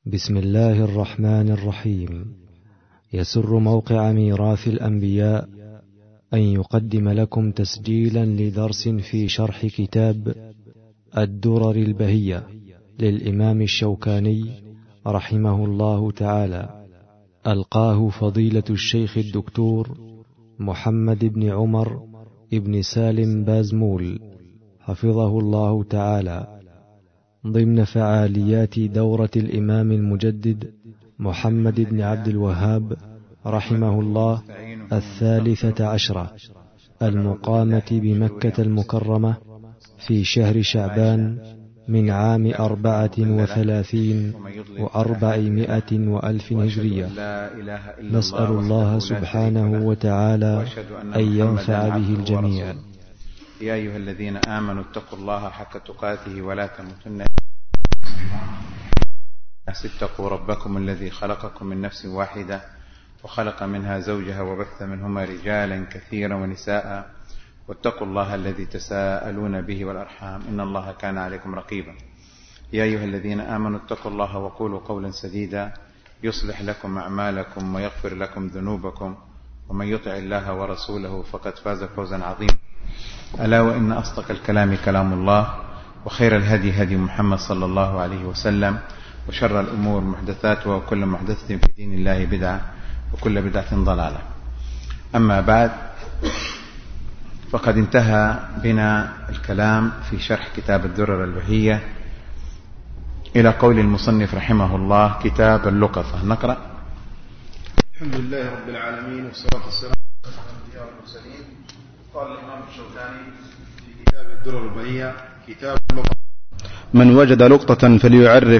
بسم الله الرحمن الرحيم. يسر موقع ميراث الأنبياء أن يقدم لكم تسجيلا لدرس في شرح كتاب الدرر البهية للإمام الشوكاني رحمه الله تعالى، ألقاه فضيلة الشيخ الدكتور محمد بن عمر بن سالم بازمول حفظه الله تعالى، ضمن فعاليات دورة الإمام المجدد محمد بن عبد الوهاب رحمه الله 13 المقامة بمكة المكرمة في شهر شعبان من عام 34 و400 وألف هجرية. نسأل الله سبحانه وتعالى أن ينفع به الجميع. يا أيها الذين آمنوا اتقوا الله حق تقاته ولا تموتن. اتقوا ربكم الذي خلقكم من نفس واحدة وخلق منها زوجها وبث منهما رجالا كثيرا ونساء، واتقوا الله الذي تساءلون به والأرحام إن الله كان عليكم رقيبا. يا أيها الذين آمنوا اتقوا الله وقولوا قولا سديدا يصلح لكم أعمالكم ويغفر لكم ذنوبكم، ومن يطع الله ورسوله فقد فاز فوزا عظيما. ألا وإن أصدق الكلام كلام الله، وخير الهدي هدي محمد صلى الله عليه وسلم، وشر الأمور محدثاتها، وكل محدثة في دين الله بدعة، وكل بدعة ضلالة. أما بعد، فقد انتهى بنا الكلام في شرح كتاب الدرر البهية إلى قول المصنف رحمه الله: كتاب اللقطة. نقرأ. الحمد لله رب العالمين، والصلاة والسلام على الأنبياء والمرسلين. قال الإمام الشوكاني في كتاب الدرر البهية: كتاب اللقطة. من وجد لقطة فليعرف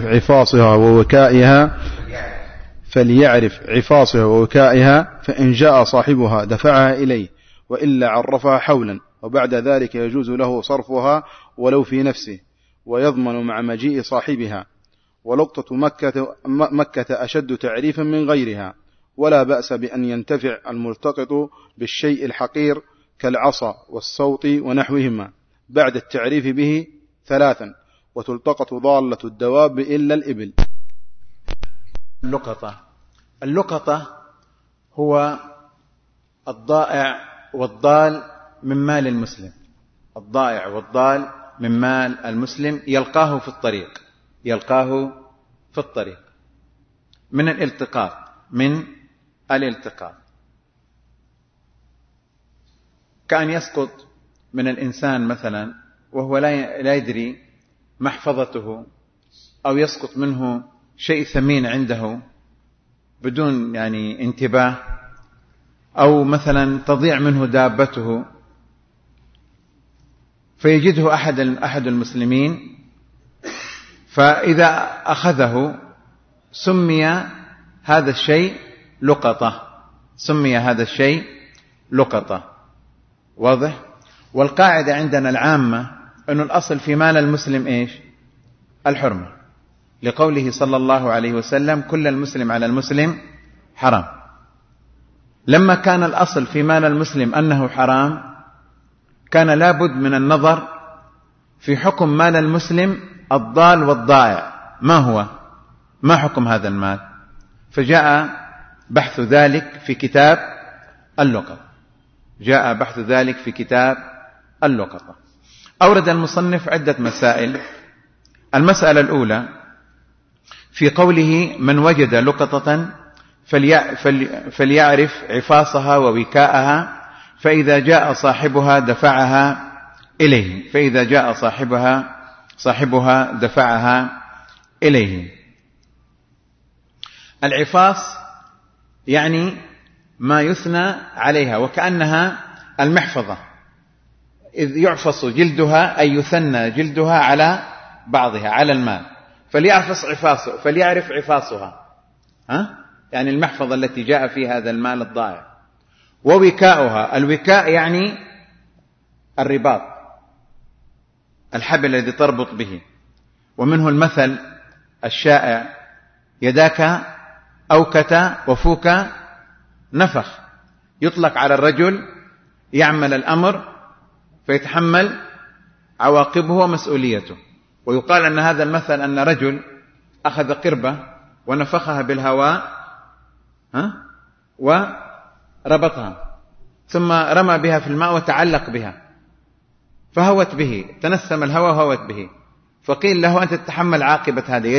عفاصها ووكائها، فإن جاء صاحبها دفعها إليه، وإلا عرفها حولا، وبعد ذلك يجوز له صرفها ولو في نفسه، ويضمن مع مجيء صاحبها. ولقطة مكة أشد تعريفا من غيرها، ولا بأس بأن ينتفع الملتقط بالشيء الحقير كالعصا والصوت ونحوهما بعد التعريف به 3، وتلتقط ضالة الدواب إلا الإبل. اللقطة هو الضائع والضال من مال المسلم. الضائع والضال من مال المسلم يلقاه في الطريق من الالتقاط. كأن يسقط من الإنسان مثلا وهو لا يدري محفظته، أو يسقط منه شيء ثمين عنده بدون انتباه، أو مثلا تضيع منه دابته، فيجده أحد المسلمين، فإذا أخذه سمي هذا الشيء لقطة. واضح؟ والقاعدة عندنا العامة أن الأصل في مال المسلم إيش؟ الحرمة، لقوله صلى الله عليه وسلم: كل المسلم على المسلم حرام. لما كان الأصل في مال المسلم أنه حرام، كان لابد من النظر في حكم مال المسلم الضال والضائع. ما حكم هذا المال؟ فجاء بحث ذلك في كتاب اللقطة. أورد المصنف عدة مسائل. المسألة الأولى في قوله: من وجد لقطة فليعرف عفاصها ووكاءها، فإذا جاء صاحبها دفعها إليه. العفاص ما يثنى عليها، وكأنها المحفظة، إذ يعفص جلدها أي يثنى جلدها على بعضها على المال، فليعرف عفاصها، المحفظة التي جاء فيها هذا المال الضائع. ووكاؤها، الوكاء الرباط، الحبل الذي تربط به. ومنه المثل الشائع: يداك أوكت وفوك نفخ. يطلق على الرجل يعمل الأمر فيتحمل عواقبه ومسؤوليته. ويقال أن هذا المثل أن رجل أخذ قربة ونفخها بالهواء وربطها، ثم رمى بها في الماء وتعلق بها فهوت به، تنسم الهواء وهوت به. فقيل له أنت تتحمل عاقبة هذا،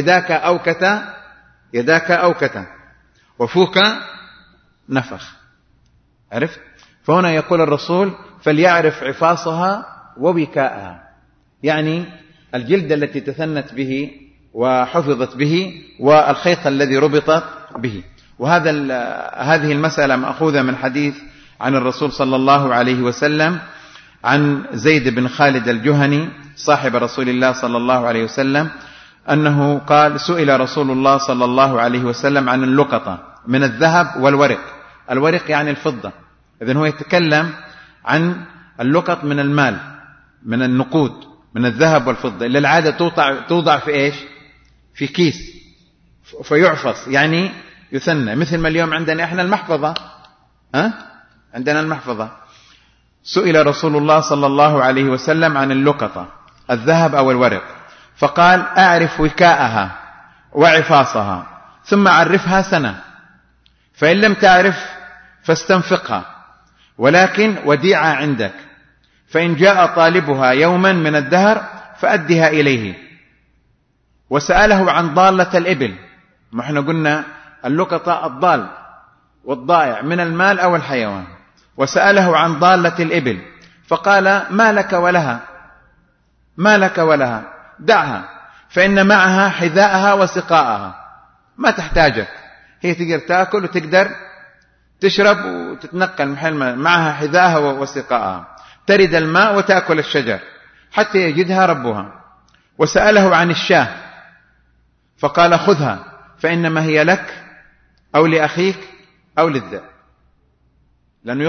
يداك أوكتا وفوك نفخ. عرفت؟ فهنا يقول الرسول فليعرف عفاصها ووكاءها، يعني الجلد التي تثنت به وحفظت به والخيط الذي ربطت به. هذه المسألة مأخوذة من حديث عن الرسول صلى الله عليه وسلم عن زيد بن خالد الجهني صاحب رسول الله صلى الله عليه وسلم أنه قال سئل رسول الله صلى الله عليه وسلم عن اللقطة من الذهب والورق. الورق يعني الفضة، إذن هو يتكلم عن اللقط من المال، من النقود، من الذهب والفضة، اللي العادة توضع في إيش؟ في كيس فيعفص، يعني يثنى، مثل ما اليوم عندنا إحنا المحفظة، عندنا المحفظة. سئل رسول الله صلى الله عليه وسلم عن اللقطة الذهب أو الورق، فقال أعرف وكاءها وعفاصها ثم عرفها سنة، فإن لم تعرف فاستنفقها، ولكن وديعة عندك، فإن جاء طالبها يوما من الدهر فأدها إليه. وسأله عن ضالة الإبل، ما احنا قلنا اللقطة الضال والضائع من المال أو الحيوان، وسأله عن ضالة الإبل فقال ما لك ولها دعها، فإن معها حذاءها وسقاءها، ما تحتاجك، هي تقدر تأكل وتقدر تشرب وتتنقل محل، معها حذاءها وسقاءها، ترد الماء وتأكل الشجر حتى يجدها ربها. وسأله عن الشاة فقال خذها فإنما هي لك أو لأخيك أو للذئب، لأنه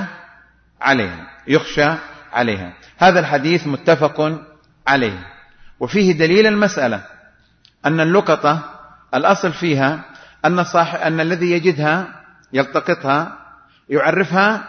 يخشى عليها. هذا الحديث متفق عليه، وفيه دليل المسألة أن اللقطة الأصل فيها أن الذي يجدها يلتقطها يعرفها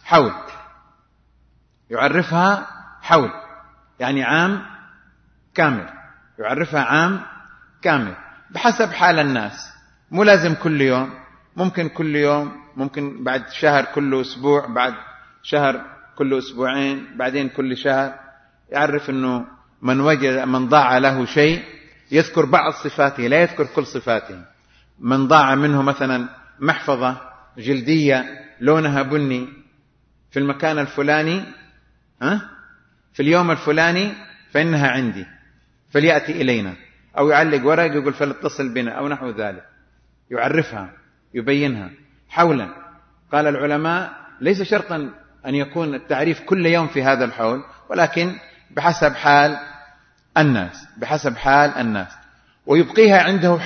حول، يعني عام كامل، يعرفها عام كامل بحسب حال الناس، مو لازم كل يوم، ممكن كل يوم، ممكن بعد شهر كل أسبوع، بعد شهر كل أسبوعين، بعدين كل شهر. يعرف أنه من ضاع له شيء يذكر بعض صفاته لا يذكر كل صفاته. من ضاع منه مثلا محفظة جلدية لونها بني في المكان الفلاني في اليوم الفلاني فإنها عندي فليأتي إلينا، أو يعلق ورق يقول فلتصل بنا أو نحو ذلك، يعرفها يبينها حولا. قال العلماء ليس شرطا أن يكون التعريف كل يوم في هذا الحول، ولكن بحسب حال الناس، ويبقيها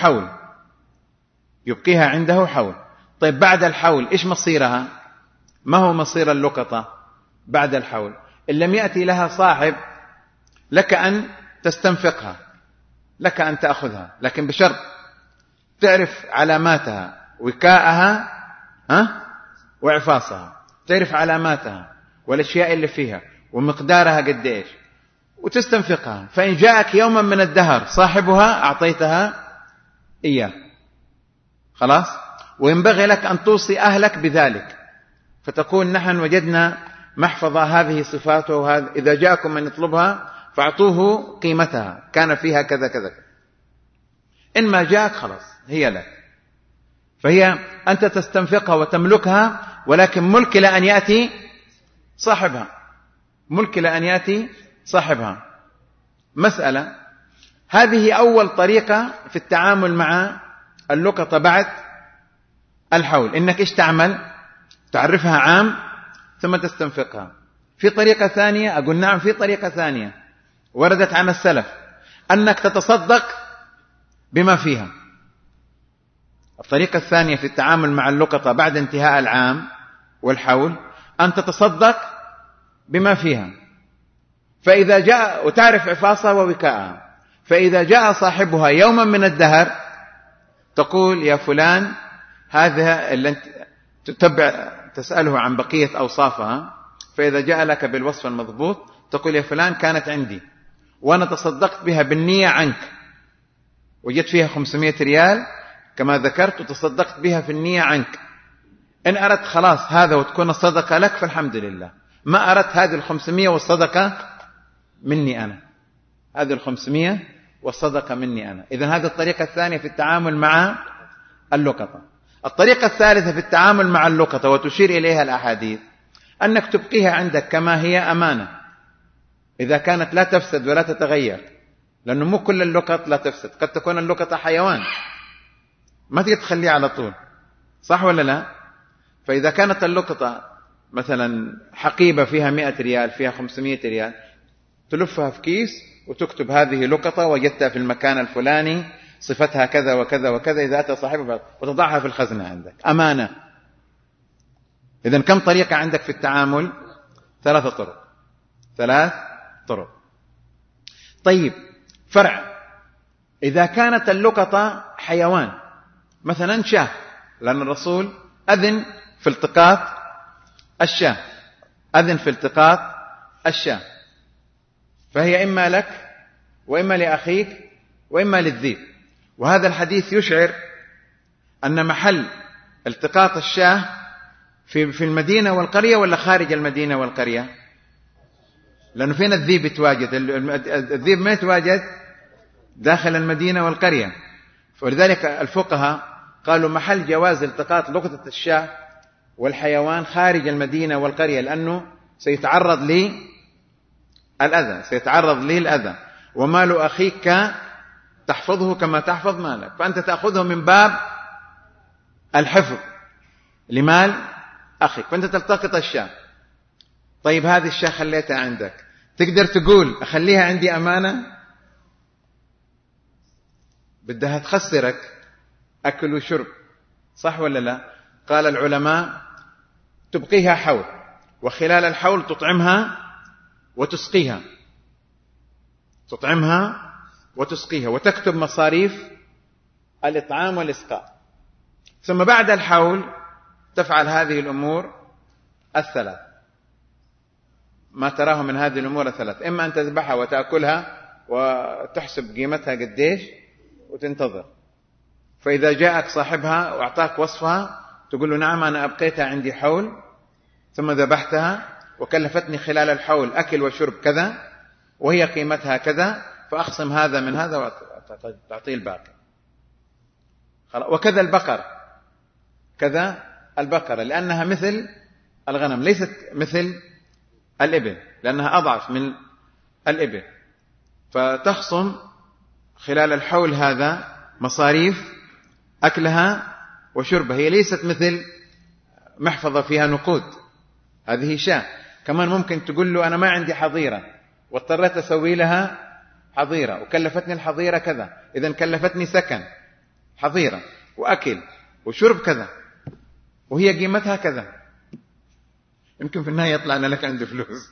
عنده حول. طيب بعد الحول إيش مصيرها؟ ما هو مصير اللقطة بعد الحول؟ إن لم يأتي لها صاحب لك أن تستنفقها، لك أن تأخذها، لكن بشرط تعرف علاماتها، وكاءها وعفاصها، تعرف علاماتها والأشياء اللي فيها ومقدارها قد إيش، وتستنفقها. فإن جاءك يوما من الدهر صاحبها أعطيتها إياه، خلاص. وينبغي لك أن توصي أهلك بذلك، فتقول نحن وجدنا محفظة هذه صفاته وهذا، إذا جاءكم من يطلبها فاعطوه قيمتها، كان فيها كذا كذا. إن ما جاءك خلاص هي لك، فهي أنت تستنفقها وتملكها، ولكن ملك لأن يأتي صاحبها. مسألة هذه أول طريقة في التعامل مع اللقطة بعد الحول، إنك إيش تعمل؟ تعرفها عام ثم تستنفقها. في طريقة ثانية، أقول نعم في طريقة ثانية وردت عن السلف، أنك تتصدق بما فيها. الطريقة الثانية في التعامل مع اللقطة بعد انتهاء العام والحول أن تتصدق بما فيها، فإذا جاء وتعرف عفاصها ووكاءها، فإذا جاء صاحبها يوما من الدهر تقول يا فلان هذا اللي أنت تسأله عن بقية أوصافها، فإذا جاء لك بالوصف المضبوط تقول يا فلان كانت عندي وأنا تصدقت بها بالنية عنك، وجدت فيها 500 ريال، كما ذكرت وتصدقت بها في النية عنك. إن أردت خلاص هذا وتكون الصدقة لك فالحمد لله، ما أردت هذه 500 والصدقة مني أنا، هذه 500 والصدقة مني أنا. إذن هذه الطريقة الثانية في التعامل مع اللقطة. الطريقة الثالثة في التعامل مع اللقطة وتشير إليها الأحاديث أنك تبقيها عندك كما هي أمانة، إذا كانت لا تفسد ولا تتغير، لأنه مو كل اللقط لا تفسد، قد تكون اللقطة حيوان ما تقدر تخليه على طول، صح ولا لا؟ فإذا كانت اللقطة مثلا حقيبة فيها 100 ريال فيها 500 ريال، تلفها في كيس وتكتب هذه لقطة وجدتها في المكان الفلاني صفتها كذا وكذا وكذا، إذا أتى صاحبها وتضعها في الخزنة عندك أمانة. إذن كم طريقة عندك في التعامل؟ 3 طرق، 3 طرق. طيب فرع، إذا كانت اللقطة حيوان مثلا شاة، لأن الرسول أذن في التقاط الشاة، أذن في التقاط الشاة، فهي إما لك وإما لأخيك وإما للذيب. وهذا الحديث يشعر أن محل التقاط الشاة في المدينة والقرية ولا خارج المدينة والقرية؟ لأنه فين الذيب يتواجد؟ الذيب ما يتواجد داخل المدينة والقرية، ولذلك الفقهاء قالوا محل جواز التقاط لقطة الشاة والحيوان خارج المدينة والقرية، لأنه سيتعرض للأذى، سيتعرض للأذى. ومال أخيك تحفظه كما تحفظ مالك، فأنت تأخذه من باب الحفظ لمال أخيك، فأنت تلتقط الشاة. طيب هذه الشاة خليتها عندك، تقدر تقول أخليها عندي أمانة؟ بدها تخسرك أكل وشرب، صح ولا لا؟ قال العلماء تبقيها حول، وخلال الحول تطعمها وتسقيها، تطعمها وتسقيها، وتكتب مصاريف الإطعام والإسقاء. ثم بعد الحول تفعل هذه الأمور الثلاث، ما تراه من هذه الأمور الثلاث، إما أن تذبحها وتأكلها وتحسب قيمتها قديش وتنتظر، فإذا جاءك صاحبها وأعطاك وصفها تقول له نعم أنا أبقيتها عندي حول ثم ذبحتها وكلفتني خلال الحول أكل وشرب كذا وهي قيمتها كذا، فأخصم هذا من هذا وتعطيه الباقي. وكذا البقر، كذا البقرة، لأنها مثل الغنم ليست مثل الإبل، لأنها أضعف من الإبل، فتخصم خلال الحول هذا مصاريف أكلها وشربها. هي ليست مثل محفظة فيها نقود، هذه شاة. كمان ممكن تقول له أنا ما عندي حظيرة واضطريت أسوي لها حظيرة وكلفتني الحظيرة كذا، إذن كلفتني سكن حظيرة وأكل وشرب كذا وهي قيمتها كذا، يمكن في النهاية يطلع أنا لك عندي فلوس.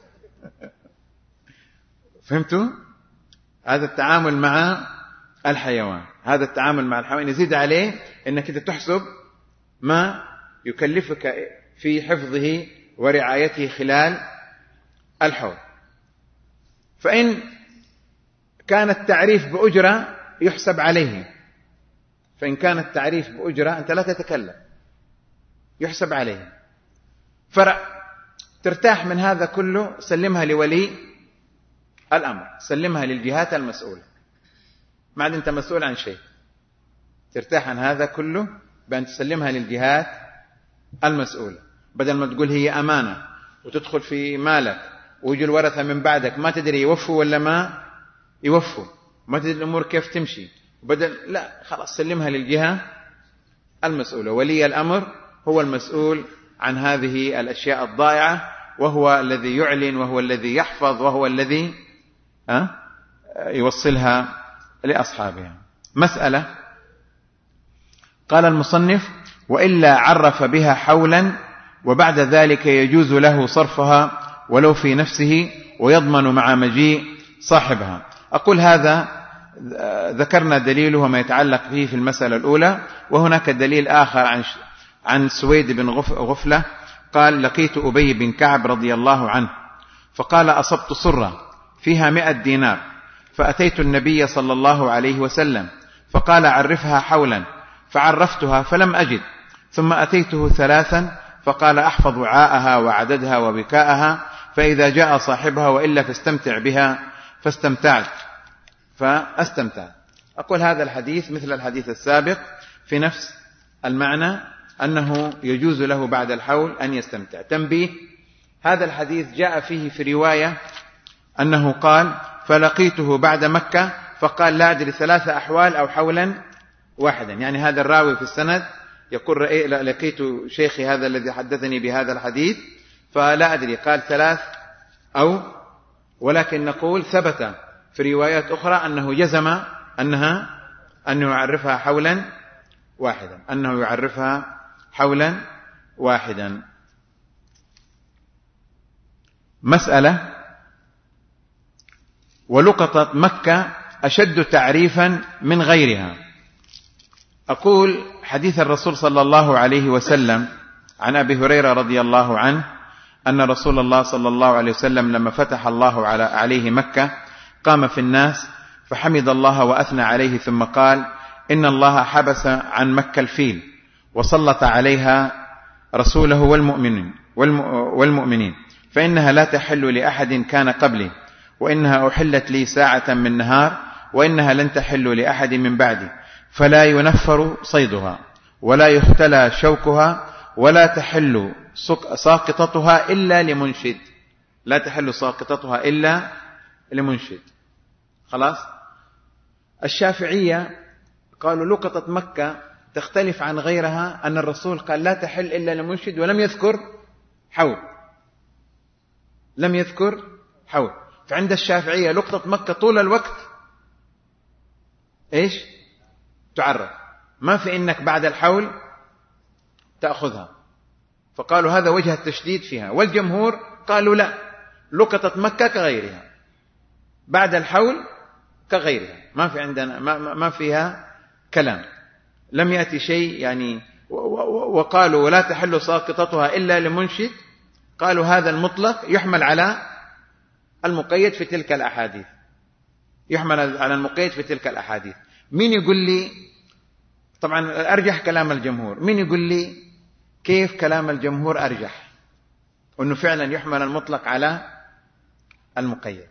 فهمتوا؟ هذا التعامل مع الحيوان، هذا التعامل مع الحيوان يزيد عليه أنك تحسب ما يكلفك في حفظه ورعايته خلال الحول. فإن كان التعريف بأجرة يحسب عليه، فإن كان التعريف بأجرة أنت لا تتكلم يحسب عليه. فرع ترتاح من هذا كله، سلمها لولي الأمر، سلمها للجهات المسؤولة، ما عاد أنت مسؤول عن شيء، ترتاح عن هذا كله بأن تسلمها للجهات المسؤولة، بدل ما تقول هي أمانة وتدخل في مالك ويجي الورثة من بعدك ما تدري يوفوا ولا ما يوفوا، ما تدري الأمور كيف تمشي، بدل لا خلاص سلمها للجهة المسؤولة. ولي الأمر هو المسؤول عن هذه الأشياء الضائعة، وهو الذي يعلن وهو الذي يحفظ وهو الذي يوصلها لأصحابها. مسألة، قال المصنف وإلا عرف بها حولا وبعد ذلك يجوز له صرفها ولو في نفسه ويضمن مع مجيء صاحبها. أقول هذا ذكرنا دليله وما يتعلق به في المسألة الأولى، وهناك دليل آخر عن سويد بن غفلة قال لقيت أبي بن كعب رضي الله عنه فقال أصبت صرة فيها 100 دينار، فأتيت النبي صلى الله عليه وسلم فقال عرفها حولا، فعرفتها فلم أجد، ثم أتيته 3 فقال أحفظ وعاءها وعددها وبكاءها، فإذا جاء صاحبها وإلا فاستمتع بها، فاستمتع. أقول هذا الحديث مثل الحديث السابق في نفس المعنى، أنه يجوز له بعد الحول أن يستمتع. تنبيه: هذا الحديث جاء فيه في رواية أنه قال فلقيته بعد مكة فقال لا أدري 3 أحوال أو حولا واحدا. يعني هذا الراوي في السند يقول لقيت شيخي هذا الذي حدثني بهذا الحديث فلا أدري قال 3 ولكن نقول ثبت في روايات أخرى أنه جزم أنه يعرفها حولا واحدا. مسألة: ولقطة مكة أشد تعريفا من غيرها. أقول حديث الرسول صلى الله عليه وسلم عن أبي هريرة رضي الله عنه أن رسول الله صلى الله عليه وسلم لما فتح الله عليه مكة قام في الناس فحمد الله وأثنى عليه، ثم قال: إن الله حبس عن مكة الفيل وسلط عليها رسوله والمؤمنين فإنها لا تحل لأحد كان قبلي، وإنها أحلت لي ساعة من نهار، وإنها لن تحل لأحد من بعدي، فلا ينفر صيدها ولا يختلى شوكها ولا تحل ساقطتها إلا لمنشد. لا تحل ساقطتها إلا لمنشد. خلاص. الشافعية قالوا لقطة مكة تختلف عن غيرها أن الرسول قال لا تحل إلا لمنشد ولم يذكر حول. فعند الشافعية لقطة مكة طول الوقت تعرف، ما في إنك بعد الحول تأخذها. فقالوا هذا وجه التشديد فيها. والجمهور قالوا لا، لقطة مكة كغيرها، بعد الحول كغيرها، ما في عندنا ما فيها كلام، لم يأتي شيء يعني. وقالوا ولا تحل ساقطتها إلا لمنشد، قالوا هذا المطلق يحمل على المقيد في تلك الأحاديث. مين يقول لي؟ طبعا أرجح كلام الجمهور. مين يقول لي كيف كلام الجمهور أرجح وأنه فعلا يحمل المطلق على المقيد؟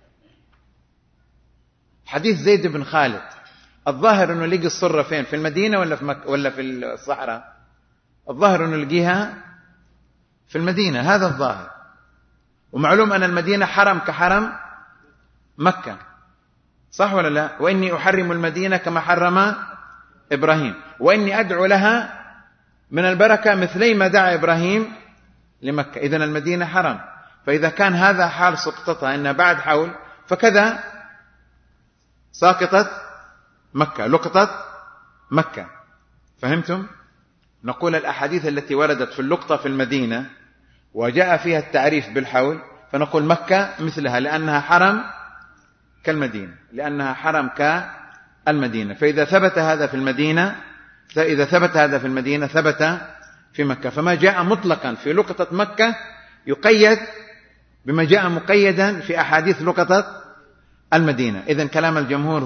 حديث زيد بن خالد الظاهر أنه لقي الصرة فين؟ في المدينة ولا في مكة ولا في الصحراء؟ الظاهر أنه لقيها في المدينة، هذا الظاهر. ومعلوم أن المدينة حرم كحرم مكة، صح ولا لا؟ وإني أحرم المدينة كما حرم إبراهيم، وإني أدعو لها من البركة مثلي ما دعا إبراهيم لمكة. إذن المدينة حرم، فإذا كان هذا حال سقطتها إنها بعد حول، فكذا ساقطت مكة، لقطت مكة. فهمتم؟ نقول الأحاديث التي وردت في اللقطة في المدينة وجاء فيها التعريف بالحول، فنقول مكة مثلها لأنها حرم كالمدينة، فإذا ثبت هذا في المدينة ثبت في مكة. فما جاء مطلقا في لقطة مكة يقيد بما جاء مقيدا في أحاديث لقطة المدينة. إذن كلام الجمهور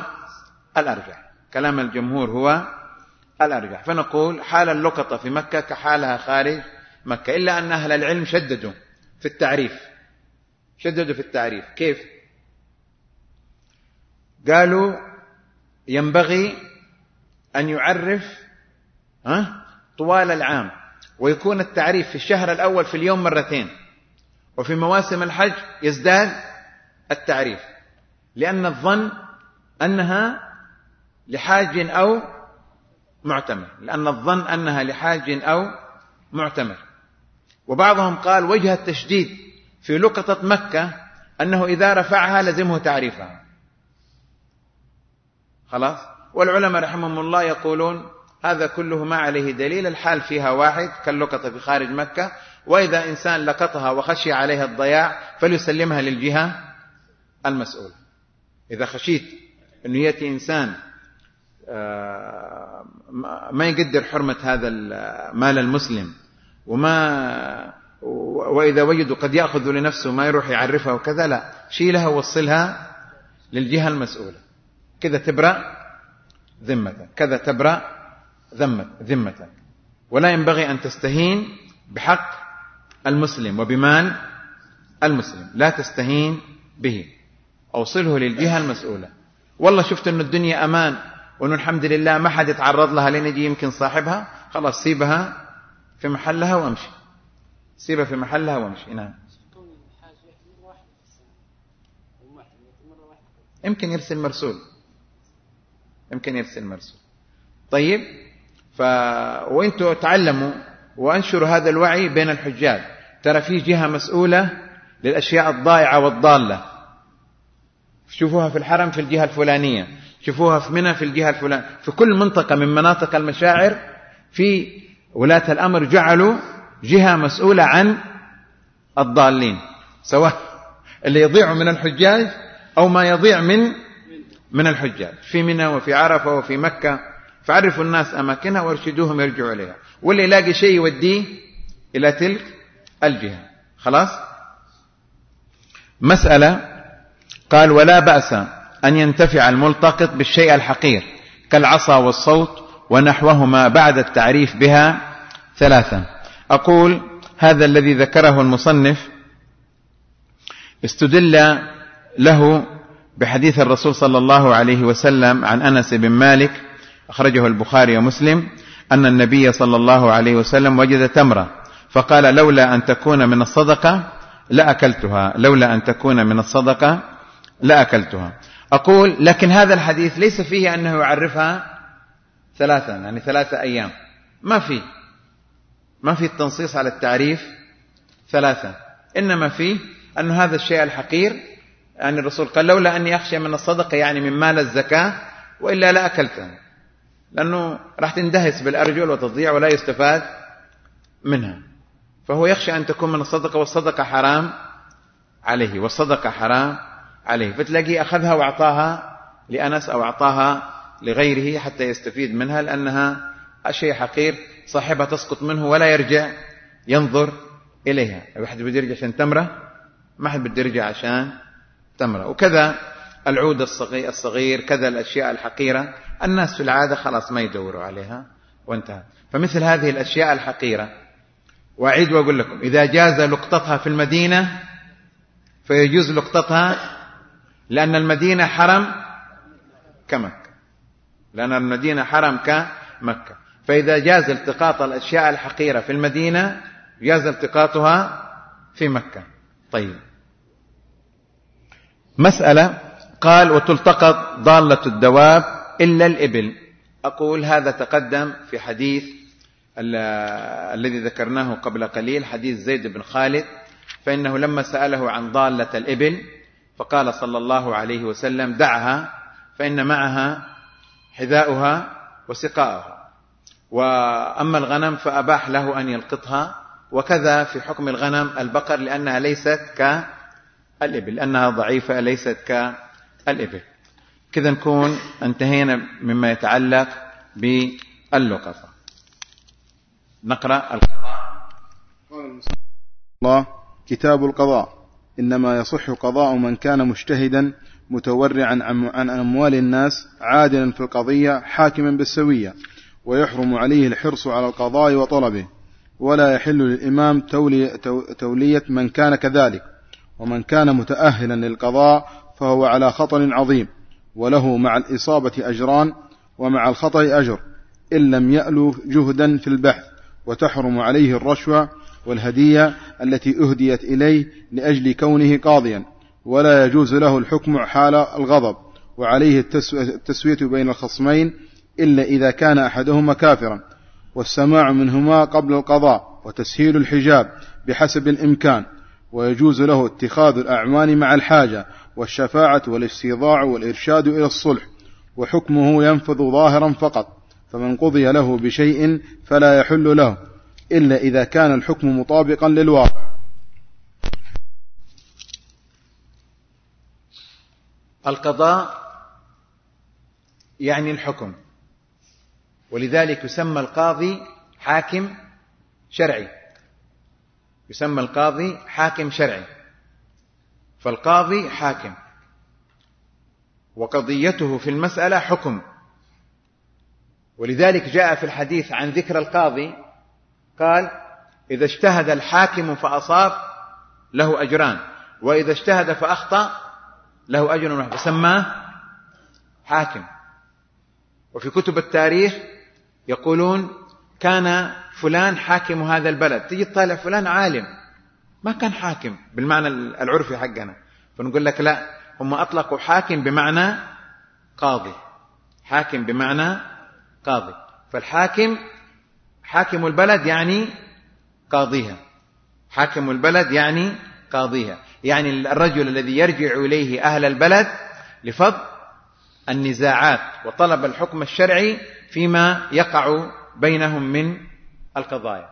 هو الأرجح. فنقول حال اللقطة في مكة كحالها خارج مكة، إلا أن أهل العلم شددوا في التعريف. كيف؟ قالوا ينبغي أن يعرف طوال العام، ويكون التعريف في الشهر الأول في اليوم 2 وفي مواسم الحج يزداد التعريف، لأن الظن أنها لحاج أو معتمر. وبعضهم قال وجه التشديد في لقطة مكة أنه إذا رفعها لزمه تعريفها. خلاص. والعلماء رحمهم الله يقولون هذا كله ما عليه دليل، الحال فيها واحد كاللقطة في خارج مكة، وإذا إنسان لقطها وخشي عليها الضياع فليسلمها للجهة المسؤولة. إذا خشيت أنه يأتي إنسان ما يقدر حرمة هذا المال المسلم وإذا وجدوا قد يأخذ لنفسه ما يروح يعرفها وكذا، لا، شيلها ووصلها للجهة المسؤولة، كذا تبرأ ذمتك. ذمتك، ولا ينبغي أن تستهين بحق المسلم وبمال المسلم، لا تستهين به، أوصله للجهة المسؤولة. والله شفت أن الدنيا أمان وأنه الحمد لله ما حد يتعرض لها لين يجي يمكن صاحبها، خلاص سيبها في محلها وامشي، سيبها في محلها وامشي. نعم. يمكن يرسل مرسول، يمكن يرسل مرسول. طيب، وانتوا تعلموا وانشروا هذا الوعي بين الحجاج. ترى في جهة مسؤولة للأشياء الضائعة والضالة، شوفوها في الحرم في الجهة الفلانية، شوفوها في منى في الجهة الفلانية، في كل منطقة من مناطق المشاعر في ولاة الأمر جعلوا جهة مسؤولة عن الضالين، سواء اللي يضيعوا من الحجاج أو ما يضيع من الحجاج، في منى وفي عرفة وفي مكة. فعرفوا الناس أماكنها وارشدوهم يرجعوا إليها، واللي يلاقي شيء يوديه إلى تلك الجهة. خلاص. مسألة قال: ولا بأس أن ينتفع الملتقط بالشيء الحقير كالعصا والصوت ونحوهما بعد التعريف بها ثلاثا. أقول هذا الذي ذكره المصنف استدل له بحديث الرسول صلى الله عليه وسلم عن أنس بن مالك أخرجه البخاري ومسلم أن النبي صلى الله عليه وسلم وجد تمرة فقال: لولا أن تكون من الصدقة لأكلتها، لولا أن تكون من الصدقة لأكلتها. أقول لكن هذا الحديث ليس فيه أنه يعرفها ثلاثا، يعني 3 أيام، ما في التنصيص على التعريف ثلاثا، إنما فيه أن هذا الشيء الحقير، يعني الرسول قال: لولا أني أخشى من الصدقة، يعني من مال الزكاة، وإلا لا أكلتها، لأنه راح تندهس بالأرجل وتضيع ولا يستفاد منها. فهو يخشى أن تكون من الصدقة، والصدقة حرام عليه، والصدقة حرام عليه، فتلاقيه أخذها وأعطاها لأنس أو أعطاها لغيره حتى يستفيد منها، لأنها شيء حقير صاحبها تسقط منه ولا يرجع ينظر إليها. واحد بده يرجع عشان تمرة، ما حد بده يرجع عشان تمرة. وكذا العود الصغير، كذا الأشياء الحقيرة الناس في العادة خلاص ما يدوروا عليها وانتهى. فمثل هذه الأشياء الحقيرة، وأعيد وأقول لكم: إذا جاز لقطتها في المدينة فيجوز لقطتها، لأن المدينة حرم كمكة، لأن المدينة حرم كمكة، فإذا جاز التقاط الأشياء الحقيرة في المدينة جاز التقاطها في مكة. طيب، مسألة قال: وتلتقط ضالة الدواب إلا الإبل. أقول هذا تقدم في حديث الذي ذكرناه قبل قليل، حديث زيد بن خالد، فإنه لما سأله عن ضالة الإبل فقال صلى الله عليه وسلم: دعها فإن معها حذاؤها وسقاؤها. وأما الغنم فأباح له أن يلقطها، وكذا في حكم الغنم البقر، لأنها ليست كالإبل، لأنها ضعيفة ليست كالإبل. كذا نكون انتهينا مما يتعلق باللقطة. نقرأ القضاء. قال الله: كتاب القضاء. إنما يصح قضاء من كان مجتهدا متورعا عن أموال الناس عادلا في القضية حاكما بالسوية، ويحرم عليه الحرص على القضاء وطلبه، ولا يحل للإمام تولية من كان كذلك. ومن كان متأهلا للقضاء فهو على خطر عظيم، وله مع الإصابة أجران ومع الخطأ أجر، إن لم يألو جهدا في البحث. وتحرم عليه الرشوة والهدية التي أهديت إليه لأجل كونه قاضيا، ولا يجوز له الحكم حال الغضب، وعليه التسوية بين الخصمين إلا إذا كان أحدهما كافرا، والسماع منهما قبل القضاء، وتسهيل الحجاب بحسب الإمكان. ويجوز له اتخاذ الأعوان مع الحاجة، والشفاعة والاستيضاع والإرشاد إلى الصلح، وحكمه ينفذ ظاهرا فقط. فمن قضي له بشيء فلا يحل له إلا إذا كان الحكم مطابقا للواقع. القضاء يعني الحكم، ولذلك يسمى القاضي حاكم شرعي، يسمى القاضي حاكم شرعي. فالقاضي حاكم، وقضيته في المسألة حكم، ولذلك جاء في الحديث عن ذكر القاضي قال: إذا اجتهد الحاكم فأصاب له أجران، وإذا اجتهد فأخطأ له أجر واحد، فسماه حاكم. وفي كتب التاريخ يقولون كان فلان حاكم هذا البلد، تيجي تطالع فلان عالم ما كان حاكم بالمعنى العرفي حقنا، فنقول لك لا، هم أطلقوا حاكم بمعنى قاضي، حاكم بمعنى قاضي. فالحاكم حاكم البلد يعني قاضيها، حاكم البلد يعني قاضيها، يعني الرجل الذي يرجع إليه أهل البلد لفض النزاعات وطلب الحكم الشرعي فيما يقع بينهم من القضايا.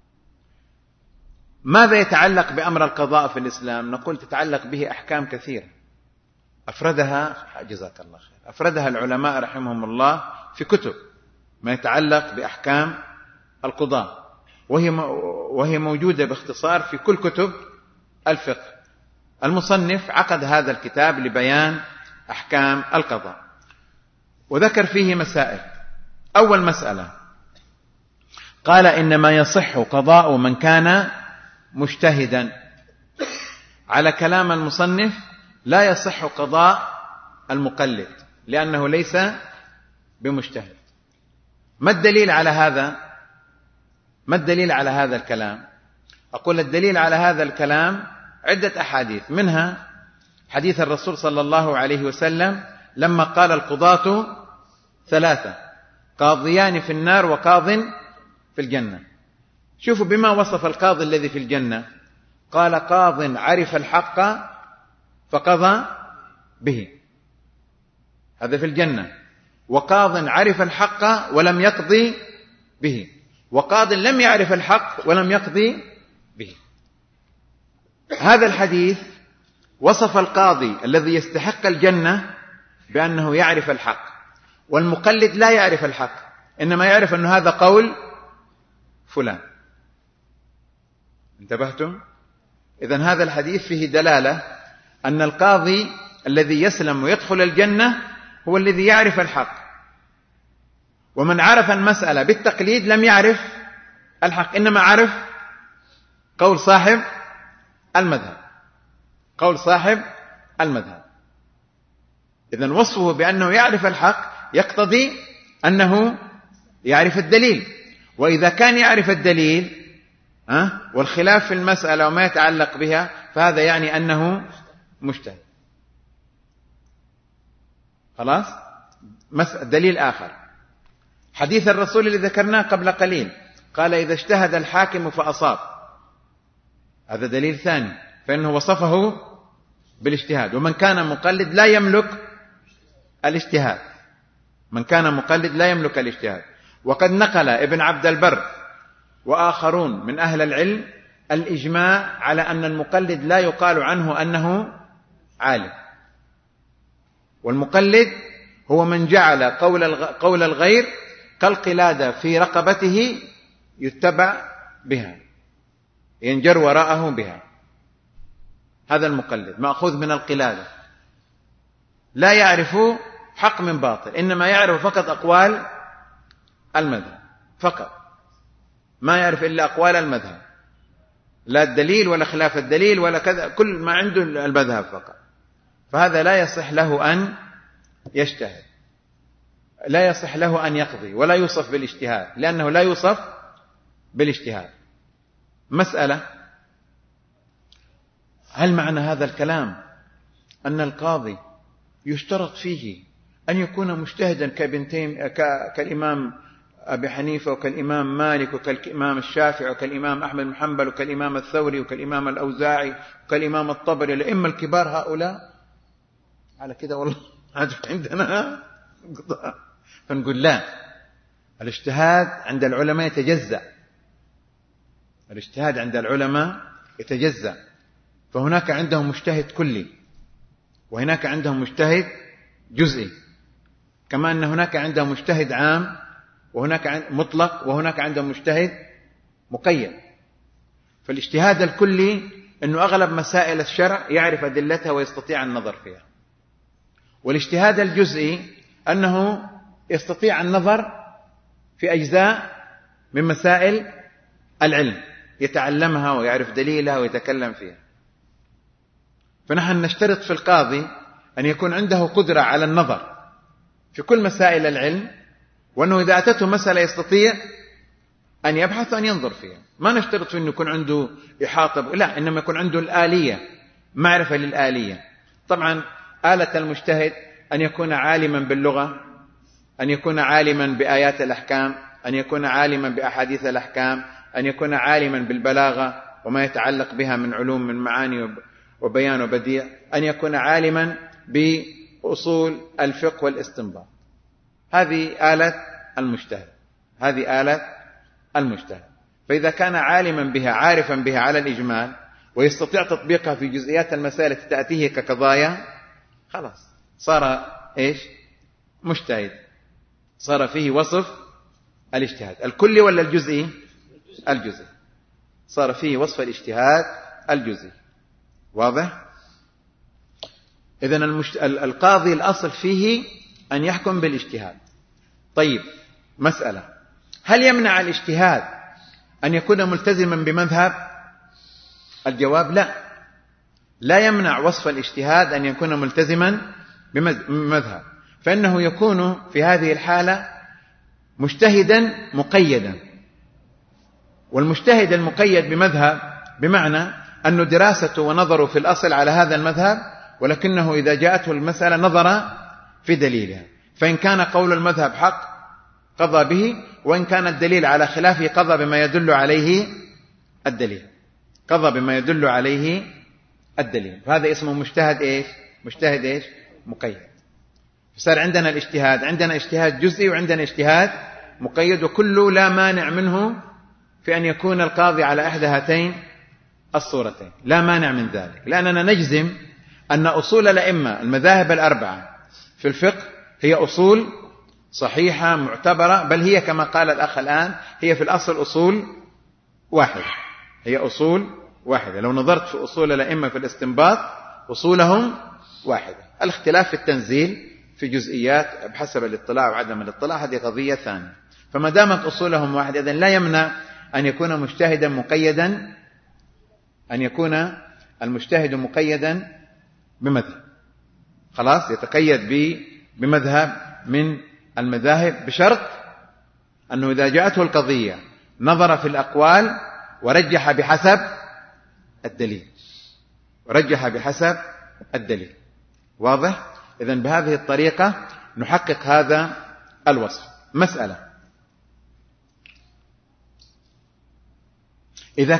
ماذا يتعلق بأمر القضاء في الإسلام؟ نقول تتعلق به أحكام كثيرة أفردها، جزاك الله خير، أفردها العلماء رحمهم الله في كتب ما يتعلق بأحكام القضاء، وهي موجودة باختصار في كل كتب الفقه. المصنف عقد هذا الكتاب لبيان أحكام القضاء، وذكر فيه مسائل. أول مسألة قال: إنما يصح قضاء من كان مجتهدا. على كلام المصنف لا يصح قضاء المقلد لأنه ليس بمجتهد. ما الدليل على هذا؟ ما الدليل على هذا الكلام؟ أقول الدليل على هذا الكلام عدة أحاديث، منها حديث الرسول صلى الله عليه وسلم لما قال: القضاة ثلاثة، قاضيان في النار وقاض في الجنة. شوفوا بما وصف القاضي الذي في الجنة، قال: قاض عرف الحق فقضى به، هذا في الجنة، وقاض عرف الحق ولم يقضي به، وقاض لم يعرف الحق ولم يقضي به. هذا الحديث وصف القاضي الذي يستحق الجنة بأنه يعرف الحق، والمقلد لا يعرف الحق، إنما يعرف أن هذا قول فلان. انتبهتم؟ إذن هذا الحديث فيه دلالة أن القاضي الذي يسلم ويدخل الجنة هو الذي يعرف الحق، ومن عرف المسألة بالتقليد لم يعرف الحق، إنما عرف قول صاحب المذهب، قول صاحب المذهب. إذن وصفه بأنه يعرف الحق يقتضي أنه يعرف الدليل، وإذا كان يعرف الدليل والخلاف في المسألة وما يتعلق بها فهذا يعني أنه مجتهد. خلاص؟ دليل آخر حديث الرسول الذي ذكرناه قبل قليل، قال: إذا اجتهد الحاكم فأصاب، هذا دليل ثاني، فإنه وصفه بالاجتهاد. ومن كان مقلد لا يملك الاجتهاد، من كان مقلد لا يملك الاجتهاد. وقد نقل ابن عبد البر وآخرون من أهل العلم الإجماع على أن المقلد لا يقال عنه أنه عالم، والمقلد هو من جعل قول الغير كالقلادة في رقبته يتبع بها، ينجر وراءه بها، هذا المقلد مأخوذ من القلادة، لا يعرف حق من باطل، إنما يعرف فقط أقوال المذهب فقط، ما يعرف إلا أقوال المذهب، لا الدليل ولا خلاف الدليل ولا كذا، كل ما عنده المذهب فقط. فهذا لا يصح له أن يجتهد، لا يصح له أن يقضي، ولا يوصف بالاجتهاد لأنه لا يوصف بالاجتهاد. مسألة: هل معنى هذا الكلام أن القاضي يشترط فيه أن يكون مجتهدا كالإمام أبي حنيفة وكالإمام مالك وكالإمام الشافعي وكالإمام أحمد بن حنبل وكالإمام الثوري وكالإمام الأوزاعي وكالإمام الطبري، الأئمة الكبار هؤلاء على كده؟ والله عندنا فنقول لا، الاجتهاد عند العلماء يتجزأ، الاجتهاد عند العلماء يتجزأ، فهناك عندهم مجتهد كلي وهناك عندهم مجتهد جزئي، كما أن هناك عندهم مجتهد عام وهناك مطلق وهناك عندهم مجتهد مقيد. فالاجتهاد الكلي أنه أغلب مسائل الشرع يعرف أدلتها ويستطيع النظر فيها، والاجتهاد الجزئي أنه يستطيع النظر في أجزاء من مسائل العلم يتعلمها ويعرف دليلها ويتكلم فيها. فنحن نشترط في القاضي أن يكون عنده قدرة على النظر في كل مسائل العلم، وأنه إذا أتته مسألة يستطيع أن يبحث وأن ينظر فيها. ما نشترط في أنه يكون عنده إحاطة، لا، إنما يكون عنده الآلية، معرفة للآلية. طبعا آلة المجتهد أن يكون عالما باللغة، أن يكون عالما بآيات الأحكام، أن يكون عالما بأحاديث الأحكام، أن يكون عالما بالبلاغة وما يتعلق بها من علوم من معاني وبيان وبديع، أن يكون عالما بأصول الفقه والاستنباط. هذه آلة المجتهد، هذه آلة المجتهد. فإذا كان عالما بها عارفا بها على الإجمال ويستطيع تطبيقها في جزئيات المسائل التي تأتيه كقضايا، خلاص صار إيش؟ مجتهد، صار فيه وصف الاجتهاد الكلي ولا الجزئي؟ الجزئي، صار فيه وصف الاجتهاد الجزئي. واضح؟ إذن القاضي الأصل فيه أن يحكم بالاجتهاد. طيب، مسألة: هل يمنع الاجتهاد أن يكون ملتزما بمذهب؟ الجواب لا، لا يمنع وصف الاجتهاد أن يكون ملتزما بمذهب، فإنه يكون في هذه الحالة مجتهدا مقيدا. والمجتهد المقيد بمذهب بمعنى أن دراسته ونظره في الأصل على هذا المذهب، ولكنه إذا جاءته المسألة نظر في دليلها، فإن كان قول المذهب حق قضى به، وإن كان الدليل على خلافه قضى بما يدل عليه الدليل، قضى بما يدل عليه الدليل. فهذا اسمه مجتهد إيش؟ مجتهد إيش؟ مقيد. فصار عندنا الاجتهاد، عندنا اجتهاد جزئي وعندنا اجتهاد مقيد، وكله لا مانع منه في أن يكون القاضي على إحدى هاتين الصورتين، لا مانع من ذلك، لأننا نجزم أن أصول الأئمة المذاهب الأربعة في الفقه هي أصول صحيحة معتبرة، بل هي كما قال الأخ الآن هي في الأصل أصول واحدة، هي أصول واحدة. لو نظرت في أصول الأئمة في الاستنباط أصولهم واحدة، الاختلاف في التنزيل في جزئيات بحسب الاطلاع وعدم الاطلاع هذه قضية ثانية. فما دامت أصولهم واحدة إذن لا يمنع أن يكون مجتهدا مقيدا، أن يكون المجتهد مقيدا بمذهب، خلاص يتقيد بمذهب من المذاهب، بشرط أنه إذا جاءته القضية نظر في الأقوال ورجح بحسب الدليل، ورجح بحسب الدليل. واضح؟ إذن بهذه الطريقة نحقق هذا الوصف. مسألة: إذا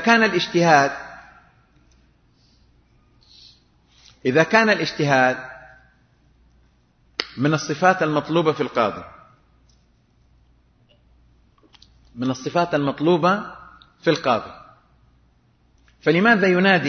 كان الاجتهاد من الصفات المطلوبة في القاضي، من الصفات المطلوبة في القاضي، فلماذا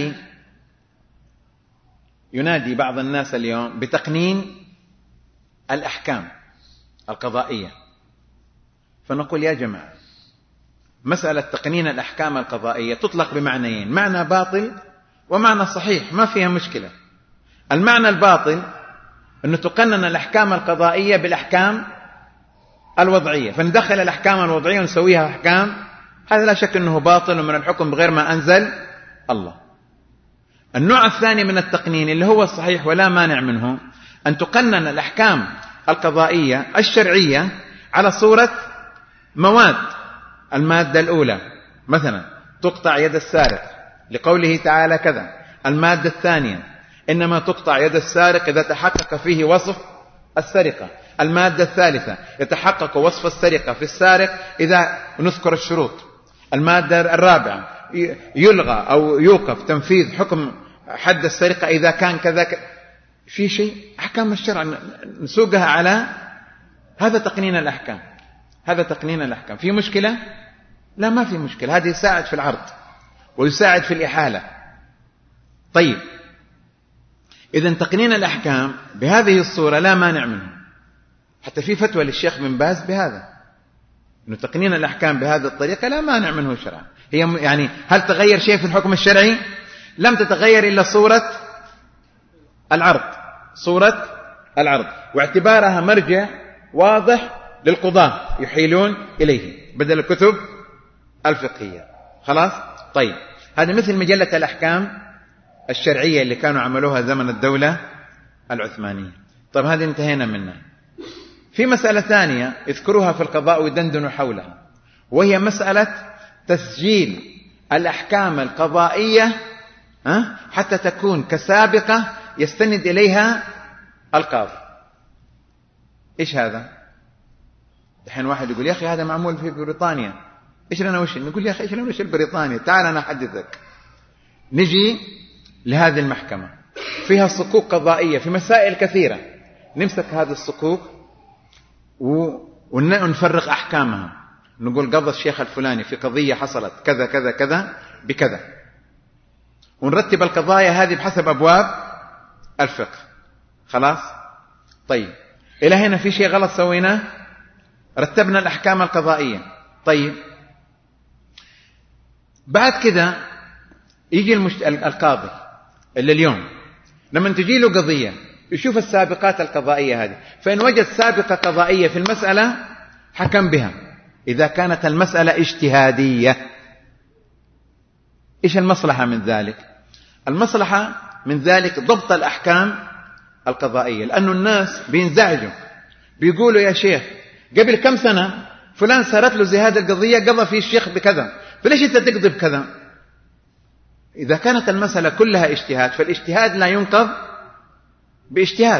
ينادي بعض الناس اليوم بتقنين الأحكام القضائية؟ فنقول يا جماعة، مسألة تقنين الأحكام القضائية تطلق بمعنيين، معنى باطل ومعنى صحيح، ما فيها مشكلة. المعنى الباطل أنه تقنن الأحكام القضائية بالأحكام الوضعية، فندخل الأحكام الوضعية ونسويها أحكام، هذا لا شك أنه باطل ومن الحكم بغير ما أنزل الله. النوع الثاني من التقنين اللي هو الصحيح ولا مانع منه، أن تقنن الأحكام القضائية الشرعية على صورة مواد. المادة الأولى مثلا تقطع يد السارق لقوله تعالى كذا. المادة الثانية إنما تقطع يد السارق إذا تحقق فيه وصف السرقة. المادة الثالثة يتحقق وصف السرقة في السارق إذا نذكر الشروط. المادة الرابعة يلغى أو يوقف تنفيذ حكم حد السرقة إذا كان كذا. في شيء أحكام الشرع نسوقها على هذا تقنين الأحكام، هذا تقنين الأحكام. في مشكلة؟ لا، ما في مشكلة، هذا يساعد في العرض ويساعد في الإحالة. طيب، إذن تقنين الأحكام بهذه الصورة لا مانع منه، حتى في فتوى للشيخ بن باز بهذا، إنه تقنين الأحكام بهذه الطريقة لا مانع منه شرعا. هي يعني هل تغير شيء في الحكم الشرعي؟ لم تتغير إلا صورة العرض، صورة العرض، واعتبارها مرجع واضح للقضاة يحيلون إليه بدل الكتب الفقهية. خلاص؟ طيب، هذا مثل مجلة الأحكام الشرعية اللي كانوا عملوها زمن الدولة العثمانية. طيب، هذه انتهينا منها. في مسألة ثانية يذكروها في القضاء ويدندنوا حولها، وهي مسألة تسجيل الأحكام القضائية حتى تكون كسابقة يستند إليها القاضي. إيش هذا؟ الحين واحد يقول يا أخي هذا معمول في بريطانيا، إيش لنا وش؟ نقول يا أخي إيش لنا وش بريطانيا؟ تعال أنا أحدثك. نجي لهذه المحكمة فيها صكوك قضائية في مسائل كثيرة، نمسك هذه الصكوك ونفرق أحكامها، نقول قضى الشيخ الفلاني في قضية حصلت كذا كذا كذا بكذا، ونرتب القضايا هذه بحسب أبواب الفقه. خلاص؟ طيب، إلى هنا في شيء غلط سويناه؟ رتبنا الأحكام القضائية. طيب، بعد كده يجي القاضي اللي اليوم لما تجي له قضية يشوف السابقات القضائية هذه، فإن وجد سابقة قضائية في المسألة حكم بها إذا كانت المسألة اجتهادية. إيش المصلحة من ذلك؟ المصلحة من ذلك ضبط الأحكام القضائية، لأن الناس بينزعجوا بيقولوا يا شيخ قبل كم سنة فلان صارت له زي هذه القضية قضى فيه الشيخ بكذا، فليش أنت تقضي بكذا؟ إذا كانت المسألة كلها اجتهاد، فالاجتهاد لا ينقض باجتهاد.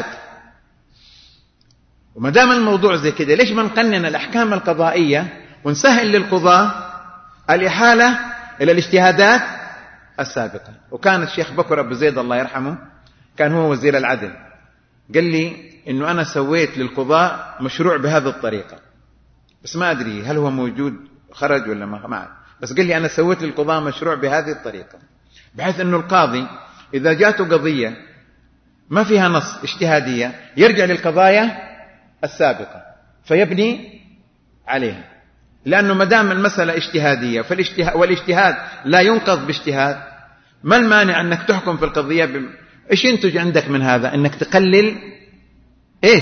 وما دام الموضوع زي كده، ليش ما نقنن الأحكام القضائية ونسهل للقضاة الإحالة إلى الاجتهادات السابقة؟ وكان الشيخ بكر أبو زيد الله يرحمه كان هو وزير العدل، قال لي إنه أنا سويت للقضاء مشروع بهذه الطريقة، بس ما أدري هل هو موجود خرج ولا ما أعرف، بس قال لي أنا سويت للقضاء مشروع بهذه الطريقة، بحيث أنه القاضي إذا جاءته قضية ما فيها نص اجتهادية يرجع للقضايا السابقة فيبني عليها، لأنه مدام المسألة اجتهادية والاجتهاد لا ينقض باجتهاد، ما المانع أنك تحكم في القضية إيش ينتج عندك من هذا؟ أنك تقلل إيش؟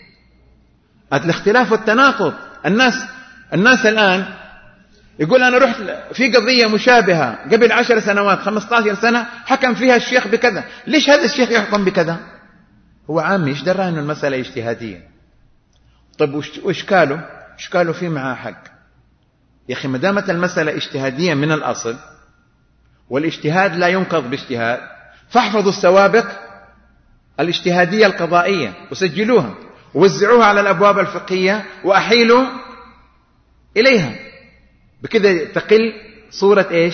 الاختلاف والتناقض. الناس الآن يقول أنا رحت في قضية مشابهة قبل 10 سنوات 15 سنة حكم فيها الشيخ بكذا، ليش هذا الشيخ يحكم بكذا؟ هو عامي، إيش درى أنه المسألة اجتهادية؟ طيب وإشكاله فيه معاه حق يا أخي، ما دامت المسألة اجتهادية من الأصل والاجتهاد لا ينقض باجتهاد، فاحفظوا السوابق الاجتهادية القضائية وسجلوها ووزعوها على الأبواب الفقهية وأحيلوا إليها، بكذا تقل صورة إيش؟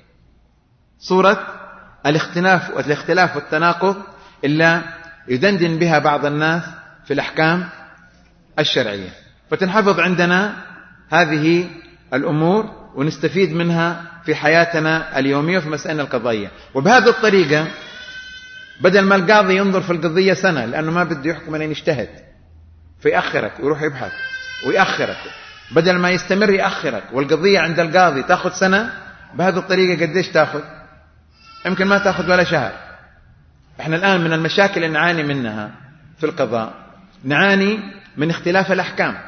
صورة الاختلاف والتناقض إلا يدندن بها بعض الناس في الأحكام الشرعية، فتنحفظ عندنا هذه الأمور ونستفيد منها في حياتنا اليومية في مسائل القضائية. وبهذه الطريقة بدل ما القاضي ينظر في القضية سنة لأنه ما بده يحكم أن يجتهد فيأخرك ويروح يبحث ويأخرك، بدل ما يستمر يأخرك والقضية عند القاضي تأخذ سنة، بهذه الطريقة قديش تأخذ؟ يمكن ما تأخذ ولا شهر. احنا الآن من المشاكل اللي نعاني منها في القضاء، نعاني من اختلاف الأحكام،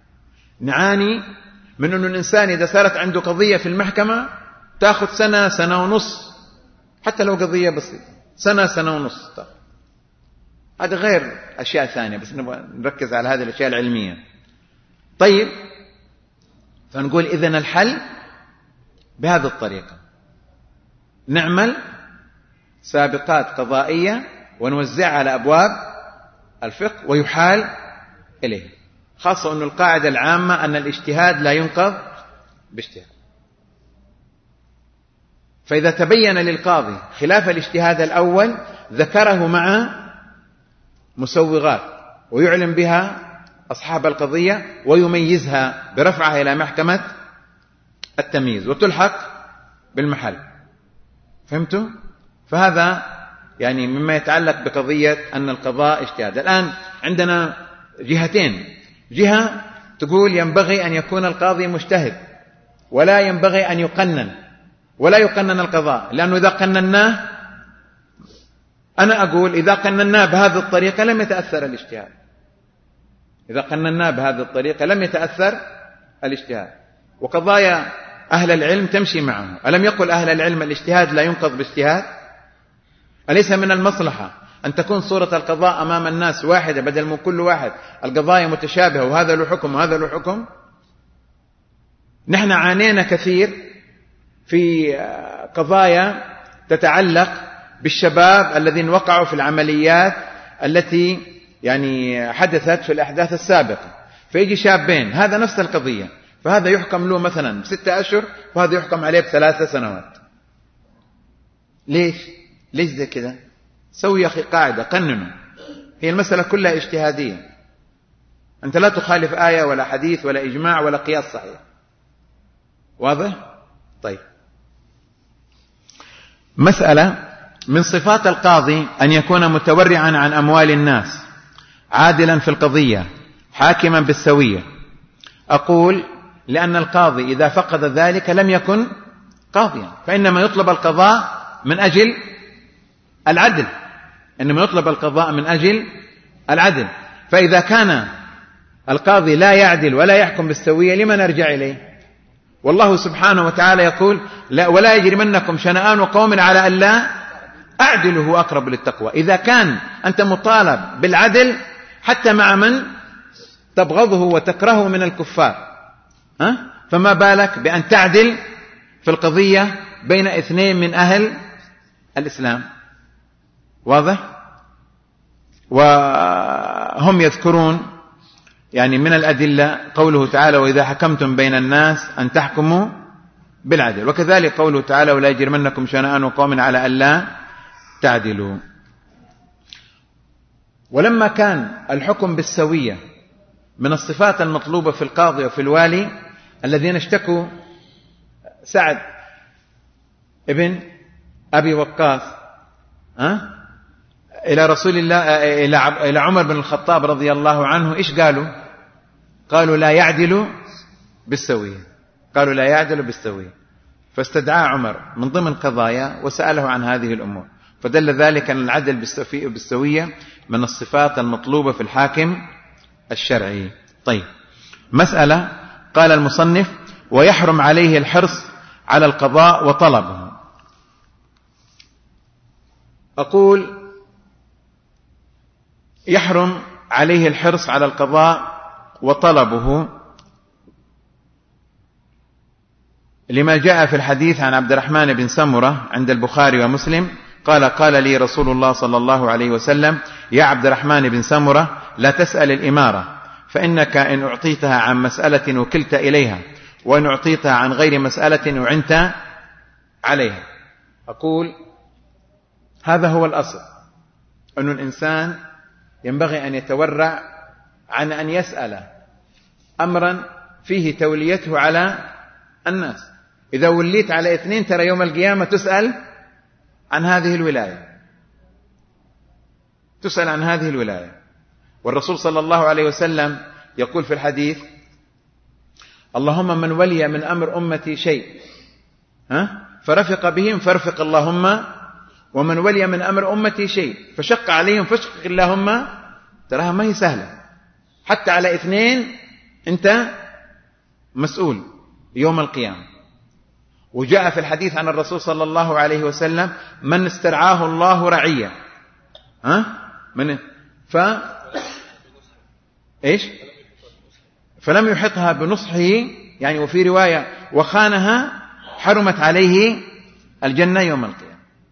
نعاني من أنه الإنسان إذا صارت عنده قضية في المحكمة تأخذ سنة، سنة ونص، حتى لو قضية بسيطة سنة ونص. هذا غير أشياء ثانية، بس نركز على هذه الأشياء العلمية. طيب، فنقول إذن الحل بهذه الطريقة، نعمل سابقات قضائية ونوزعها على أبواب الفقه ويحال إليه، خاصة أن القاعدة العامة أن الاجتهاد لا ينقض باجتهاد. فإذا تبين للقاضي خلاف الاجتهاد الأول ذكره مع مسوغات ويعلم بها أصحاب القضية ويميزها برفعها إلى محكمة التمييز وتلحق بالمحل. فهمتوا؟ فهذا يعني مما يتعلق بقضية أن القضاء اجتهاد. الآن عندنا جهتين، جهة تقول ينبغي أن يكون القاضي مجتهد ولا ينبغي أن يقنن ولا يقنن القضاء، لأنه إذا قنناه، أنا أقول إذا قنناه بهذه الطريقة لم يتأثر الاجتهاد، إذا قنناه بهذه الطريقة لم يتأثر الاجتهاد. وقضايا أهل العلم تمشي معه. ألم يقل أهل العلم الاجتهاد لا ينقض باجتهاد؟ أليس من المصلحة أن تكون صورة القضاء أمام الناس واحدة بدل من كل واحد القضايا متشابهة وهذا له حكم وهذا له حكم؟ نحن عانينا كثير في قضايا تتعلق بالشباب الذين وقعوا في العمليات التي يعني حدثت في الأحداث السابقة، فيجي شابين هذا نفس القضية، فهذا يحكم له مثلا ب6 أشهر وهذا يحكم عليه ب3 سنوات. ليش زي كده؟ سوي يا أخي قاعدة، قننوا. هي المسألة كلها اجتهادية، أنت لا تخالف آية ولا حديث ولا إجماع ولا قياس صحيح. واضح؟ طيب، مسألة من صفات القاضي أن يكون متورعا عن أموال الناس، عادلا في القضية، حاكما بالسوية. أقول لأن القاضي إذا فقد ذلك لم يكن قاضيا، فإنما يطلب القضاء من أجل العدل، إنما يطلب القضاء من أجل العدل. فإذا كان القاضي لا يعدل ولا يحكم بالسوية لما نرجع إليه؟ والله سبحانه وتعالى يقول لا ولا يجرمنكم شنآن قوم على ألا أعدلوا هو أقرب للتقوى. إذا كان أنت مطالب بالعدل حتى مع من تبغضه وتكرهه من الكفار، فما بالك بأن تعدل في القضية بين 2 من أهل الإسلام؟ واضح؟ وهم يذكرون يعني من الأدلة قوله تعالى وإذا حكمتم بين الناس أن تحكموا بالعدل، وكذلك قوله تعالى ولا يجرمنكم شنآن قوم على ألا تعدلوا. ولما كان الحكم بالسوية من الصفات المطلوبة في القاضي وفي الوالي الذين اشتكوا سعد ابن أبي وقاص إلى رسول الله إلى عمر بن الخطاب رضي الله عنه، إيش قالوا؟ قالوا لا يعدل بالسوية، قالوا لا يعدل بالسوية. فاستدعى عمر من ضمن قضايا وسأله عن هذه الأمور، فدل ذلك أن العدل بالسوية من الصفات المطلوبة في الحاكم الشرعي. طيب، مسألة قال المصنف ويحرم عليه الحرص على القضاء وطلبه. أقول يحرم عليه الحرص على القضاء وطلبه لما جاء في الحديث عن عبد الرحمن بن سمرة عند البخاري ومسلم قال لي رسول الله صلى الله عليه وسلم يا عبد الرحمن بن سمرة لا تسأل الإمارة، فإنك إن أعطيتها عن مسألة وكلت إليها، وإن أعطيتها عن غير مسألة أعنت عليها. أقول هذا هو الأصل، أن الإنسان ينبغي أن يتورع عن أن يسأل أمرا فيه توليته على الناس. إذا وليت على 2 ترى يوم القيامة تسأل عن هذه الولاية، تسأل عن هذه الولاية. والرسول صلى الله عليه وسلم يقول في الحديث اللهم من ولي من أمر أمتي شيء فرفق بهم فارفق اللهم، ومن ولي من أمر أمتي شيء فشق عليهم فاشقق اللهم. تراها ما هي سهلة، حتى على 2 أنت مسؤول يوم القيامة. وجاء في الحديث عن الرسول صلى الله عليه وسلم من استرعاه الله رعية فلم يحطها بنصحه، يعني وفي رواية وخانها حرمت عليه الجنة يوم القيامة.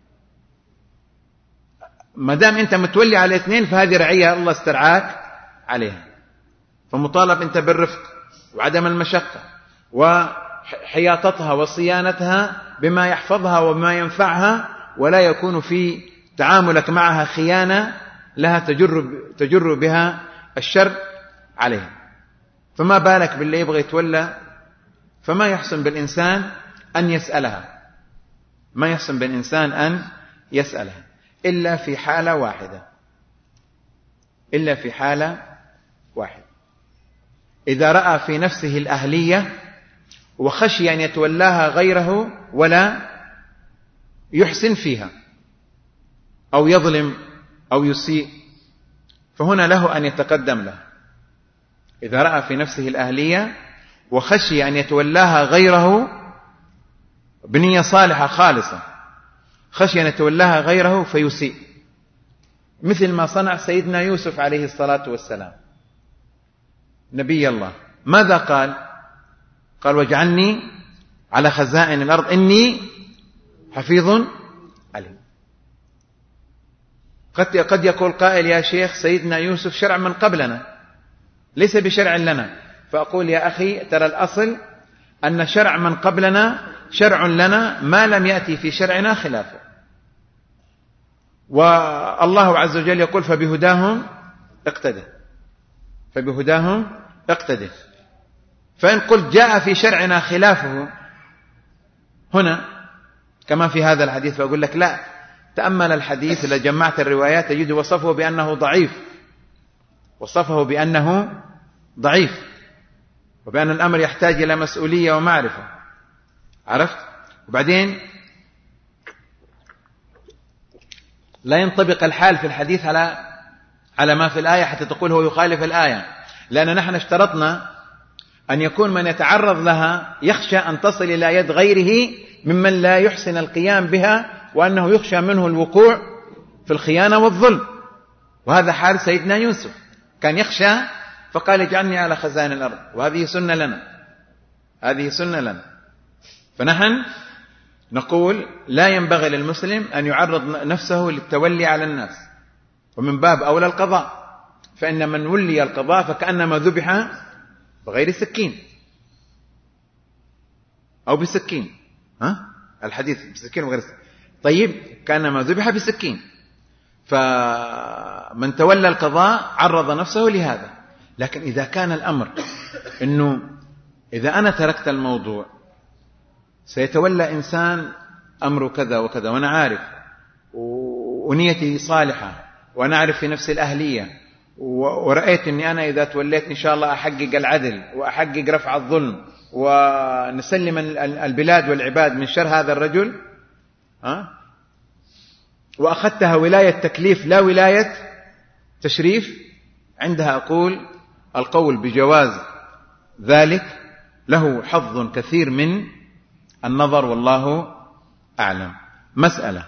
ما دام أنت متولي على 2 فهذه رعية الله استرعاك عليها، فمطالب أنت بالرفق وعدم المشقة وحياطتها وصيانتها بما يحفظها وما ينفعها، ولا يكون في تعاملك معها خيانة لها تجر بها الشر عليها. فما بالك باللي يبغى يتولى؟ فما يحسن بالإنسان أن يسألها، ما يحسن بالإنسان أن يسألها إلا في حالة واحدة، إلا في حالة واحدة، إذا رأى في نفسه الأهلية وخشي أن يتولاها غيره ولا يحسن فيها أو يظلم أو يسيء، فهنا له أن يتقدم له. إذا رأى في نفسه الأهلية وخشي أن يتولاها غيره بنية صالحة خالصة، خشي أن يتولاها غيره فيسيء، مثل ما صنع سيدنا يوسف عليه الصلاة والسلام نبي الله. ماذا قال؟ قال واجعلني على خزائن الأرض إني حفيظ عليم. قد يقول قائل يا شيخ سيدنا يوسف شرع من قبلنا ليس بشرع لنا، فأقول يا أخي ترى الأصل أن شرع من قبلنا شرع لنا ما لم يأتي في شرعنا خلافه، والله عز وجل يقول فبهداهم اقتدى، فبهداهم اقتدى. فإن قلت جاء في شرعنا خلافه هنا كما في هذا الحديث، فأقول لك لا، تأمل الحديث إذا جمعت الروايات تجد وصفه بأنه ضعيف، وصفه بأنه ضعيف، وبأن الأمر يحتاج إلى مسؤولية ومعرفة. عرفت؟ وبعدين لا ينطبق الحال في الحديث على ما في الآية حتى تقول هو يخالف الآية، لأن نحن اشترطنا أن يكون من يتعرض لها يخشى أن تصل إلى يد غيره ممن لا يحسن القيام بها، وأنه يخشى منه الوقوع في الخيانة والظلم، وهذا حال سيدنا يوسف، كان يخشى فقال اجعلني على خزائن الأرض، وهذه سنة لنا، هذه سنة لنا. فنحن نقول لا ينبغي للمسلم أن يعرض نفسه للتولي على الناس، ومن باب أولى القضاء، فإن من ولي القضاء فكأنما ذبح بغير سكين أو بسكين، الحديث بسكين وغير سكين، طيب كأنما ذبح بسكين، فمن تولى القضاء عرض نفسه لهذا. لكن إذا كان الأمر أنه إذا أنا تركت الموضوع سيتولى إنسان أمر كذا وكذا، وأنا عارف ونيتي صالحة، وأنا أعرف في نفسي الأهلية، ورأيت أني أنا إذا توليت إن شاء الله أحقق العدل وأحقق رفع الظلم ونسلم البلاد والعباد من شر هذا الرجل، وأخذتها ولاية تكليف لا ولاية تشريف، عندها أقول القول بجواز ذلك له حظ كثير من النظر، والله أعلم. مسألة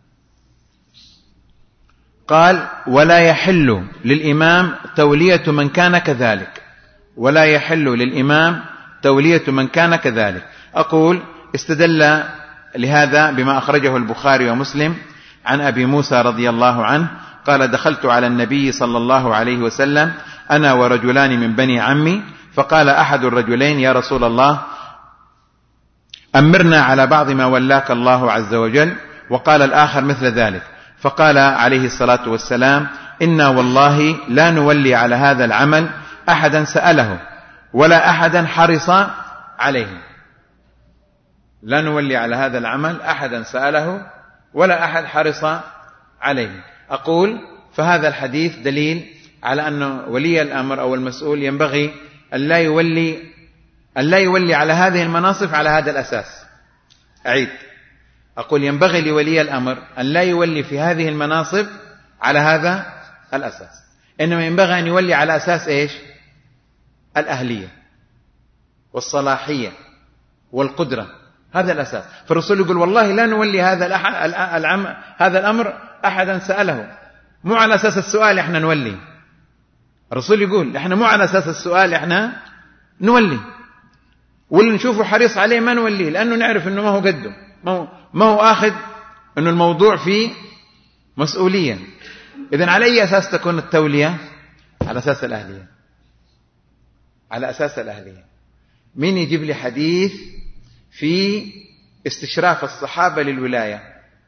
قال ولا يحل للإمام تولية من كان كذلك، ولا يحل للإمام تولية من كان كذلك. أقول استدل لهذا بما أخرجه البخاري ومسلم عن أبي موسى رضي الله عنه قال دخلت على النبي صلى الله عليه وسلم أنا ورجلان من بني عمي، فقال أحد الرجلين يا رسول الله أمرنا على بعض ما ولاك الله عز وجل، وقال الآخر مثل ذلك، فقال عليه الصلاة والسلام إنا والله لا نولي على هذا العمل أحدا سأله ولا أحدا حرص عليه، لا نولي على هذا العمل أحدا سأله ولا أحد حرص عليه. أقول فهذا الحديث دليل على أن ولي الأمر أو المسؤول ينبغي أن لا يولي على هذه المناصب على هذا الأساس. أعيد، أقول ينبغي لولي الأمر أن لا يولي في هذه المناصب على هذا الأساس، إنما ينبغي أن يولي على أساس إيش؟ الأهلية والصلاحية والقدرة، هذا الأساس. فالرسول يقول والله لا نولي هذا الأمر أحدا سأله، مو على أساس السؤال إحنا نولي. الرسول يقول إحنا مو على أساس السؤال إحنا نولي، واللي نشوفه حريص عليه ما نوليه، لأنه نعرف أنه ما هو قده، ما هو آخذ أنه الموضوع فيه مسؤولية. إذن على أي أساس تكون التولية؟ على أساس الأهلية، على أساس الأهلية. مين يجيب لي حديث في استشراف الصحابة للولاية؟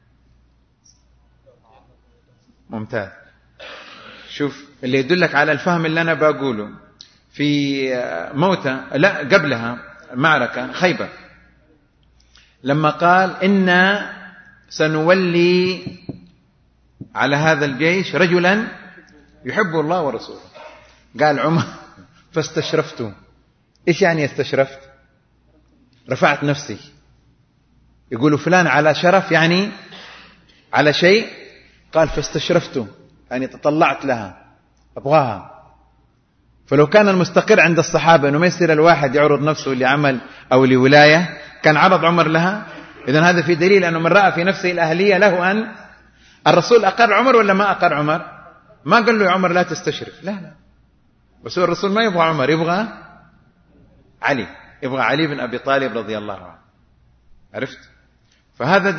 ممتاز. شوف اللي يدلك على الفهم اللي أنا بقوله. في موتى، لا قبلها معركة خيبر، لما قال إنا سنولي على هذا الجيش رجلا يحب الله ورسوله، قال عمر فاستشرفت. إيش يعني استشرفت؟ رفعت نفسي. يقولوا فلان على شرف يعني على شيء، قال فاستشرفت يعني تطلعت لها، أبغاها. فلو كان المستقر عند الصحابة أنه ما يصير الواحد يعرض نفسه لعمل أو لولاية كان عرض عمر لها. إذن هذا في دليل أنه من رأى في نفسه الأهلية له أن الرسول أقر عمر ولا ما أقر عمر؟ ما قال له يا عمر لا تستشرف، لا، بس هو الرسول ما يبغى عمر، يبغى علي، يبغى علي بن أبي طالب رضي الله عنه. عرفت؟ فهذا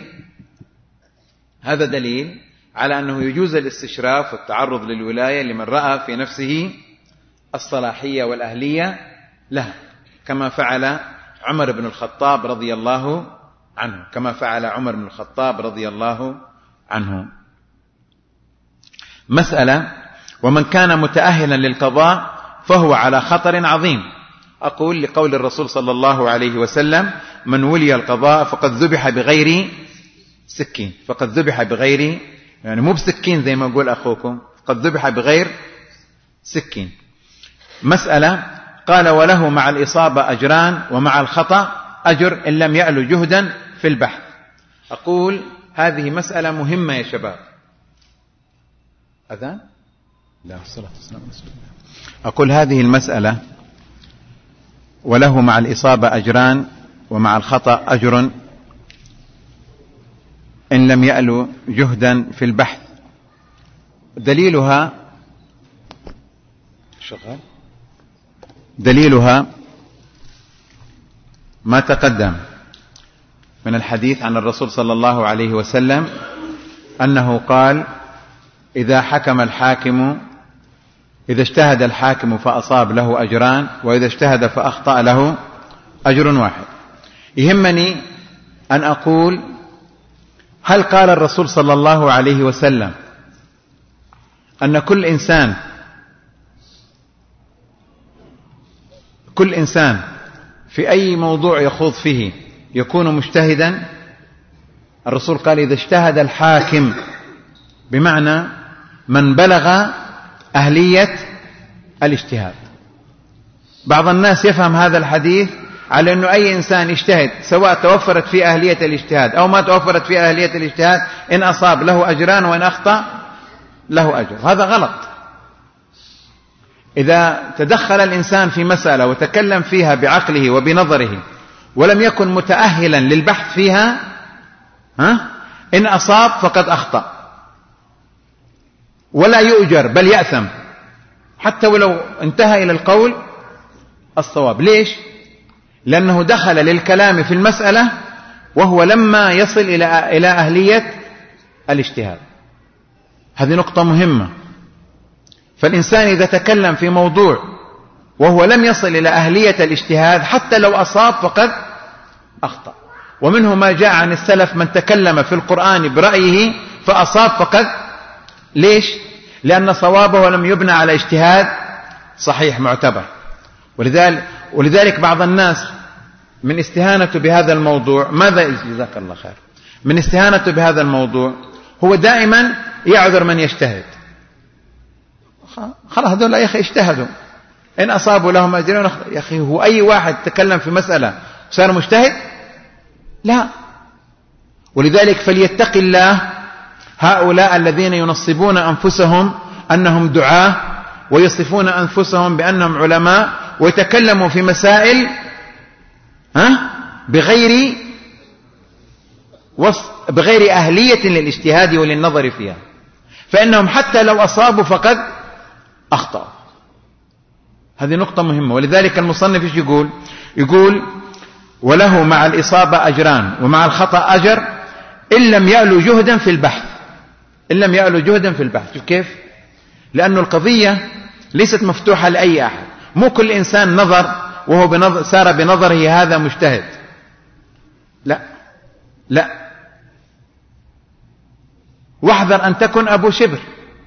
دليل على أنه يجوز الاستشراف والتعرض للولاية لمن رأى في نفسه الصلاحية والأهلية لها، كما فعل عمر بن الخطاب رضي الله عنه. مسألة: ومن كان متأهلا للقضاء فهو على خطر عظيم. أقول لقول الرسول صلى الله عليه وسلم: من ولي القضاء فقد ذبح بغير سكين. فقد ذبح بغير، يعني مو بسكين زي ما يقول أخوكم، فقد ذبح بغير سكين. مسألة: قال: وله مع الإصابة أجران ومع الخطأ أجر إن لم يأل جهدا في البحث. أقول هذه مسألة مهمة يا شباب. أذان؟ لا، الصلاة والسلام على رسول الله. أقول هذه المسألة: وله مع الإصابة أجران ومع الخطأ أجر إن لم يأل جهدا في البحث. دليلها ما تقدم من الحديث عن الرسول صلى الله عليه وسلم أنه قال: إذا اجتهد الحاكم فأصاب له أجران، وإذا اجتهد فأخطأ له أجر واحد. يهمني أن أقول: هل قال الرسول صلى الله عليه وسلم أن كل إنسان في أي موضوع يخوض فيه يكون مجتهدا؟ الرسول قال: إذا اجتهد الحاكم، بمعنى من بلغ أهلية الاجتهاد. بعض الناس يفهم هذا الحديث على أنه أي إنسان يجتهد سواء توفرت فيه أهلية الاجتهاد أو ما توفرت فيه أهلية الاجتهاد، إن أصاب له أجران وإن أخطأ له أجر. هذا غلط. إذا تدخل الإنسان في مسألة وتكلم فيها بعقله وبنظره ولم يكن متأهلا للبحث فيها، إن أصاب فقد أخطأ ولا يؤجر بل يأثم، حتى ولو انتهى إلى القول الصواب. ليش؟ لأنه دخل للكلام في المسألة وهو لما يصل إلى أهلية الاجتهاد. هذه نقطة مهمة. فالإنسان إذا تكلم في موضوع وهو لم يصل إلى أهلية الاجتهاد حتى لو أصاب فقد أخطأ. ومنه ما جاء عن السلف: من تكلم في القرآن برأيه فأصاب فقد. ليش؟ لأن صوابه لم يبنى على اجتهاد صحيح معتبر. ولذلك بعض الناس من استهانته بهذا الموضوع، جزاك الله خير، من استهانته بهذا الموضوع هو دائما يعذر من يجتهد. خلاص هذول يا أخي اجتهدوا، إن أصابوا لهم أجرين. يا أخي هو أي واحد تكلم في مسألة صار مجتهد؟ لا. ولذلك فليتق الله هؤلاء الذين ينصبون أنفسهم أنهم دعاة ويصفون أنفسهم بأنهم علماء ويتكلموا في مسائل بغير أهلية للاجتهاد وللنظر فيها، فإنهم حتى لو أصابوا فقد أخطأوا. هذه نقطة مهمة. ولذلك المصنف ايش يقول: وله مع الإصابة أجران ومع الخطأ أجر إن لم يألو جهدا في البحث. شوف كيف؟ لأن القضية ليست مفتوحة لأي أحد. مو كل إنسان نظر وهو سار بنظره هذا مجتهد. لا. واحذر أن تكن أبو شبر.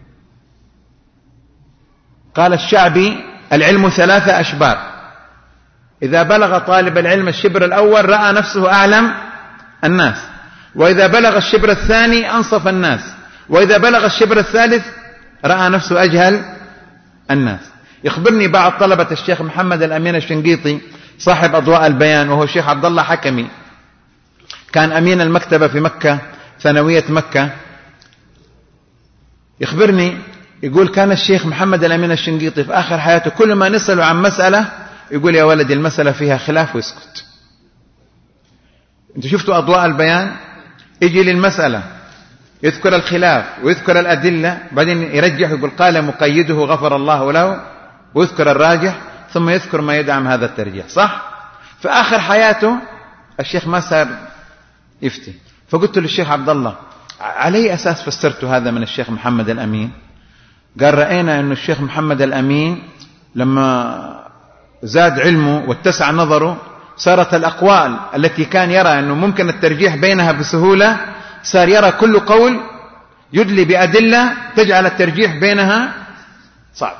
قال الشعبي: العلم 3 أشبار، إذا بلغ طالب العلم الشبر الأول رأى نفسه أعلم الناس، وإذا بلغ الشبر الثاني أنصف الناس، وإذا بلغ الشبر الثالث رأى نفسه أجهل الناس. يخبرني بعض طلبة الشيخ محمد الأمين الشنقيطي صاحب أضواء البيان، وهو الشيخ عبد الله حكمي، كان أمين المكتبة في مكة، ثانوية مكة. يخبرني يقول كان الشيخ محمد الأمين الشنقيطي في آخر حياته كل ما نسأله عن مسألة يقول يا ولدي المسألة فيها خلاف ويسكت. انتوا شفتوا أضواء البيان؟ يجي للمسألة يذكر الخلاف ويذكر الأدلة، بعدين يرجح ويقول قال مقيده غفر الله له، ويذكر الراجح ثم يذكر ما يدعم هذا الترجيح. صح؟ في آخر حياته الشيخ ما صار يفتي. فقلت للشيخ عبد الله على أي أساس فسرت هذا من الشيخ محمد الأمين؟ قال رأينا أن الشيخ محمد الأمين لما زاد علمه واتسع نظره صارت الأقوال التي كان يرى أنه ممكن الترجيح بينها بسهولة صار يرى كل قول يدلي بأدلة تجعل الترجيح بينها صعب.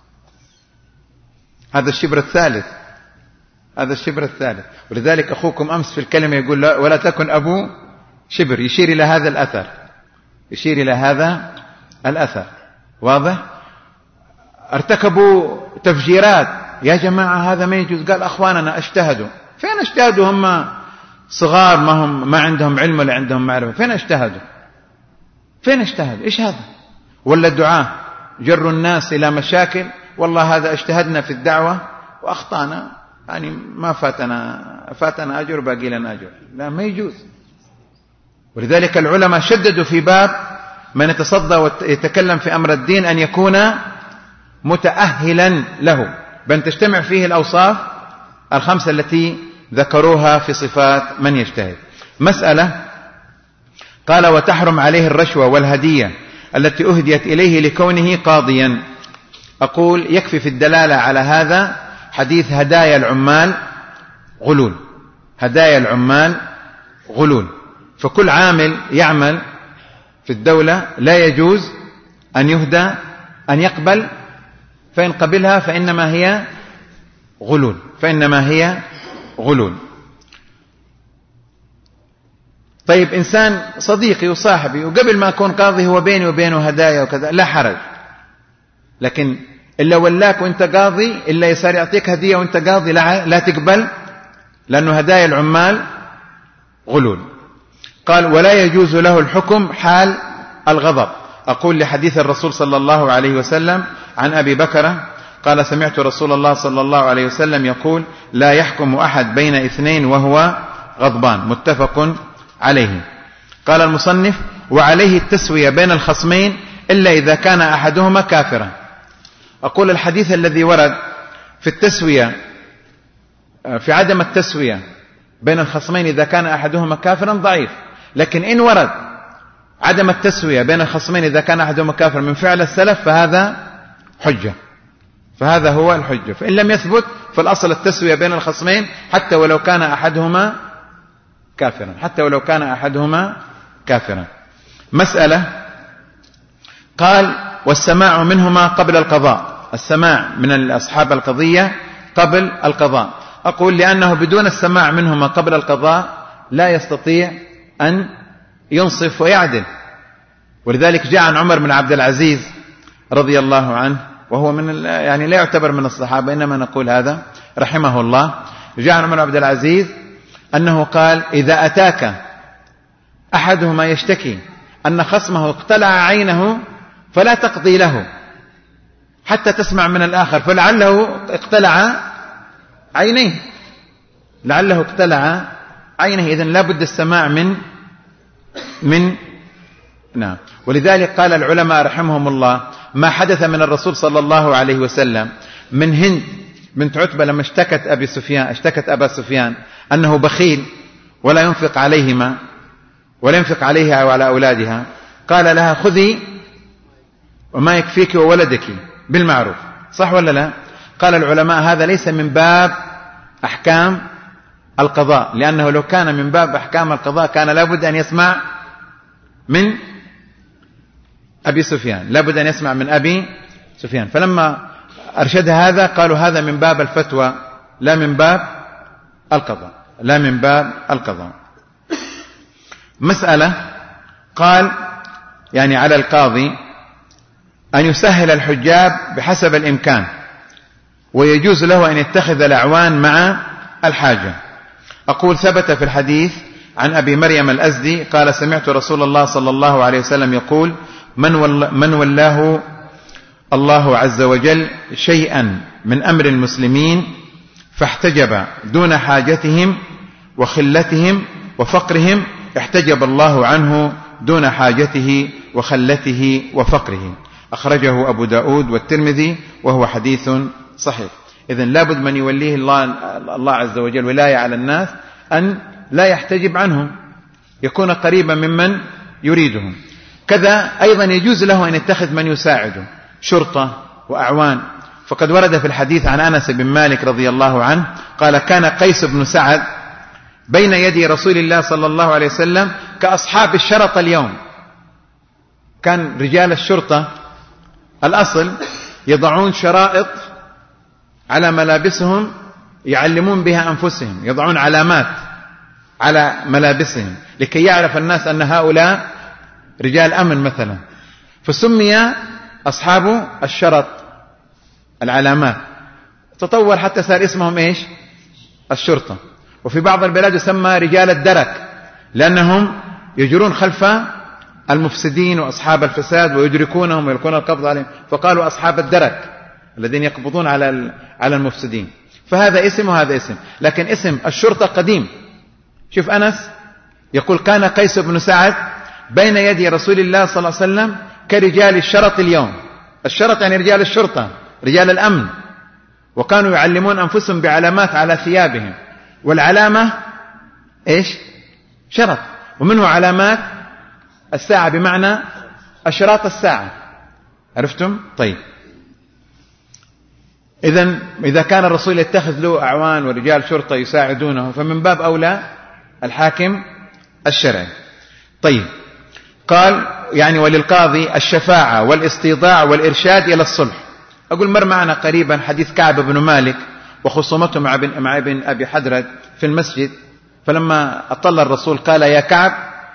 هذا الشبر الثالث، هذا الشبر الثالث. ولذلك أخوكم أمس في الكلمة يقول لا ولا تكن أبو شبر، يشير إلى هذا الأثر، يشير إلى هذا الأثر. واضح؟ ارتكبوا تفجيرات يا جماعة هذا ما يجوز. قال أخواننا اجتهدوا. فين اجتهدوا؟ هم صغار ما عندهم علم ولا عندهم معرفة. فين اجتهدوا؟ فين اجتهدوا؟ إيش هذا؟ ولا الدعاة جروا الناس إلى مشاكل، والله هذا اجتهدنا في الدعوة وأخطأنا، يعني ما فاتنا أجر باقي لنا أجر. لا، ما يجوز. ولذلك العلماء شددوا في باب من يتصدى ويتكلم في أمر الدين أن يكون متأهلا له، بأن تجتمع فيه الأوصاف الخمسة التي ذكروها في صفات من يجتهد. مسألة قال وتحرم عليه الرشوة والهدية التي أهديت إليه لكونه قاضيا. أقول يكفي في الدلالة على هذا حديث هدايا العمال غلول، هدايا العمال غلول. فكل عامل يعمل في الدولة لا يجوز أن يهدى، أن يقبل، فإن قبلها فإنما هي غلول، فإنما هي غلول. طيب إنسان صديقي وصاحبي وقبل ما أكون قاضي هو بيني وبينه هدايا وكذا، لا حرج. لكن إلا ولاك وإنت قاضي إلا يصير يعطيك هدية وإنت قاضي لا تقبل، لأنه هدايا العمال غلول. قال ولا يجوز له الحكم حال الغضب. أقول لحديث الرسول صلى الله عليه وسلم عن أبي بكر قال سمعت رسول الله صلى الله عليه وسلم يقول لا يحكم أحد بين اثنين وهو غضبان، متفق عليه. قال المصنف وعليه التسوية بين الخصمين إلا إذا كان أحدهما كافرا. أقول الحديث الذي ورد في التسوية، في عدم التسوية بين الخصمين إذا كان أحدهما كافرا ضعيف، لكن إن ورد عدم التسوية بين الخصمين إذا كان أحدهما كافرا من فعل السلف فهذا حجة، فهذا هو الحجة. فإن لم يثبت فالأصل التسوية بين الخصمين حتى ولو كان أحدهما كافرا، حتى ولو كان أحدهما كافرا. مسألة قال والسماع منهما قبل القضاء، السماع من أصحاب القضية قبل القضاء. أقول لأنه بدون السماع منهما قبل القضاء لا يستطيع أن ينصف ويعدل. ولذلك جاء عن عمر بن عبد العزيز رضي الله عنه، وهو من يعني لا يعتبر من الصحابة إنما نقول هذا رحمه الله، جاء عن عمر بن عبد العزيز أنه قال إذا أتاك أحدهما يشتكي أن خصمه اقتلع عينه فلا تقضي له حتى تسمع من الآخر، فلعله اقتلع عينيه، لعله اقتلع عينه. إذن لا بد السماع من نعم. ولذلك قال العلماء رحمهم الله ما حدث من الرسول صلى الله عليه وسلم من هند بنت عتبة لما اشتكت أبا سفيان أنه بخيل ولا ينفق عليهما ولا ينفق عليها وعلى أولادها، قال لها خذي وما يكفيك وولدك بالمعروف. صح ولا لا؟ قال العلماء هذا ليس من باب أحكام القضاء، لأنه لو كان من باب أحكام القضاء كان لابد أن يسمع من أبي سفيان، لابد أن يسمع من أبي سفيان. فلما أرشد هذا قالوا هذا من باب الفتوى لا من باب القضاء، لا من باب القضاء. مسألة قال يعني على القاضي أن يسهل الحجاب بحسب الإمكان، ويجوز له أن يتخذ الأعوان مع الحاجة. أقول ثبت في الحديث عن أبي مريم الأزدي قال سمعت رسول الله صلى الله عليه وسلم يقول من ولاه الله عز وجل شيئا من أمر المسلمين فاحتجب دون حاجتهم وخلتهم وفقرهم، احتجب الله عنه دون حاجته وخلته وفقره. أخرجه أبو داود والترمذي وهو حديث صحيح. إذن لابد من يوليه الله عز وجل ولاية على الناس أن لا يحتجب عنهم، يكون قريبا ممن يريدهم. كذا أيضا يجوز له أن يتخذ من يساعده، شرطة وأعوان. فقد ورد في الحديث عن أنس بن مالك رضي الله عنه قال: كان قيس بن سعد بين يدي رسول الله صلى الله عليه وسلم كأصحاب الشرط اليوم. كان رجال الشرطة الأصل يضعون شرائط على ملابسهم يعلمون بها أنفسهم، يضعون علامات على ملابسهم لكي يعرف الناس أن هؤلاء رجال أمن مثلا، فسمي أصحاب الشرط العلامات. تطور حتى صار اسمهم إيش؟ الشرطة. وفي بعض البلاد يسمى رجال الدرك، لأنهم يجرون خلف المفسدين وأصحاب الفساد ويدركونهم ويلقون القبض عليهم، فقالوا أصحاب الدرك الذين يقبضون على المفسدين. فهذا اسم وهذا اسم، لكن اسم الشرطة قديم. شوف أنس يقول: كان قيس بن سعد بين يدي رسول الله صلى الله عليه وسلم كرجال الشرط اليوم. الشرط يعني رجال الشرطة، رجال الأمن، وكانوا يعلمون أنفسهم بعلامات على ثيابهم، والعلامة إيش؟ شرط. ومنه علامات الساعة بمعنى أشراط الساعة. عرفتم؟ طيب، إذا كان الرسول يتخذ له أعوان ورجال شرطة يساعدونه، فمن باب أولى الحاكم الشرعي. طيب، قال يعني وللقاضي الشفاعة والاستيضاع والإرشاد إلى الصلح. أقول مر معنا قريبا حديث كعب بن مالك وخصومته مع ابن أبي حدرد في المسجد، فلما أطل الرسول قال: يا كعب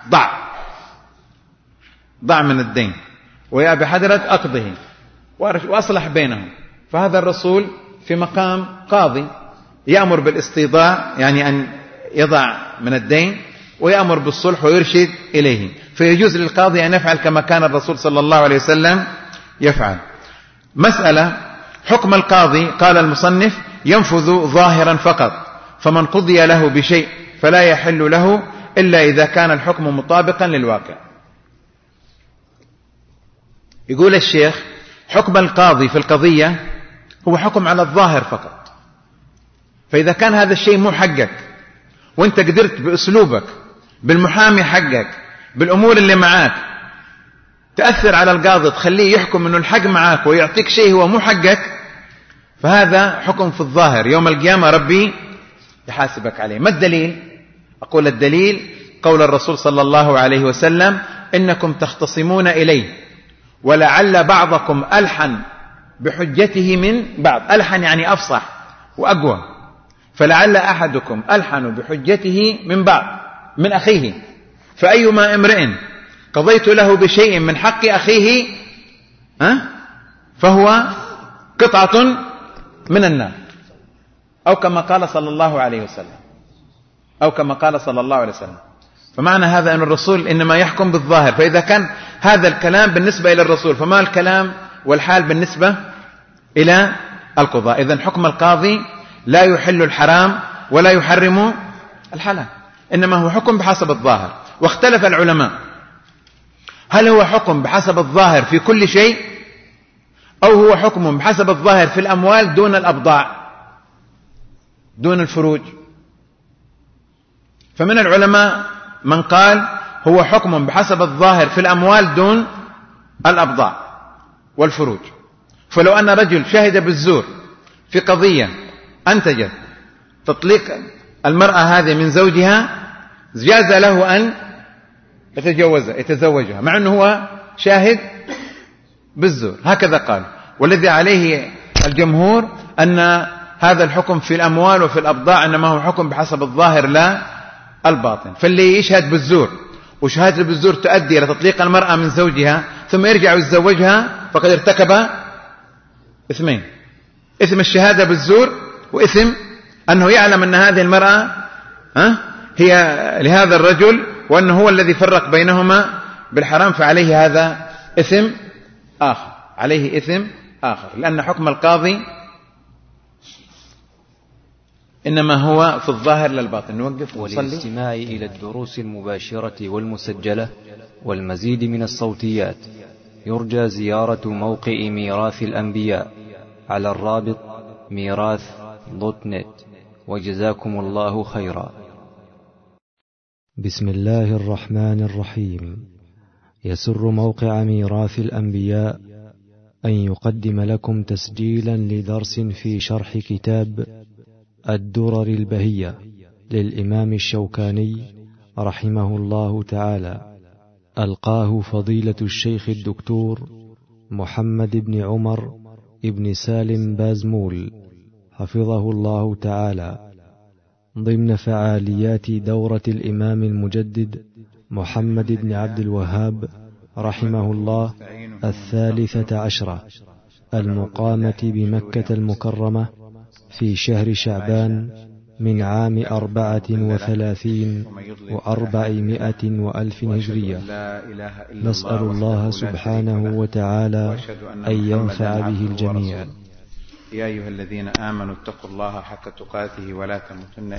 ضع من الدين، ويا أبي حدرد أقضه، وأصلح بينهم. فهذا الرسول في مقام قاضي يأمر بالاستيضاع، يعني أن يضع من الدين، ويأمر بالصلح ويرشد إليه. فيجوز للقاضي أن يفعل كما كان الرسول صلى الله عليه وسلم يفعل. مسألة حكم القاضي، قال المصنف: ينفذ ظاهرا فقط، فمن قضي له بشيء فلا يحل له إلا إذا كان الحكم مطابقا للواقع. يقول الشيخ: حكم القاضي في القضية هو حكم على الظاهر فقط. فإذا كان هذا الشيء مو حقك، وانت قدرت بأسلوبك بالمحامي حقك بالأمور اللي معاك تأثر على القاضي تخليه يحكم أنه الحق معاك ويعطيك شيء هو مو حقك، فهذا حكم في الظاهر. يوم القيامة ربي يحاسبك عليه. ما الدليل؟ أقول الدليل قول الرسول صلى الله عليه وسلم: إنكم تختصمون إليه ولعل بعضكم ألحن بحجته من بعض. ألحن يعني أفصح وأقوى، فلعل أحدكم ألحن بحجته من بعض من أخيه، فأيما امرئ قضيت له بشيء من حق أخيه فهو قطعة من النار، أو كما قال صلى الله عليه وسلم. فمعنى هذا أن الرسول إنما يحكم بالظاهر. فإذا كان هذا الكلام بالنسبة إلى الرسول، فما الكلام والحال بالنسبة إلى القضاء؟ إذن حكم القاضي لا يحل الحرام ولا يحرم الحلال، إنما هو حكم بحسب الظاهر. واختلف العلماء هل هو حكم بحسب الظاهر في كل شيء، أو هو حكم بحسب الظاهر في الأموال دون الأبضاع دون الفروج. فمن العلماء من قال هو حكم بحسب الظاهر في الأموال دون الأبضاع والفروج. فلو أن رجل شهد بالزور في قضية أنتجت تطليق المرأة هذه من زوجها، جاز له أن يتزوجها مع أنه هو شاهد بالزور. هكذا قال. والذي عليه الجمهور أن هذا الحكم في الأموال وفي الأبضاع إنما هو حكم بحسب الظاهر لا الباطن. فاللي يشهد بالزور وشهادة بالزور تؤدي إلى تطليق المرأة من زوجها ثم يرجع يتزوجها فقد ارتكب اثمين: إثم الشهادة بالزور، وإثم أنه يعلم أن هذه المرأة هي لهذا الرجل وأنه هو الذي فرق بينهما بالحرام، فعليه هذا إثم آخر، عليه إثم آخر، لأن حكم القاضي إنما هو في الظاهر للباطن. نوقف ونصلي. وللاستماع إلى الدروس المباشرة والمسجلة والمزيد من الصوتيات يرجى زيارة موقع ميراث الأنبياء على الرابط ميراث.net. وجزاكم الله خيرا. بسم الله الرحمن الرحيم. يسر موقع ميراث الأنبياء أن يقدم لكم تسجيلا لدرس في شرح كتاب الدرر البهية للإمام الشوكاني رحمه الله تعالى، ألقاه فضيلة الشيخ الدكتور محمد بن عمر ابن سالم بازمول حفظه الله تعالى، ضمن فعاليات دورة الإمام المجدد محمد بن عبد الوهاب رحمه الله 13 المقامة بمكة المكرمة في شهر شعبان من عام 34 و400 وألف هجرية. نسأل الله سبحانه وتعالى أن ينفع به الجميع. يا أيها الذين آمنوا اتقوا الله حق تقاته ولا تموتن.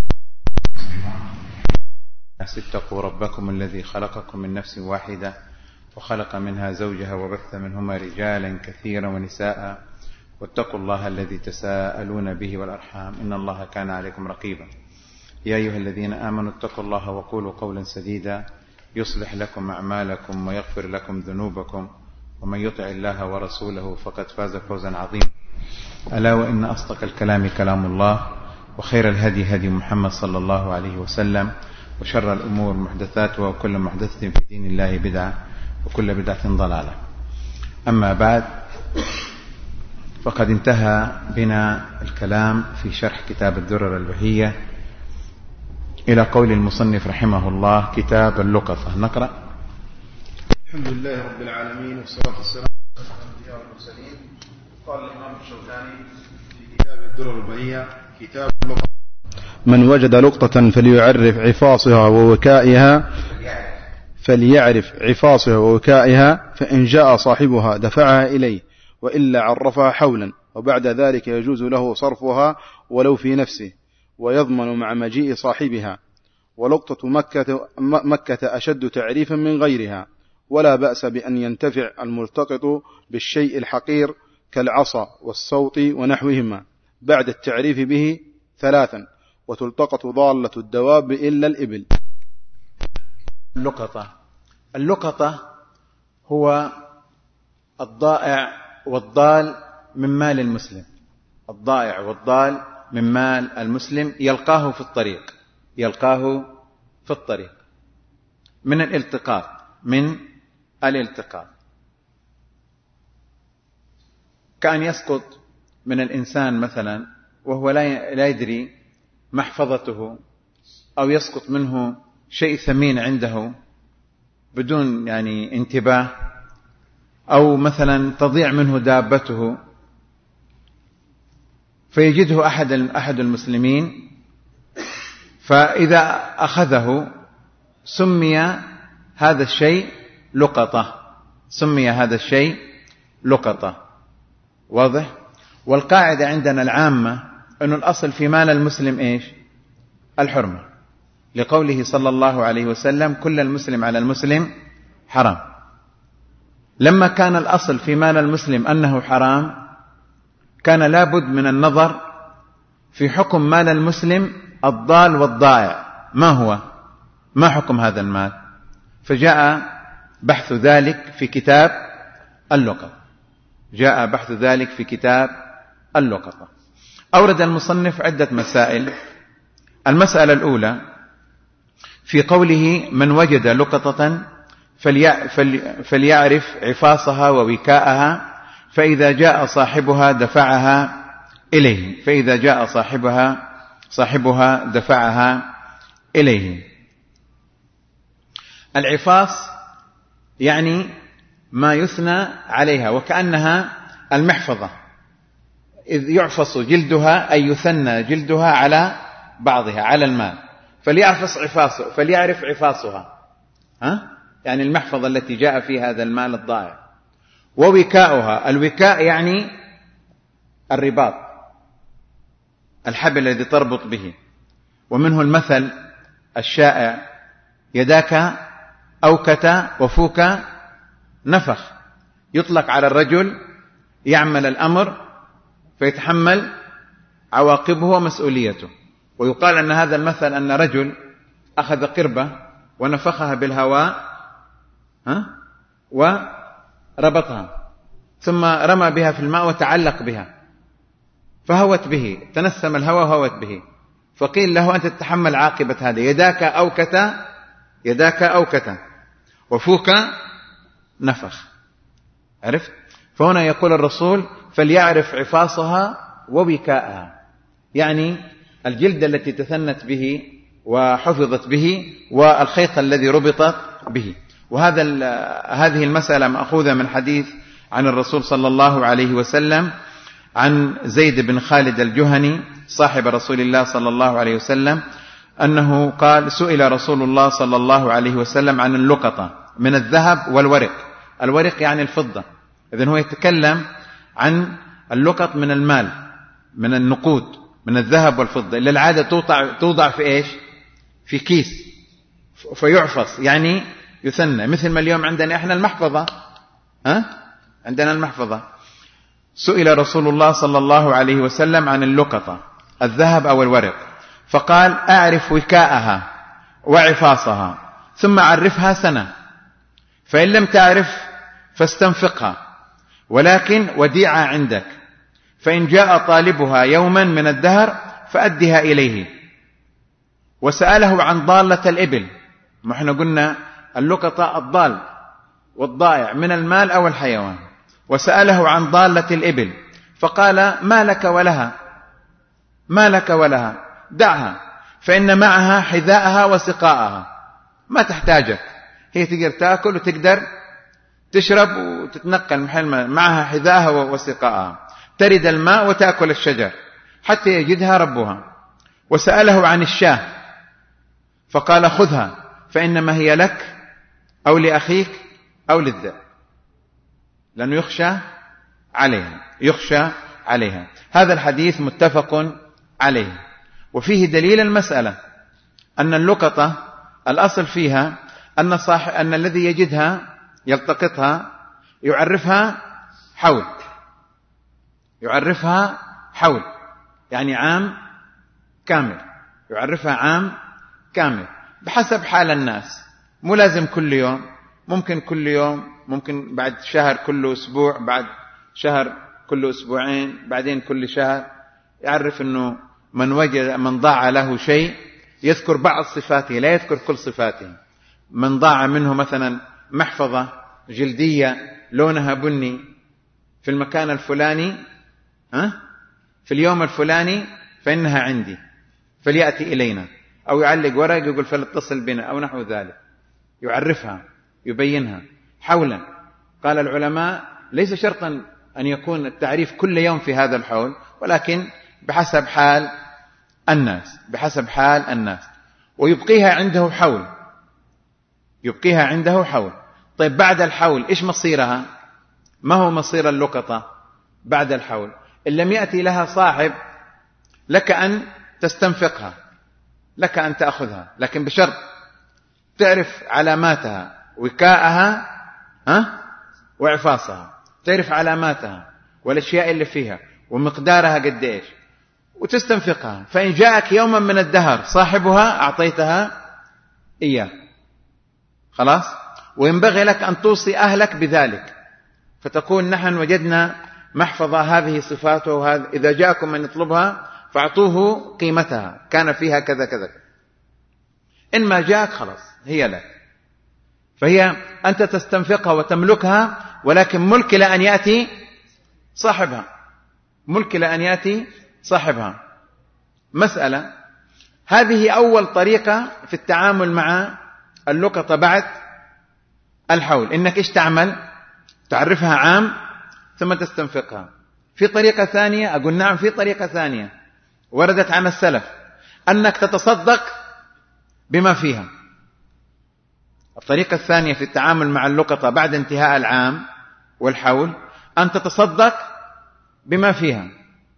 اتقوا ربكم الذي خلقكم من نفس واحدة وخلق منها زوجها وبث منهما رجالا كثيرا ونساء، واتقوا الله الذي تساءلون به والأرحام إن الله كان عليكم رقيبا. يا أيها الذين آمنوا اتقوا الله وقولوا قولا سديدا يصلح لكم أعمالكم ويغفر لكم ذنوبكم، ومن يطع الله ورسوله فقد فاز فوزا عظيما. ألا وإن أصدق الكلام كلام الله، وخير الهدي هدي محمد صلى الله عليه وسلم، وشر الأمور محدثاتها، وكل محدثة في دين الله بدعة، وكل بدعة ضلالة. أما بعد، فقد انتهى بنا الكلام في شرح كتاب الدرر البهية إلى قول المصنف رحمه الله: كتاب اللقطة. نقرأ. الحمد لله رب العالمين، والصلاة والسلام على الأنبياء والمرسلين. قال الإمام الشوكاني في كتاب الدرر البهية: كتاب اللقطة: من وجد لقطة فليعرف عفاصها ووكائها، فإن جاء صاحبها دفعها إليه، وإلا عرفها حولا، وبعد ذلك يجوز له صرفها ولو في نفسه، ويضمن مع مجيء صاحبها. ولقطة مكة أشد تعريفا من غيرها، ولا بأس بأن ينتفع الملتقط بالشيء الحقير كالعصا والصوت ونحوهما بعد التعريف به 3، وتلتقط ضالة الدواب إلا الإبل. اللقطة هو الضائع والضال من مال المسلم. الضائع والضال من مال المسلم يلقاه في الطريق من الالتقاط. كأن يسقط من الإنسان مثلا وهو لا يدري محفظته، أو يسقط منه شيء ثمين عنده بدون انتباه، أو مثلا تضيع منه دابته، فيجده أحد المسلمين، فإذا أخذه سمي هذا الشيء لقطة. واضح؟ والقاعدة عندنا العامة أن الأصل في مال المسلم إيش؟ الحرمة، لقوله صلى الله عليه وسلم: كل المسلم على المسلم حرام. لما كان الأصل في مال المسلم أنه حرام، كان لابد من النظر في حكم مال المسلم الضال والضائع. ما حكم هذا المال؟ فجاء بحث ذلك في كتاب اللقطة. أورد المصنف عدة مسائل. المسألة الأولى في قوله: من وجد لقطة فليعرف عفاصها ووكاءها، فإذا جاء صاحبها دفعها إليه. العفاص يعني ما يثنى عليها، وكأنها المحفظة، إذ يعفص جلدها أي يثنى جلدها على بعضها على المال، فليعرف عفاصها، المحفظة التي جاء فيها هذا المال الضائع. ووكاؤها، الوكاء يعني الرباط، الحبل الذي تربط به. ومنه المثل الشائع: يداك أوكت وفوك نفخ. يطلق على الرجل يعمل الأمر فيتحمل عواقبه ومسؤوليته. ويقال أن هذا المثل أن رجل أخذ قربة ونفخها بالهواء وربطها، ثم رمى بها في الماء وتعلق بها فهوت به، تنسم الهواء وهوت به، فقيل له: أنت تتحمل عاقبة هذا، يداك أوكت وفوك نفخ. عرفت؟ فهنا يقول الرسول: فليعرف عفاصها ووكاءها، يعني الجلد التي تثنت به وحفظت به والخيط الذي ربطت به. هذه المسألة مأخوذة من حديث عن الرسول صلى الله عليه وسلم عن زيد بن خالد الجهني صاحب رسول الله صلى الله عليه وسلم أنه قال: سئل رسول الله صلى الله عليه وسلم عن اللقطة من الذهب والورق. الورق يعني الفضة، إذن هو يتكلم عن اللقط من المال، من النقود، من الذهب والفضة، اللي العادة توضع في إيش؟ في كيس فيعفص، يعني يثنى، مثل ما اليوم عندنا إحنا المحفظة، عندنا المحفظة. سئل رسول الله صلى الله عليه وسلم عن اللقطة الذهب أو الورق، فقال: أعرف وكاءها وعفاصها ثم عرفها سنة، فإن لم تعرف فاستنفقها، ولكن وديعة عندك، فإن جاء طالبها يوما من الدهر فأدها إليه. وسأله عن ضالة الإبل، ما احنا قلنا اللقطة الضال والضائع من المال أو الحيوان، وسأله عن ضالة الإبل فقال: ما لك ولها، دعها، فإن معها حذاءها وسقاءها، ما تحتاجك، هي تقدر تأكل وتقدر تشرب وتتنقل محل، معها حذاءها وسقاءها، ترد الماء وتأكل الشجر حتى يجدها ربها. وسأله عن الشاة فقال: خذها، فإنما هي لك أو لأخيك أو للذئب، لأنه يخشى عليها. هذا الحديث متفق عليه، وفيه دليل المسألة أن اللقطة الأصل فيها أن الذي يجدها يلتقطها يعرفها حول، يعني عام كامل، يعرفها عام كامل بحسب حال الناس، مو لازم كل يوم، ممكن كل يوم، ممكن بعد شهر كل أسبوع، بعد شهر كل أسبوعين، بعدين كل شهر. يعرف أنه من ضاع له شيء يذكر بعض صفاته لا يذكر كل صفاته. من ضاع منه مثلا محفظة جلدية لونها بني في المكان الفلاني في اليوم الفلاني فإنها عندي فليأتي إلينا، أو يعلق ورق يقول فلتصل بنا أو نحو ذلك، يعرفها يبينها حولا. قال العلماء: ليس شرطا أن يكون التعريف كل يوم في هذا الحول، ولكن بحسب حال الناس، ويبقيها عنده حول. طيب بعد الحول إيش مصيرها؟ ما هو مصير اللقطة بعد الحول؟ إن لم يأتي لها صاحب لك أن تستنفقها، لك أن تأخذها، لكن بشرط تعرف علاماتها، وكاءها وعفاصها، تعرف علاماتها والأشياء اللي فيها ومقدارها قد إيش، وتستنفقها. فإن جاءك يوما من الدهر صاحبها أعطيتها إياه، خلاص. وينبغي لك أن توصي أهلك بذلك، فتقول: نحن وجدنا محفظة هذه صفاته وهذا، إذا جاءكم من يطلبها فاعطوه قيمتها، كان فيها كذا كذا. إن ما جاءك خلاص هي لك، فهي أنت تستنفقها وتملكها، ولكن ملك لأن يأتي صاحبها. مسألة، هذه أول طريقة في التعامل مع اللقطة بعد الحول، إنك إيش تعمل؟ تعرفها عام ثم تستنفقها. في طريقة ثانية، أقول نعم في طريقة ثانية وردت عن السلف، أنك تتصدق بما فيها. الطريقة الثانية في التعامل مع اللقطة بعد انتهاء العام والحول أن تتصدق بما فيها،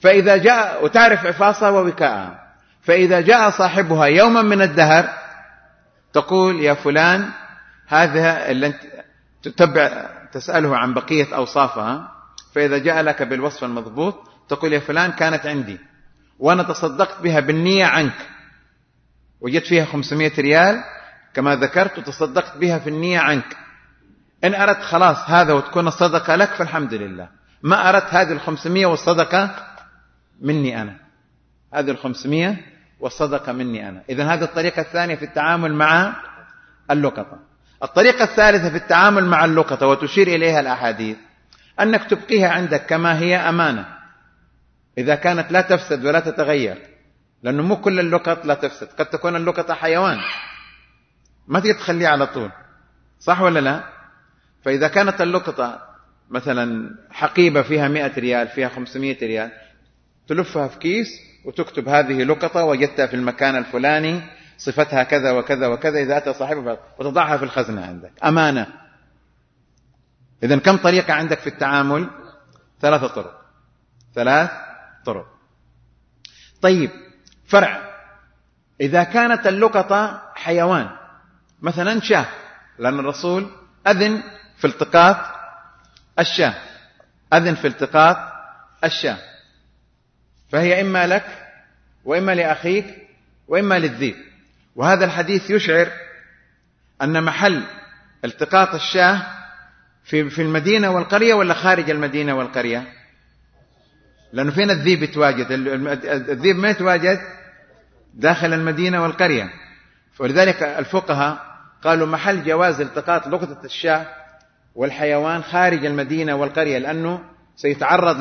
فإذا جاء وتعرف عفاصها ووكاءها، فإذا جاء صاحبها يوما من الدهر تقول يا فلان هذا اللي أنت تتبع تسأله عن بقية أوصافها، فإذا جاء لك بالوصف المضبوط تقول يا فلان كانت عندي وأنا تصدقت بها بالنية عنك، وجدت فيها 500 ريال كما ذكرت وتصدقت بها في النية عنك، إن أردت خلاص هذا وتكون الصدقة لك فالحمد لله، ما أردت هذه 500 والصدقة مني أنا، هذه 500 والصدقة مني أنا. إذن هذه الطريقة الثانية في التعامل مع اللقطة. الطريقة الثالثة في التعامل مع اللقطة وتشير إليها الأحاديث أنك تبقيها عندك كما هي أمانة، إذا كانت لا تفسد ولا تتغير، لأنه مو كل اللقط لا تفسد، قد تكون اللقطة حيوان ما تقدر تخليها على طول، صح ولا لا؟ فإذا كانت اللقطة مثلا حقيبة فيها 100 ريال فيها 500 ريال تلفها في كيس وتكتب هذه لقطة وجدتها في المكان الفلاني صفتها كذا وكذا وكذا، إذا أتى صاحبها وتضعها في الخزنة عندك أمانة. إذن كم طريقة عندك في التعامل؟ 3 طرق. 3 طرق. طيب فرع، إذا كانت اللقطة حيوان مثلا شاة، لأن الرسول أذن في التقاط الشاة، أذن في التقاط الشاة، فهي إما لك وإما لأخيك وإما للذيب. وهذا الحديث يشعر أن محل التقاط الشاة في المدينة والقرية ولا خارج المدينة والقرية؟ لأنه فين الذيب يتواجد؟ الذيب ما يتواجد داخل المدينة والقرية، ولذلك الفقهاء قالوا محل جواز التقاط لقطة الشاة والحيوان خارج المدينة والقرية، لأنه سيتعرض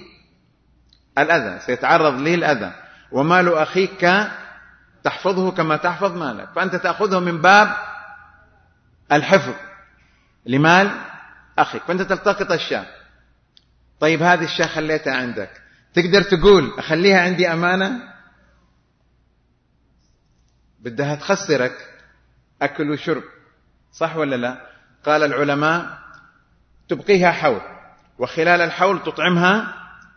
للأذى، ومال أخيك تحفظه كما تحفظ مالك، فأنت تأخذه من باب الحفظ لمال أخيك، فأنت تلتقط الشاة. طيب هذه الشاة خليتها عندك، تقدر تقول أخليها عندي أمانة؟ بدها تخسرك أكل وشرب، صح ولا لا؟ قال العلماء تبقيها حول، وخلال الحول تطعمها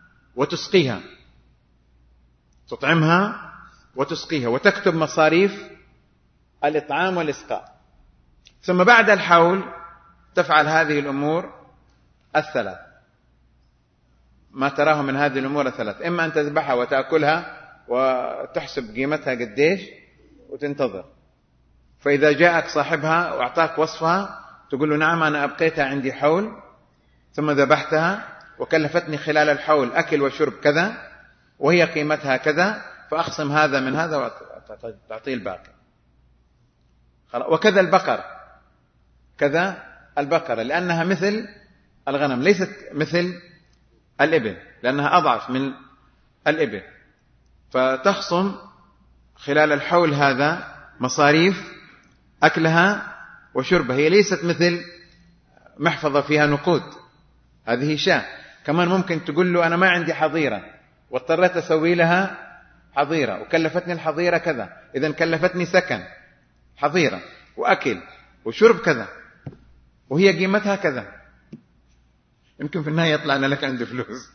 وتسقيها وتكتب مصاريف الإطعام والإسقاء، ثم بعد الحول تفعل هذه الأمور 3 ما تراه من هذه الأمور 3، إما أن تذبحها وتأكلها وتحسب قيمتها قديش وتنتظر، فإذا جاءك صاحبها وأعطاك وصفها تقول له نعم أنا أبقيتها عندي حول ثم ذبحتها وكلفتني خلال الحول أكل وشرب كذا وهي قيمتها كذا، فأخصم هذا من هذا وتعطيه الباقي. وكذا البقرة لأنها مثل الغنم ليست مثل الإبل، لأنها أضعف من الإبل، فتخصم خلال الحول هذا مصاريف أكلها وشربها، هي ليست مثل محفظة فيها نقود، هذه شاة. كمان ممكن تقول له أنا ما عندي حظيرة واضطريت أسوي لها حظيرة وكلفتني الحظيرة كذا، إذن كلفتني سكن حظيرة وأكل وشرب كذا وهي قيمتها كذا، يمكن في النهاية يطلع أن لك عندي فلوس.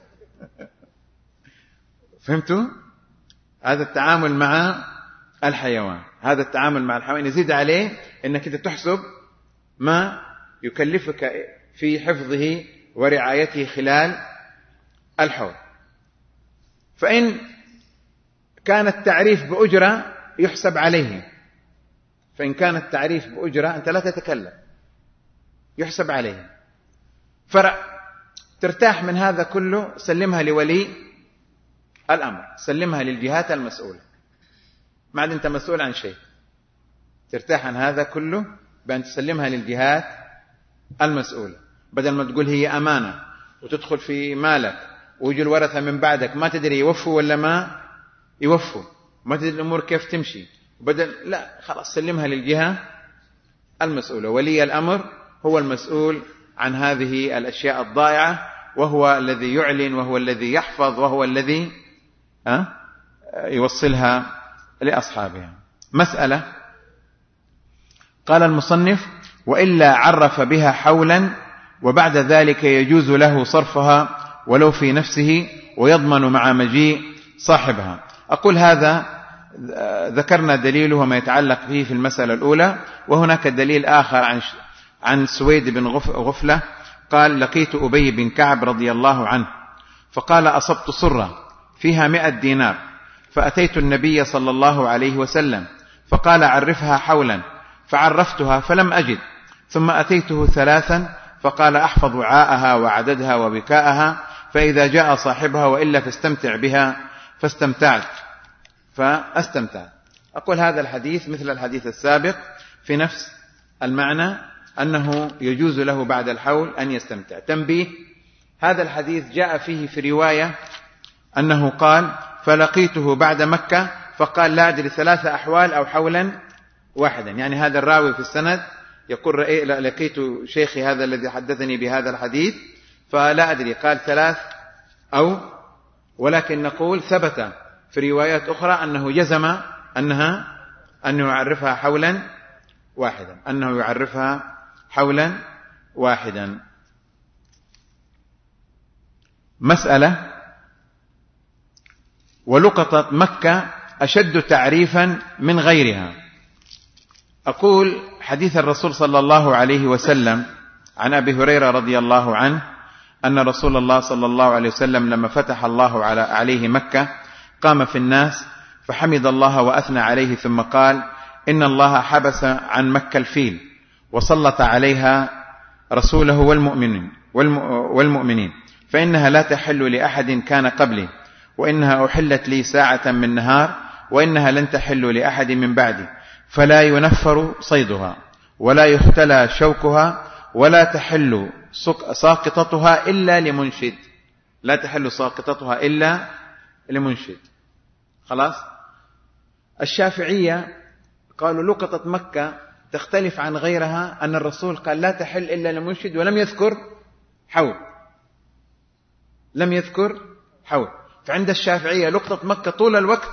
فهمتوا؟ هذا التعامل مع الحيوان، هذا التعامل مع الحيوان يزيد عليه أنك أنت تحسب ما يكلفك في حفظه ورعايته خلال الحول. فإن كان التعريف بأجرة يحسب عليه، فإن كان التعريف بأجرة أنت لا تتكلم يحسب عليه. فرع ترتاح من هذا كله سلمها لولي الأمر، سلمها للجهات المسؤولة، ما عاد أنت مسؤول عن شيء، ترتاح عن هذا كله بأن تسلمها للجهات المسؤولة، بدل ما تقول هي أمانة وتدخل في مالك ويجي الورثة من بعدك ما تدري يوفوا ولا ما يوفوا، ما تدري الأمور كيف تمشي، لا خلاص سلمها للجهة المسؤولة. ولي الأمر هو المسؤول عن هذه الأشياء الضائعة، وهو الذي يعلن وهو الذي يحفظ وهو الذي يوصلها لأصحابها. مسألة قال المصنف وإلا عرف بها حولا وبعد ذلك يجوز له صرفها ولو في نفسه ويضمن مع مجيء صاحبها. أقول هذا ذكرنا دليله وما يتعلق به في المسألة الأولى. وهناك دليل آخر عن سويد بن غفلة قال: لقيت أبي بن كعب رضي الله عنه فقال: أصبت صرة فيها 100 دينار، فأتيت النبي صلى الله عليه وسلم فقال: عرفها حولا، فعرفتها فلم أجد، ثم أتيته 3 فقال: أحفظ وعاءها وعددها وبكاءها، فإذا جاء صاحبها وإلا فاستمتع بها، فاستمتع. أقول هذا الحديث مثل الحديث السابق في نفس المعنى، أنه يجوز له بعد الحول أن يستمتع. تنبيه: هذا الحديث جاء فيه في رواية أنه قال: فلقيته بعد مكة فقال: لا أدري 3 أحوال أو حولا واحدا. يعني هذا الراوي في السند يقول: لقيت شيخي هذا الذي حدثني بهذا الحديث فلا أدري، قال 3 ولكن نقول ثبت في روايات أخرى أنه جزم أنه يعرفها حولا واحدا. مسألة: ولقطة مكة أشد تعريفا من غيرها. أقول حديث الرسول صلى الله عليه وسلم عن أبي هريرة رضي الله عنه أن رسول الله صلى الله عليه وسلم لما فتح الله عليه مكة قام في الناس فحمد الله وأثنى عليه، ثم قال: إن الله حبس عن مكة الفيل وسلط عليها رسوله والمؤمنين، فإنها لا تحل لأحد كان قبلي، وإنها أحلت لي ساعة من نهار، وإنها لن تحل لأحد من بعدي، فلا ينفر صيدها ولا يختلى شوكها ولا تحل ساقطتها إلا لمنشد. لا تحل ساقطتها إلا لمنشد. خلاص. الشافعية قالوا لقطة مكة تختلف عن غيرها أن الرسول قال لا تحل إلا لمنشد ولم يذكر حول. فعند الشافعية لقطة مكة طول الوقت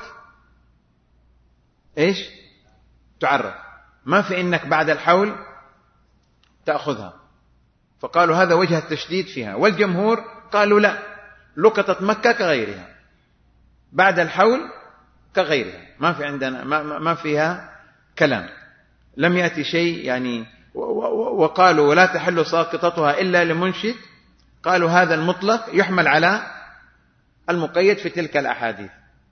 إيش تعرف، ما في إنك بعد الحول تأخذها. فقالوا هذا وجه التشديد فيها. والجمهور قالوا لا، لقطة مكة كغيرها، بعد الحول كغيرها، ما في عندنا ما فيها كلام، لم يأتي شيء يعني. وقالوا ولا تحل ساقطتها إلا لمنشد، قالوا هذا المطلق يحمل على المقيد في تلك الأحاديث،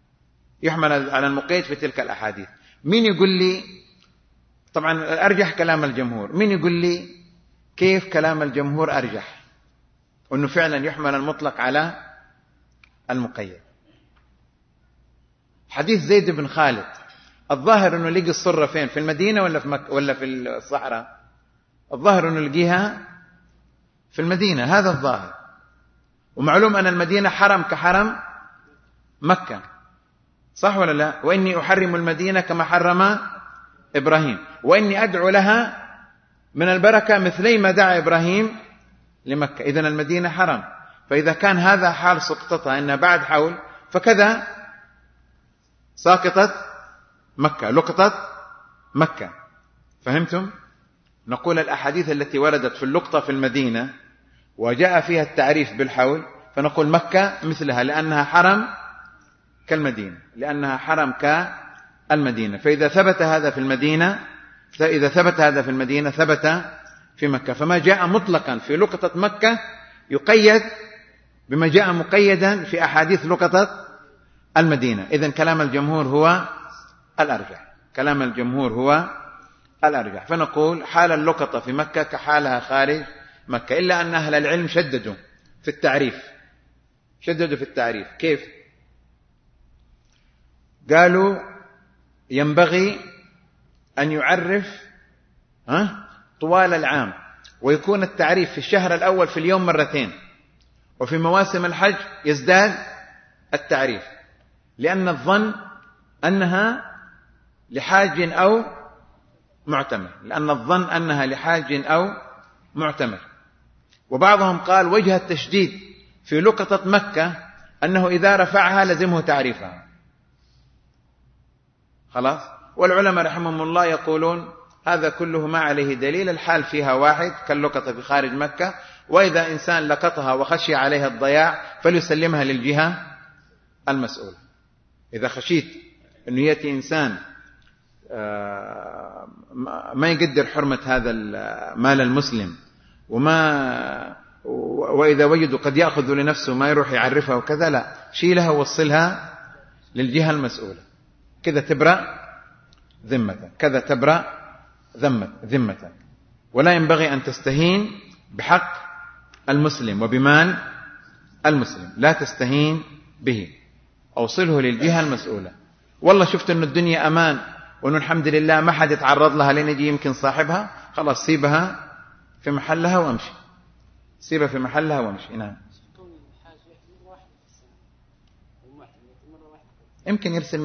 مين يقول لي؟ طبعا أرجح كلام الجمهور. مين يقول لي كيف كلام الجمهور أرجح وأنه فعلا يحمل المطلق على المقيد؟ حديث زيد بن خالد الظاهر أنه لقي الصرة فين؟ في المدينة ولا في مكة ولا في الصحراء؟ الظاهر أنه لقيها في المدينة، هذا الظاهر. ومعلوم أن المدينة حرم كحرم مكة، صح ولا لا؟ وإني أحرم المدينة كما حرم إبراهيم، وإني أدعو لها من البركة مثلي ما دعا إبراهيم لمكة. إذن المدينة حرم، فإذا كان هذا حال سقطتها إنها بعد حول، فكذا ساقطت مكة، لقطت مكة. فهمتم؟ نقول الأحاديث التي وردت في اللقطة في المدينة وجاء فيها التعريف بالحول، فنقول مكة مثلها لأنها حرم كالمدينة، فإذا ثبت هذا في المدينة ثبت في مكة. فما جاء مطلقا في لقطة مكة يقيد بما جاء مقيدا في أحاديث لقطة المدينة. إذن كلام الجمهور هو الأرجح. فنقول حال اللقطة في مكة كحالها خارج مكة، إلا أن أهل العلم شددوا في التعريف. كيف؟ قالوا ينبغي أن يعرف طوال العام، ويكون التعريف في الشهر الأول في اليوم 2 وفي مواسم الحج يزداد التعريف، لأن الظن أنها لحاج أو معتمر. وبعضهم قال وجه التشديد في لقطة مكة أنه إذا رفعها لزمه تعريفها. خلاص. والعلماء رحمهم الله يقولون هذا كله ما عليه دليل، الحال فيها واحد كاللقطة في خارج مكة، وإذا إنسان لقطها وخشي عليها الضياع فليسلمها للجهة المسؤولة. إذا خشيت أنه يأتي إنسان ما يقدر حرمة هذا المال المسلم وإذا وجدوا قد يأخذ لنفسه ما يروح يعرفها وكذا، لا، شيلها ووصلها للجهة المسؤولة، كذا تبرأ ذمة، كذا تبرأ ذمة. ولا ينبغي أن تستهين بحق المسلم وبمال المسلم، لا تستهين به، أوصله للجهة المسؤولة. والله شفت أن الدنيا أمان وأنه الحمد لله ما حد يتعرض لها لين يجي يمكن صاحبها، خلاص سيبها في محلها وامشي، سيبها في محلها وامشي. نعم. يمكن يرسل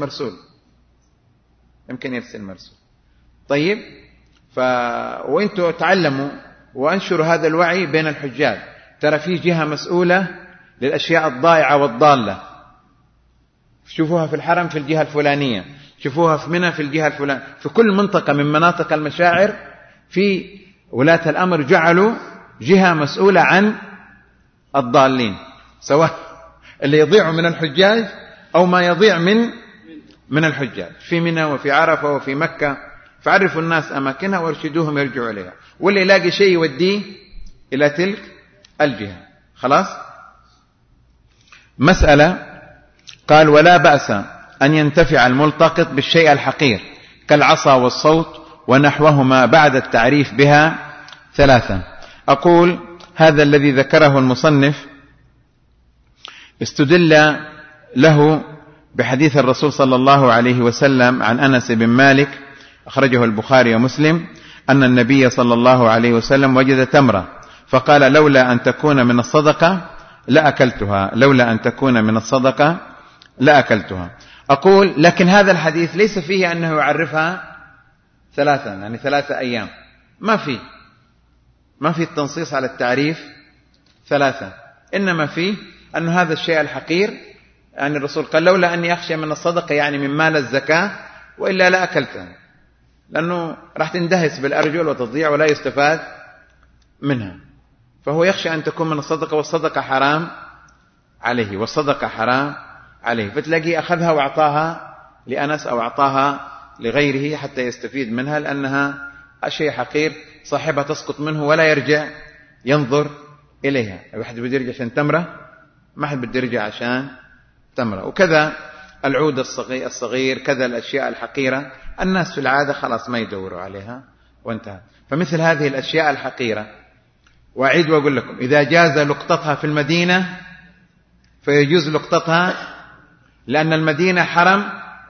مرسول. طيب، وانتوا تعلموا وانشروا هذا الوعي بين الحجاج. ترى في جهة مسؤولة للأشياء الضائعة والضالة، شوفوها في الحرم في الجهة الفلانية، شوفوها في منى في الجهة الفلانية، في كل منطقة من مناطق المشاعر في ولاة الأمر جعلوا جهة مسؤولة عن الضالين، سواء اللي يضيعوا من الحجاج أو ما يضيع من الحجاج، في منى وفي عرفة وفي مكة. فعرفوا الناس أماكنها وارشدوهم يرجعوا إليها، واللي يلاقي شيء يوديه إلى تلك الجهة. خلاص. مسألة قال: ولا بأس أن ينتفع الملتقط بالشيء الحقير كالعصا والصوت ونحوهما بعد التعريف بها 3. أقول هذا الذي ذكره المصنف استدل له بحديث الرسول صلى الله عليه وسلم عن أنس بن مالك أخرجه البخاري ومسلم أن النبي صلى الله عليه وسلم وجد تمرة فقال: لولا أن تكون من الصدقة لأكلتها. أقول لكن هذا الحديث ليس فيه أنه يعرفها 3، يعني 3 أيام، ما في التنصيص على التعريف 3، إنما فيه أن هذا الشيء الحقير، يعني الرسول قال: لولا أني أخشى من الصدقة، يعني من مال الزكاة، وإلا لا أكلتها، لأنه راح تندهس بالأرجل وتضيع ولا يستفاد منها. فهو يخشى أن تكون من الصدقة، والصدقة حرام عليه، فتلاقيه أخذها وأعطاها لأنس أو أعطاها لغيره حتى يستفيد منها، لأنها شيء حقير صاحبها تسقط منه ولا يرجع ينظر إليها. واحد بده يرجع عشان تمرة، ما حد بده يرجع عشان تمرة. وكذا العود الصغير، كذا الأشياء الحقيرة الناس في العادة خلاص ما يدوروا عليها وانتهى. فمثل هذه الأشياء الحقيرة، وأعيد وأقول لكم: إذا جاز لقطتها في المدينة فيجوز لقطتها، لأن المدينة حرم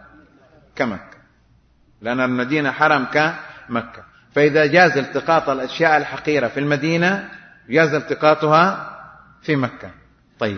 كمكة، فإذا جاز التقاط الأشياء الحقيرة في المدينة جاز التقاطها في مكة. طيب،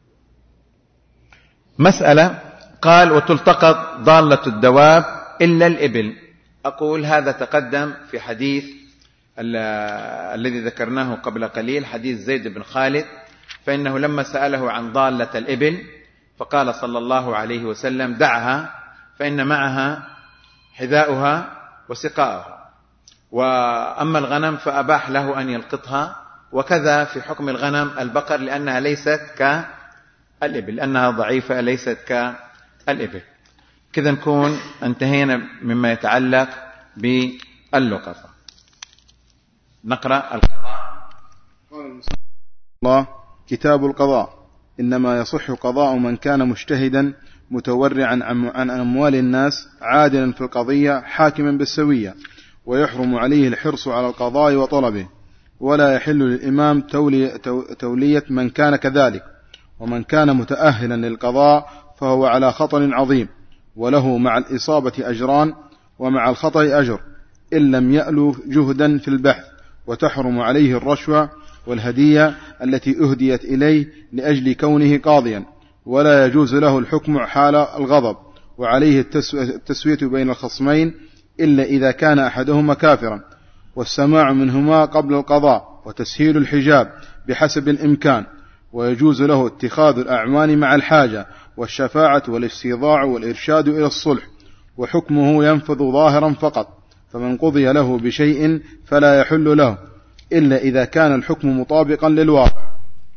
مسألة قال: وتلتقط ضالة الدواب إلا الإبل. أقول هذا تقدم في حديث الذي ذكرناه قبل قليل، حديث زيد بن خالد، فإنه لما سأله عن ضالة الإبل فقال صلى الله عليه وسلم: دعها فإن معها حذاؤها وسقاؤها. وأما الغنم فأباح له أن يلقطها، وكذا في حكم الغنم البقر، لأنها ليست كالإبل، لأنها ضعيفة ليست كالإبل. كذا نكون انتهينا مما يتعلق باللقطة. نقرأ القضاء. الله كتاب القضاء: إنما يصح قضاء من كان مجتهدا متورعا عن أموال الناس عادلا في القضية حاكما بالسوية، ويحرم عليه الحرص على القضاء وطلبه، ولا يحل للإمام تولية من كان كذلك. ومن كان متأهلا للقضاء فهو على خطر عظيم، وله مع الإصابة أجران ومع الخطأ أجر، إن لم يألو جهدا في البحث. وتحرم عليه الرشوة والهدية التي أهديت إليه لأجل كونه قاضيا، ولا يجوز له الحكم حال الغضب، وعليه التسوية بين الخصمين إلا إذا كان أحدهما كافرا، والسماع منهما قبل القضاء، وتسهيل الحجاب بحسب الإمكان. ويجوز له اتخاذ الأعوان مع الحاجة، والشفاعة والاستيضاع والإرشاد إلى الصلح، وحكمه ينفذ ظاهرا فقط. فمن قضي له بشيء فلا يحل له، إلا إذا كان الحكم مطابقا للواقع.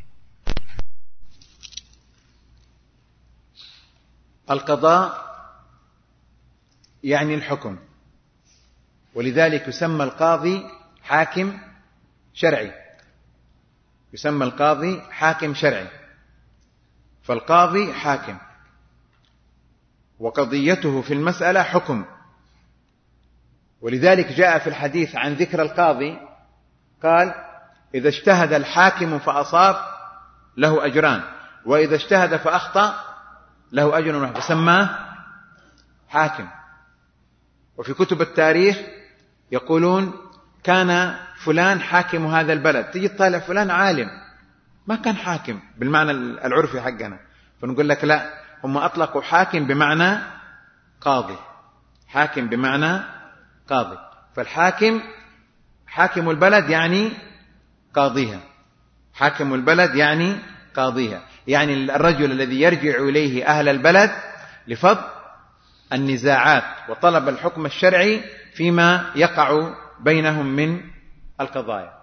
القضاء يعني الحكم، ولذلك يسمى القاضي حاكم شرعي، يسمى القاضي حاكم شرعي. فالقاضي حاكم وقضيته في المسألة حكم، ولذلك جاء في الحديث عن ذكر القاضي قال: إذا اجتهد الحاكم فأصاب له أجران، وإذا اجتهد فأخطأ له أجر واحد، فسماه حاكم. وفي كتب التاريخ يقولون كان فلان حاكم هذا البلد، تجي تطالع فلان عالم ما كان حاكم بالمعنى العرفي حقنا، فنقول لك لا، هم أطلقوا حاكم بمعنى قاضي، حاكم بمعنى قاضي. فالحاكم حاكم البلد يعني قاضيها، حاكم البلد يعني قاضيها، يعني الرجل الذي يرجع إليه أهل البلد لفض النزاعات وطلب الحكم الشرعي فيما يقع بينهم من القضايا.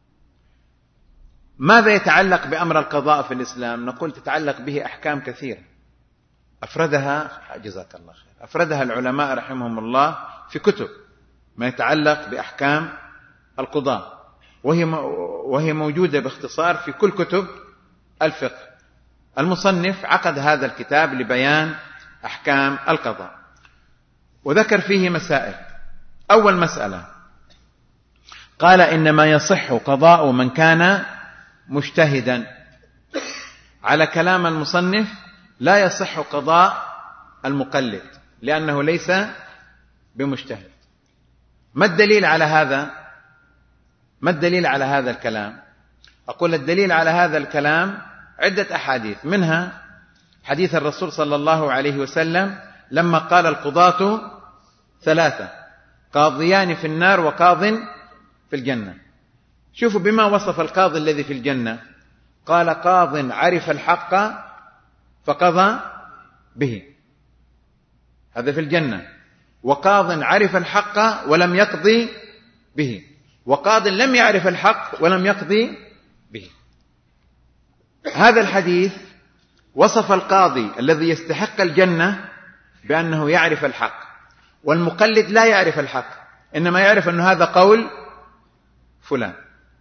ماذا يتعلق بأمر القضاء في الإسلام؟ نقول تتعلق به أحكام كثيرة أفردها، جزاك الله خير، أفردها العلماء رحمهم الله في كتب ما يتعلق بأحكام القضاء، وهي موجودة باختصار في كل كتب الفقه. المصنف عقد هذا الكتاب لبيان أحكام القضاء، وذكر فيه مسائل. أول مسألة قال: إنما يصح قضاء من كان مجتهدا. على كلام المصنف لا يصح قضاء المقلد لأنه ليس بمجتهد. ما الدليل على هذا؟ ما الدليل على هذا الكلام؟ أقول الدليل على هذا الكلام عدة أحاديث، منها حديث الرسول صلى الله عليه وسلم لما قال: القضاة ثلاثة، قاضيان في النار وقاض في الجنة. شوفوا بما وصف القاضي الذي في الجنة، قال: قاض عرف الحق فقضى به، هذا في الجنة. وقاض عرف الحق ولم يقضي به، وقاض لم يعرف الحق ولم يقضي به. هذا الحديث وصف القاضي الذي يستحق الجنة بأنه يعرف الحق، والمقلد لا يعرف الحق، إنما يعرف أن هذا قول فلان.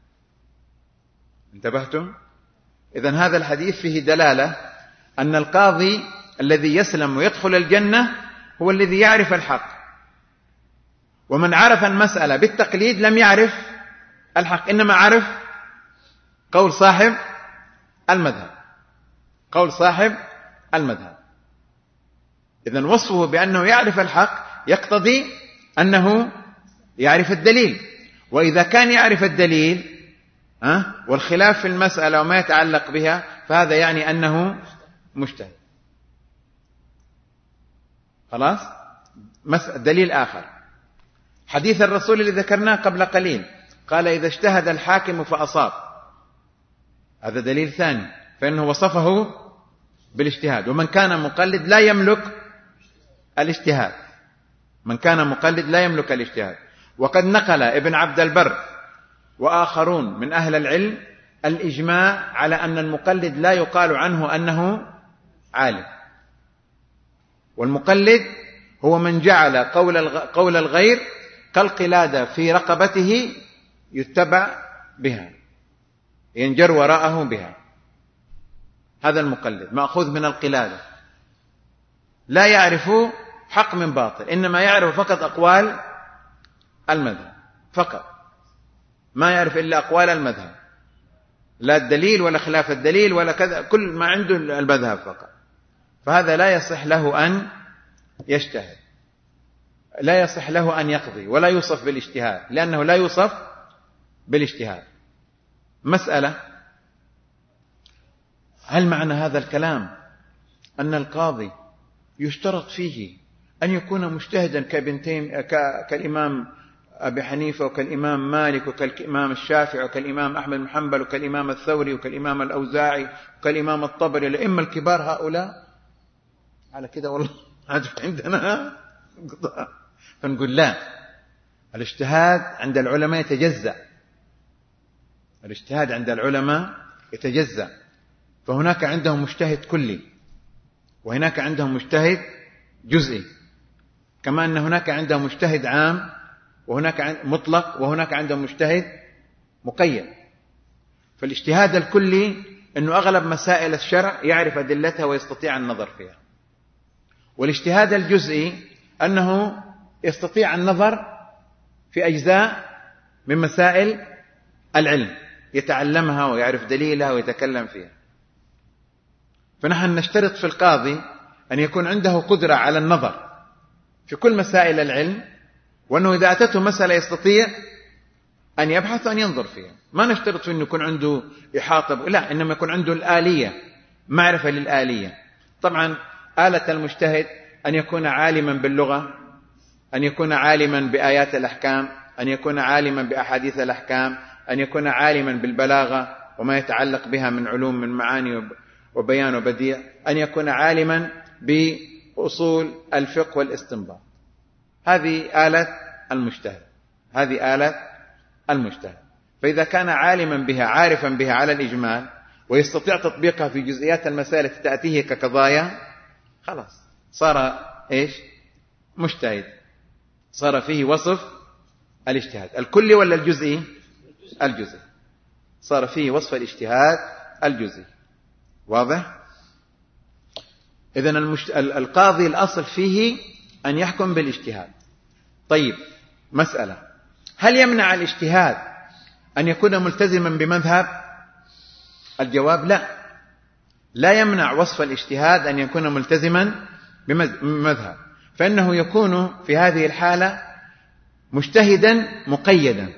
انتبهتم؟ إذن هذا الحديث فيه دلالة أن القاضي الذي يسلم ويدخل الجنة هو الذي يعرف الحق، ومن عرف المسألة بالتقليد لم يعرف الحق، إنما عرف قول صاحب المذهب، قول صاحب المذهب. إذن وصفه بأنه يعرف الحق يقتضي أنه يعرف الدليل، وإذا كان يعرف الدليل والخلاف في المسألة وما يتعلق بها فهذا يعني أنه مجتهد. خلاص؟ دليل آخر حديث الرسول الذي ذكرناه قبل قليل، قال: إذا اجتهد الحاكم فأصاب، هذا دليل ثاني، فإنه وصفه بالاجتهاد. ومن كان مقلد لا يملك الاجتهاد، من كان مقلد لا يملك الاجتهاد. وقد نقل ابن عبد البر وآخرون من أهل العلم الإجماع على أن المقلد لا يقال عنه أنه عالم، والمقلد هو من جعل قول الغير كالقلادة في رقبته يتبع بها، ينجر وراءه بها. هذا المقلد مأخوذ من القلادة، لا يعرف حق من باطل، إنما يعرف فقط أقوال المذهب فقط، ما يعرف إلا أقوال المذهب، لا الدليل ولا خلاف الدليل ولا كذا، كل ما عنده المذهب فقط. فهذا لا يصح له أن يجتهد، لا يصح له أن يقضي، ولا يوصف بالاجتهاد لأنه لا يوصف بالاجتهاد. مسألة: هل معنى هذا الكلام أن القاضي يشترط فيه أن يكون مجتهدا كالإمام أبي حنيفة وكالإمام مالك وكالإمام الشافعي وكالإمام أحمد بن حنبل وكالإمام الثوري وكالإمام الأوزاعي وكالإمام الطبري، الأئمة الكبار هؤلاء على كده؟ والله عندنا فنقول لا، الاجتهاد عند العلماء يتجزأ، الاجتهاد عند العلماء يتجزأ، فهناك عندهم مجتهد كلي، وهناك عندهم مجتهد جزئي، كما أن هناك عندهم مجتهد عام وهناك مطلق، وهناك عندهم مجتهد مقيد. فالاجتهاد الكلي أنه أغلب مسائل الشرع يعرف أدلتها ويستطيع النظر فيها، والاجتهاد الجزئي أنه يستطيع النظر في أجزاء من مسائل العلم، يتعلمها ويعرف دليلها ويتكلم فيها. فنحن نشترط في القاضي أن يكون عنده قدرة على النظر في كل مسائل العلم، وأنه إذا أتته مسألة يستطيع أن يبحث وأن ينظر فيها. ما نشترط في أنه يكون عنده إحاطة، لا، إنما يكون عنده الآلية، معرفة للآلية. طبعا آلة المجتهد أن يكون عالما باللغة، أن يكون عالما بآيات الأحكام، أن يكون عالما بأحاديث الأحكام، أن يكون عالما بالبلاغة وما يتعلق بها من علوم من معاني وبيان وبديع، أن يكون عالما بأصول الفقه والاستنباط. هذه آلة المجتهد، هذه آلة المجتهد. فإذا كان عالما بها عارفا بها على الإجمال ويستطيع تطبيقها في جزئيات المسائل التي تأتيه كقضايا، خلاص صار إيش؟ مجتهد، صار فيه وصف الاجتهاد الكلي ولا الجزئي؟ الجزئي، صار فيه وصف الاجتهاد الجزئي. واضح؟ إذن القاضي الأصل فيه أن يحكم بالاجتهاد. طيب، مسألة: هل يمنع الاجتهاد أن يكون ملتزما بمذهب؟ الجواب لا، لا يمنع وصف الاجتهاد أن يكون ملتزما بمذهب، فإنه يكون في هذه الحالة مجتهدا مقيدا.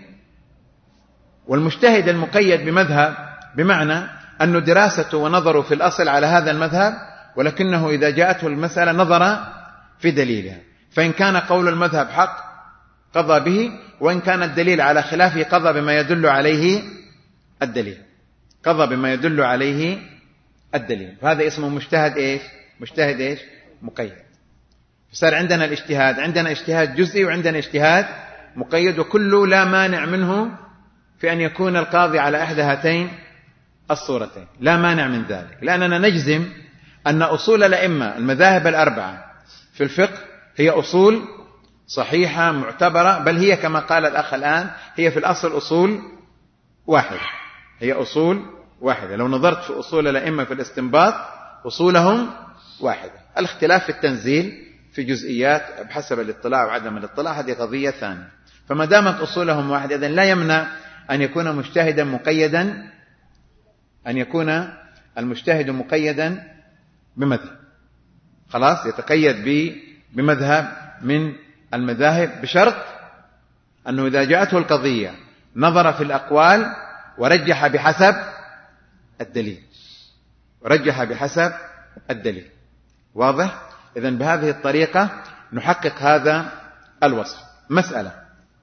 والمجتهد المقيد بمذهب بمعنى أنه دراسته ونظره في الأصل على هذا المذهب، ولكنه إذا جاءته المسألة نظر في دليلها، فإن كان قول المذهب حق قضى به، وإن كان الدليل على خلافه قضى بما يدل عليه الدليل، قضى بما يدل عليه الدليل. هذا اسمه مجتهد إيش؟ مجتهد إيش؟ مقيد. فصار عندنا الاجتهاد، عندنا اجتهاد جزئي وعندنا اجتهاد مقيد، وكله لا مانع منه في أن يكون القاضي على إحدى هاتين الصورتين، لا مانع من ذلك، لأننا نجزم أن أصول الأئمة المذاهب الأربعة في الفقه هي أصول صحيحة معتبرة، بل هي كما قال الأخ الآن هي في الأصل أصول واحدة، هي أصول واحدة. لو نظرت في أصول الأئمة في الاستنباط أصولهم واحدة، الاختلاف في التنزيل في جزئيات بحسب الاطلاع وعدم الاطلاع هذه قضية ثانية. فما دامت أصولهم واحدة إذن لا يمنع أن يكون مجتهدا مقيدا، أن يكون المجتهد مقيدا بمذهب، خلاص يتقيد بمذهب من المذاهب، بشرط أنه إذا جاءته القضية نظر في الأقوال ورجح بحسب الدليل، ورجح بحسب الدليل. واضح؟ إذن بهذه الطريقة نحقق هذا الوصف. مسألة: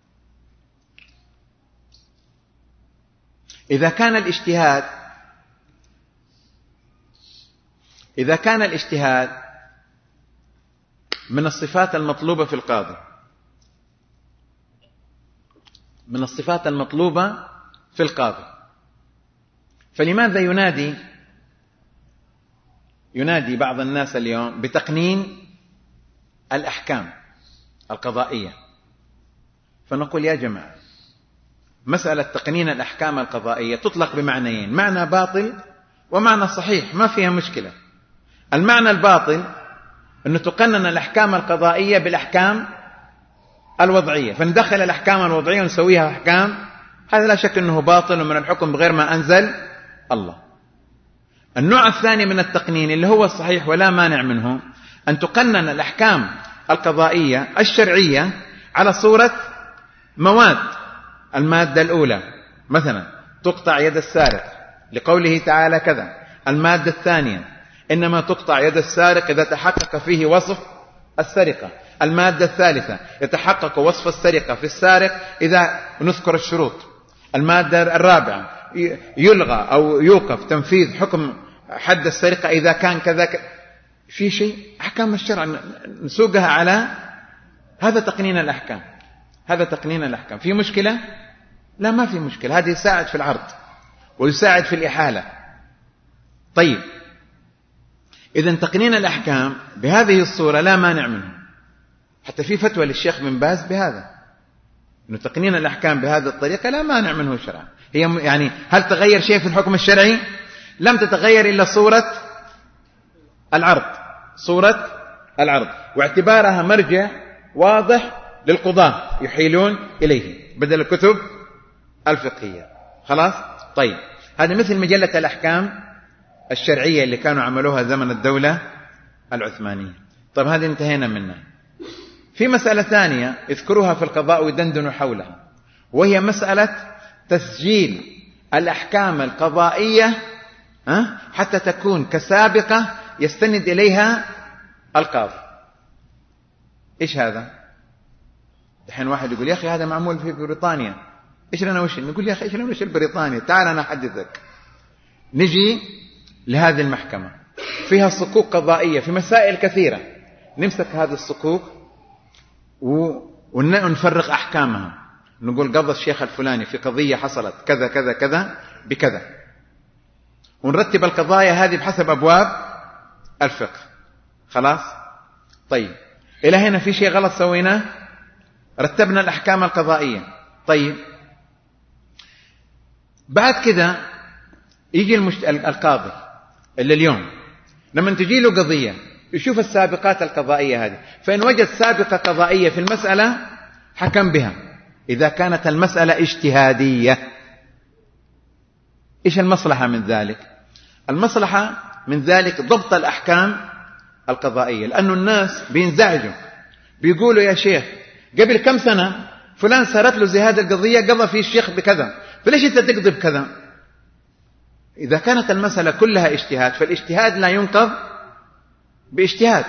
إذا كان الاجتهاد من الصفات المطلوبة في القاضي، من الصفات المطلوبة في القاضي، فلماذا ينادي بعض الناس اليوم بتقنين الأحكام القضائية؟ فنقول يا جماعة، مسألة تقنين الأحكام القضائية تطلق بمعنيين، معنى باطل ومعنى صحيح، ما فيها مشكلة. المعنى الباطل أنه تقنن الأحكام القضائية بالأحكام الوضعية، فندخل الأحكام الوضعية ونسويها أحكام، هذا لا شك أنه باطل ومن الحكم بغير ما أنزل الله. النوع الثاني من التقنين اللي هو الصحيح ولا مانع منه، أن تقنن الأحكام القضائية الشرعية على صورة مواد. المادة الأولى مثلا تقطع يد السارق لقوله تعالى كذا، المادة الثانية إنما تقطع يد السارق إذا تحقق فيه وصف السرقة، المادة الثالثة يتحقق وصف السرقة في السارق إذا نذكر الشروط، المادة الرابعة يلغى أو يوقف تنفيذ حكم حد السرقة إذا كان كذا في شيء أحكام الشرع نسوقها على هذا تقنين الأحكام، هذا تقنين الأحكام. في مشكلة؟ لا، ما في مشكلة، هذه يساعد في العرض، ويساعد في الإحالة. طيب، إذن تقنين الأحكام بهذه الصورة لا مانع منه، حتى في فتوى للشيخ بن باز بهذا، إنه تقنين الأحكام بهذه الطريقة لا مانع منه شرعا. هي يعني هل تغير شيء في الحكم الشرعي؟ لم تتغير إلا صورة العرض، صورة العرض، واعتبارها مرجع واضح للقضاة يحيلون إليه بدل الكتب الفقهية. خلاص؟ طيب، هذا مثل مجلة الأحكام الشرعية اللي كانوا عملوها زمن الدولة العثمانية. طيب، هذه انتهينا منها. في مسألة ثانية يذكروها في القضاء ويدندنوا حولها، وهي مسألة تسجيل الأحكام القضائية حتى تكون كسابقة يستند إليها القاضي. إيش هذا؟ الحين واحد يقول يا أخي هذا معمول في بريطانيا، إيش لنا وش؟ نقول يا أخي إيش لنا وش بريطانيا؟ تعال أنا أحدثك. نجي لهذه المحكمة فيها صكوك قضائية في مسائل كثيرة، نمسك هذه الصكوك ونفرق أحكامها، نقول قضى الشيخ الفلاني في قضية حصلت كذا كذا كذا بكذا، ونرتب القضايا هذه بحسب أبواب الفقه. خلاص؟ طيب، إلى هنا في شيء غلط سويناه؟ رتبنا الأحكام القضائية. طيب، بعد كده يجي القاضي اللي اليوم لما تجي له قضية يشوف السابقات القضائية هذه، فإن وجد سابقة قضائية في المسألة حكم بها إذا كانت المسألة اجتهادية. إيش المصلحة من ذلك؟ المصلحة من ذلك ضبط الأحكام القضائية، لأن الناس بينزعجوا، بيقولوا يا شيخ قبل كم سنة فلان صارت له زي هذه القضية قضى فيه الشيخ بكذا، فليش أنت تقضي بكذا؟ إذا كانت المسألة كلها اجتهاد، فالاجتهاد لا ينقض باجتهاد.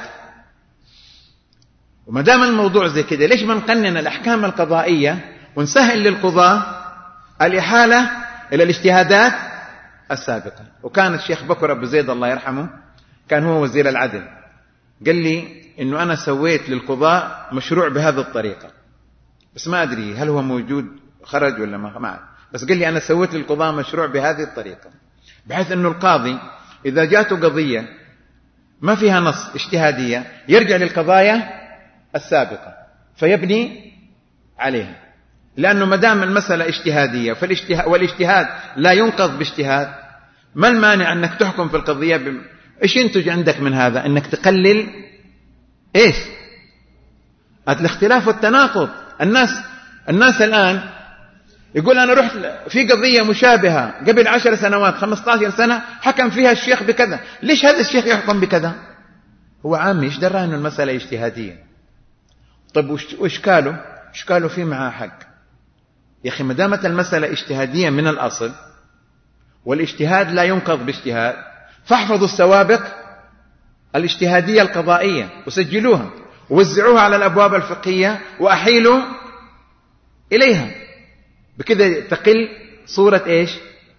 وما دام الموضوع زي كده، ليش ما نقنن الأحكام القضائية ونسهل للقضاة الإحالة إلى الاجتهادات السابقة؟ وكان الشيخ بكر أبو زيد الله يرحمه كان هو وزير العدل، قال لي إنه أنا سويت للقضاة مشروع بهذه الطريقة، بس ما أدري هل هو موجود خرج ولا ما، بس قال لي أنا سويت للقضاة مشروع بهذه الطريقة، بحيث أنه القاضي إذا جاءته قضية ما فيها نص اجتهادية يرجع للقضايا السابقة فيبني عليها، لأنه مدام المسألة اجتهادية والاجتهاد لا ينقض باجتهاد، ما المانع أنك تحكم في القضية إيش ينتج عندك من هذا؟ أنك تقلل إيش؟ الاختلاف والتناقض. الناس الآن يقول أنا رحت في قضية مشابهة قبل 10 سنوات 15 سنة حكم فيها الشيخ بكذا، ليش هذا الشيخ يحكم بكذا؟ هو عامي، إيش درى أنه المسألة اجتهادية؟ طيب وإيش قالوا فيه معاه حق يا أخي؟ ما دامت المسألة اجتهادية من الأصل والاجتهاد لا ينقض باجتهاد، فاحفظوا السوابق الاجتهادية القضائية وسجلوها ووزعوها على الأبواب الفقهية وأحيلوا إليها، بكذا تقل صورة إيش؟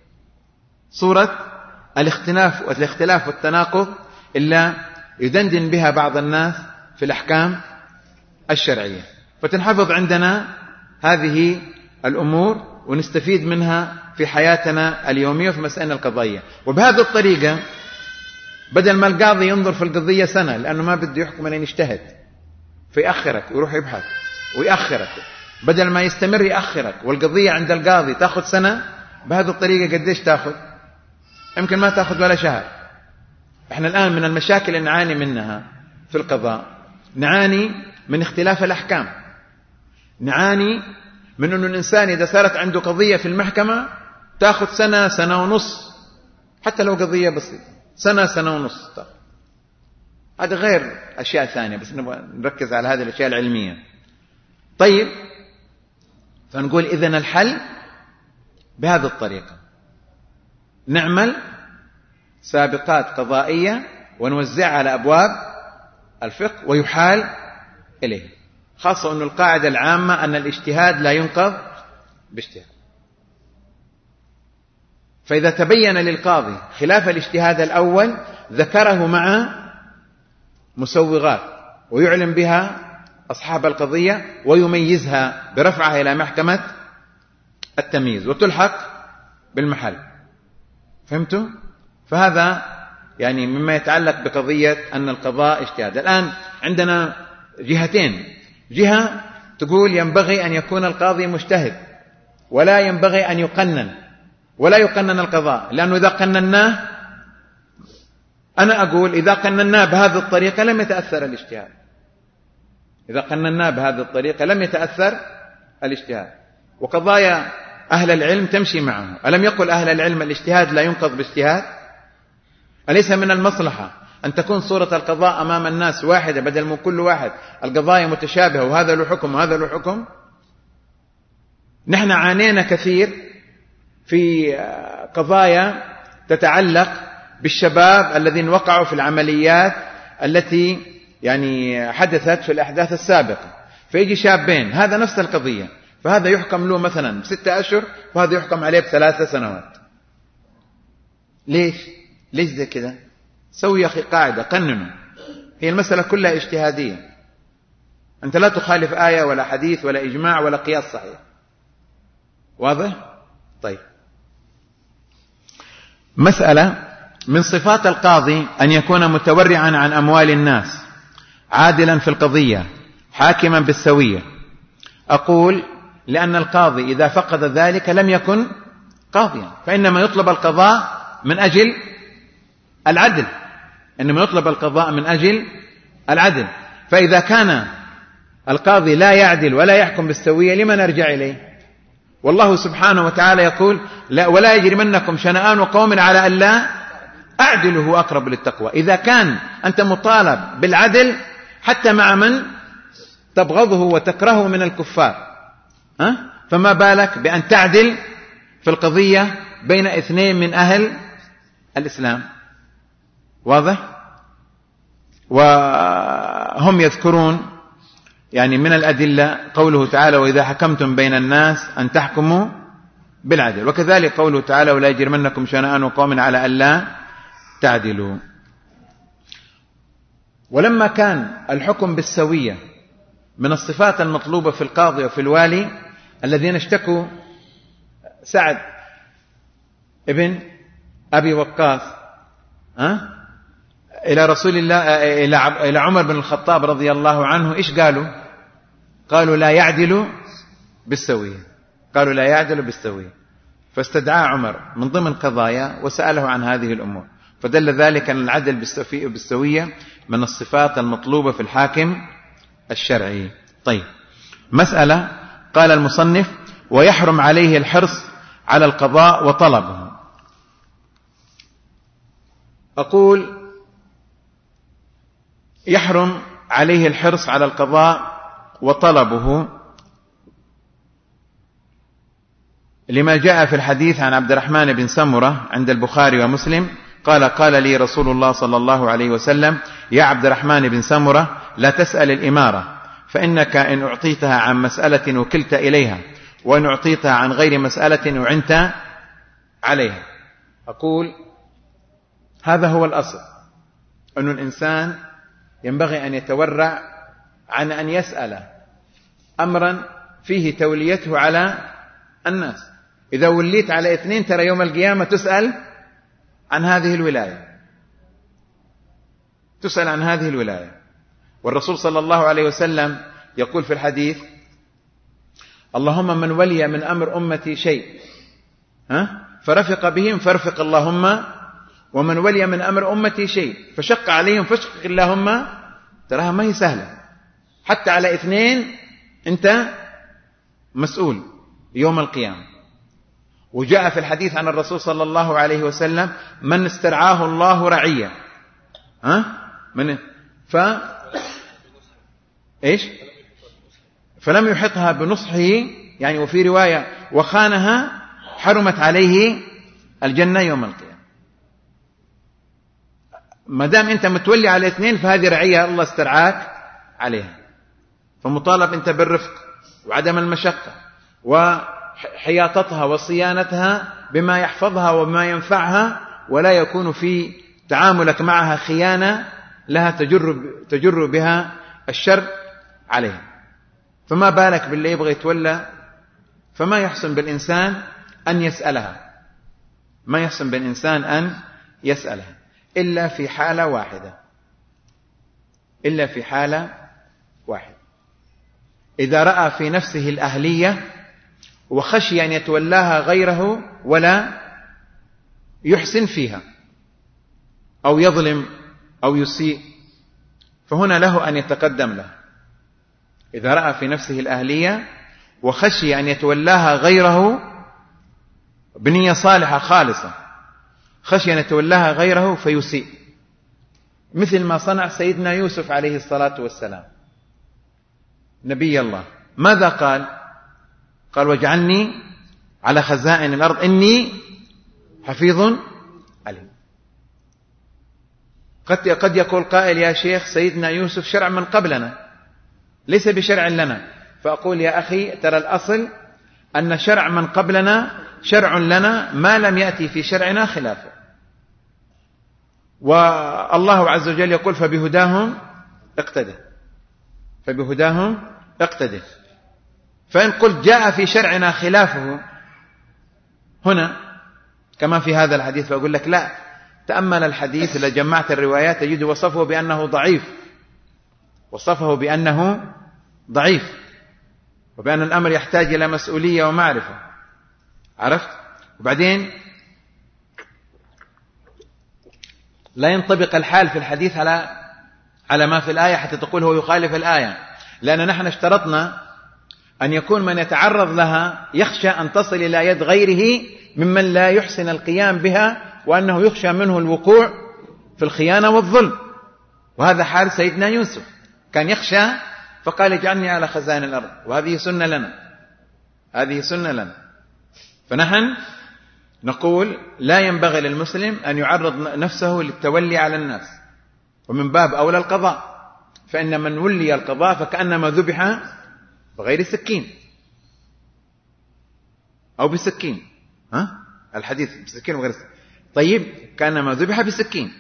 صورة الاختلاف والتناقض إلا يدندن بها بعض الناس في الأحكام الشرعية، فتنحفظ عندنا هذه الأمور ونستفيد منها في حياتنا اليومية في مسائل القضائية. وبهذه الطريقة بدل ما القاضي ينظر في القضية سنة لأنه ما بده يحكم أن يجتهد فيأخرك ويروح يبحث ويأخرك، بدل ما يستمر يأخرك والقضية عند القاضي تأخذ سنة، بهذه الطريقة قديش تأخذ؟ يمكن ما تأخذ ولا شهر. احنا الآن من المشاكل اللي نعاني منها في القضاء، نعاني من اختلاف الأحكام، نعاني من أنه الإنسان إذا صارت عنده قضية في المحكمة تأخذ سنة، سنة ونص، حتى لو قضية بسيطة سنة، سنة ونص. هذا غير أشياء ثانية، بس نركز على هذه الأشياء العلمية. طيب، فنقول إذن الحل بهذه الطريقة، نعمل سابقات قضائية ونوزعها على أبواب الفقه ويحال إليه، خاصة أن القاعدة العامة أن الاجتهاد لا ينقض باجتهاد. فإذا تبين للقاضي خلاف الاجتهاد الأول ذكره مع مسوغات ويعلم بها أصحاب القضية ويميزها برفعها إلى محكمة التمييز وتلحق بالمحل. فهمتوا؟ فهذا يعني مما يتعلق بقضية أن القضاء اجتهاد. الآن عندنا جهتين، جهة تقول ينبغي أن يكون القاضي مجتهد ولا ينبغي أن يقنن، ولا يقنن القضاء، لأنه إذا قنناه، أنا أقول إذا قنناه بهذه الطريقة لم يتأثر الاجتهاد، إذا قنناه بهذه الطريقة لم يتأثر الاجتهاد. وقضايا أهل العلم تمشي معه. ألم يقل أهل العلم الاجتهاد لا ينقض باجتهاد؟ أليس من المصلحة أن تكون صورة القضاء أمام الناس واحدة بدل من كل واحد القضايا متشابهة وهذا له حكم وهذا له حكم؟ نحن عانينا كثير في قضايا تتعلق بالشباب الذين وقعوا في العمليات التي يعني حدثت في الأحداث السابقة، فيجي شابين هذا نفس القضية، فهذا يحكم له مثلا ب6 أشهر وهذا يحكم عليه ب3 سنوات. ليش زي كده؟ سوي يا أخي قاعدة، قننوا. هي المسألة كلها اجتهادية، أنت لا تخالف آية ولا حديث ولا إجماع ولا قياس صحيح. واضح؟ طيب، مسألة من صفات القاضي أن يكون متورعا عن أموال الناس، عادلا في القضية، حاكما بالسوية. أقول لأن القاضي إذا فقد ذلك لم يكن قاضيا، فإنما يطلب القضاء من أجل العدل، إنما يطلب القضاء من أجل العدل. فإذا كان القاضي لا يعدل ولا يحكم بالسوية لما نرجع إليه؟ والله سبحانه وتعالى يقول لا ولا يجرمنكم شنآن قوم على ألا أعدله هو أقرب للتقوى. إذا كان أنت مطالب بالعدل حتى مع من تبغضه وتكرهه من الكفار، فما بالك بأن تعدل في القضية بين 2 من أهل الإسلام؟ واضح؟ وهم يذكرون يعني من الأدلة قوله تعالى وإذا حكمتم بين الناس أن تحكموا بالعدل، وكذلك قوله تعالى ولا يجرمنكم شنآن قوم على ألا تعدلوا. ولما كان الحكم بالسوية من الصفات المطلوبة في القاضي وفي الوالي الذين اشتكوا سعد ابن أبي وقاص إلى رسول الله إلى عمر بن الخطاب رضي الله عنه، إيش قالوا لا يعدل بالسوية، قالوا لا يعدل بالسوية. فاستدعى عمر من ضمن قضايا وسأله عن هذه الأمور، فدل ذلك أن العدل بالسوية من الصفات المطلوبة في الحاكم الشرعي. طيب، مسألة قال المصنف ويحرم عليه الحرص على القضاء وطلبه. أقول يحرم عليه الحرص على القضاء وطلبه لما جاء في الحديث عن عبد الرحمن بن سمرة عند البخاري ومسلم قال لي رسول الله صلى الله عليه وسلم يا عبد الرحمن بن سمرة لا تسأل الإمارة، فإنك إن أعطيتها عن مسألة وكلت إليها، وإن أعطيتها عن غير مسألة أعنت عليها. أقول هذا هو الأصل، أن الإنسان ينبغي أن يتورع عن أن يسأل أمرا فيه توليته على الناس. إذا وليت على 2 ترى يوم القيامة تسأل عن هذه الولاية، تسأل عن هذه الولاية. والرسول صلى الله عليه وسلم يقول في الحديث اللهم من ولي من أمر أمتي شيء فرفق بهم فارفق اللهم، ومن ولي من أمر أمتي شيء فشق عليهم فاشقق اللهم. تراها ما هي سهلة، حتى على 2 أنت مسؤول يوم القيامة. وجاء في الحديث عن الرسول صلى الله عليه وسلم من استرعاه الله رعية فلم يحطها بنصحه، يعني وفي رواية وخانها حرمت عليه الجنة يوم القيامة. ما دام أنت متولي على 2 فهذه رعية الله استرعاك عليها، فمطالب أنت بالرفق وعدم المشقة وحياطتها وصيانتها بما يحفظها وما ينفعها، ولا يكون في تعاملك معها خيانة لها تجر بها الشر عليها. فما بالك باللي يبغى يتولى، فما يحسن بالإنسان أن يسألها ما يحسن بالإنسان أن يسألها إلا في حالة واحدة، إلا في حالة واحدة، إذا رأى في نفسه الأهلية وخشي أن يتولاها غيره ولا يحسن فيها أو يظلم أو يسيء، فهنا له أن يتقدم له. إذا رأى في نفسه الأهلية وخشي أن يتولاها غيره بنية صالحة خالصة، خشي أن يتولاها غيره فيسيء، مثل ما صنع سيدنا يوسف عليه الصلاة والسلام نبي الله. ماذا قال؟ قال واجعلني على خزائن الأرض إني حفيظ عليم. قد يقول قائل يا شيخ سيدنا يوسف شرع من قبلنا ليس بشرع لنا، فأقول يا أخي ترى الأصل أن شرع من قبلنا شرع لنا ما لم يأتي في شرعنا خلافه، والله عز وجل يقول فبهداهم اقتدى، فبهداهم اقتدى. فإن قلت جاء في شرعنا خلافه هنا كما في هذا الحديث، فأقول لك لا، تأمل الحديث لجمعت الروايات تجد وصفه بأنه ضعيف، وصفه بأنه ضعيف، وبأن الأمر يحتاج إلى مسؤولية ومعرفة. عرفت؟ وبعدين لا ينطبق الحال في الحديث على ما في الآية حتى تقول هو يخالف الآية، لأن نحن اشترطنا أن يكون من يتعرض لها يخشى أن تصل إلى يد غيره ممن لا يحسن القيام بها، وأنه يخشى منه الوقوع في الخيانة والظلم، وهذا حال سيدنا يوسف، كان يخشى فقال اجعلني على خزائن الأرض، وهذه سنة لنا، هذه سنة لنا. فنحن نقول لا ينبغي للمسلم أن يعرض نفسه للتولي على الناس، ومن باب أولى القضاء، فإن من ولي القضاء فكأنما ذبح بغير سكين أو بسكين، الحديث بسكين وغير سكين، طيب كأنما ذبح بسكين،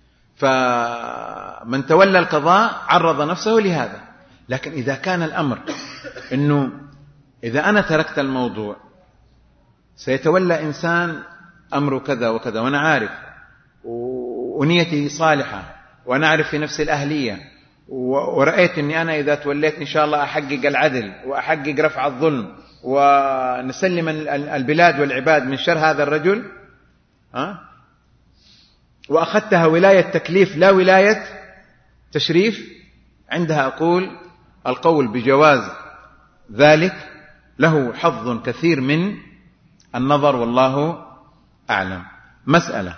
فمن تولى القضاء عرض نفسه لهذا. لكن إذا كان الأمر أنه إذا أنا تركت الموضوع سيتولى إنسان أمر كذا وكذا، وأنا عارف ونيتي صالحة وأنا أعرف في نفسي الأهلية، ورأيت أني أنا إذا توليت إن شاء الله أحقق العدل وأحقق رفع الظلم ونسلم البلاد والعباد من شر هذا الرجل، وأخذتها ولاية تكليف لا ولاية تشريف، عندها أقول القول بجواز ذلك له حظ كثير من النظر، والله أعلم. مسألة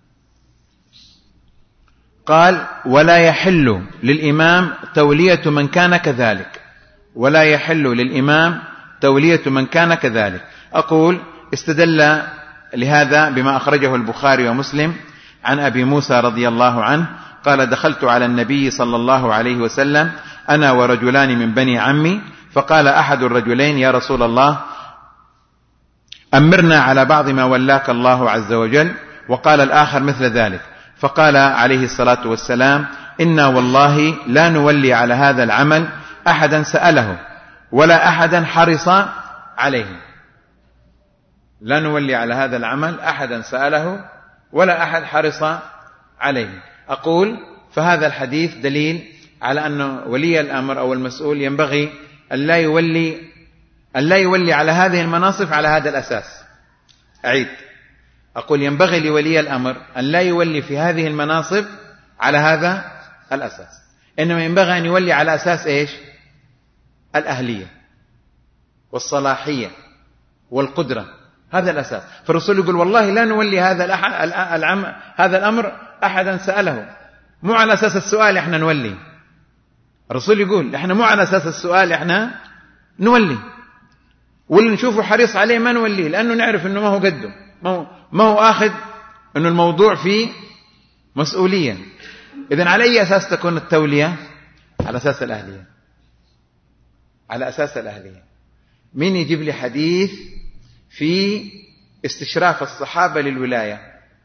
قال ولا يحل للإمام تولية من كان كذلك، ولا يحل للإمام تولية من كان كذلك. أقول استدل لهذا بما أخرجه البخاري ومسلم عن أبي موسى رضي الله عنه قال دخلت على النبي صلى الله عليه وسلم أنا ورجلان من بني عمي، فقال أحد الرجلين يا رسول الله أمرنا على بعض ما ولاك الله عز وجل، وقال الآخر مثل ذلك، فقال عليه الصلاة والسلام إنا والله لا نولي على هذا العمل أحدا سأله ولا أحدا حرص عليه، لا نولي على هذا العمل أحدا سأله ولا أحد حرص عليه. أقول فهذا الحديث دليل على أن ولي الأمر أو المسؤول ينبغي أن لا يولي على هذه المناصب على هذا الأساس. أعيد، أقول ينبغي لولي الأمر أن لا يولي في هذه المناصب على هذا الأساس، إنما ينبغي أن يولي على أساس إيش؟ الأهلية والصلاحية والقدرة، هذا الأساس. فالرسول يقول والله لا نولي هذا الأمر أحدا سأله، مو على أساس السؤال إحنا نولي. الرسول يقول إحنا مو على أساس السؤال إحنا نولي، واللي نشوفه حريص عليه ما نوليه، لأنه نعرف إنه ما هو قده، ما هو آخذ إنه الموضوع فيه مسؤولية. إذن على أي أساس تكون التولية؟ على أساس الأهلية، على أساس الأهلية. مين يجيب لي حديث في استشراف الصحابة للولاية؟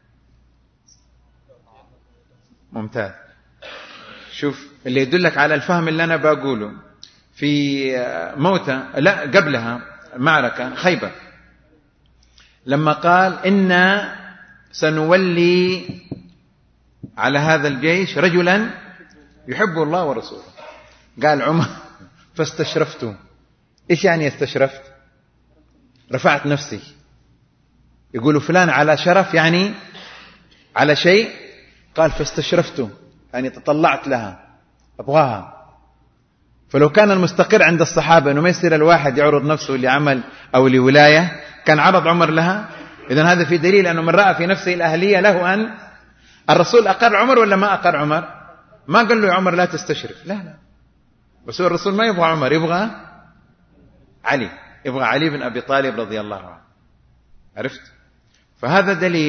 ممتاز. شوف اللي يدلك على الفهم اللي أنا بقوله. في موتى، لا قبلها معركة خيبر، لما قال إنا سنولي على هذا الجيش رجلا يحب الله ورسوله. قال عمر فاستشرفت. إيش يعني استشرفت؟ رفعت نفسي. يقولوا فلان على شرف يعني على شيء. قال فاستشرفت يعني تطلعت لها أبغاها. فلو كان المستقر عند الصحابة أنه ما يصير الواحد يعرض نفسه لعمل أو لولاية كان عرض عمر لها. إذن هذا في دليل أنه من رأى في نفسه الأهلية له أن الرسول أقر عمر ولا ما أقر عمر؟ ما قال له يا عمر لا تستشرف، لا بس هو الرسول ما يبغى عمر، يبغى علي، يبغى علي بن أبي طالب رضي الله عنه. عرفت؟ فهذا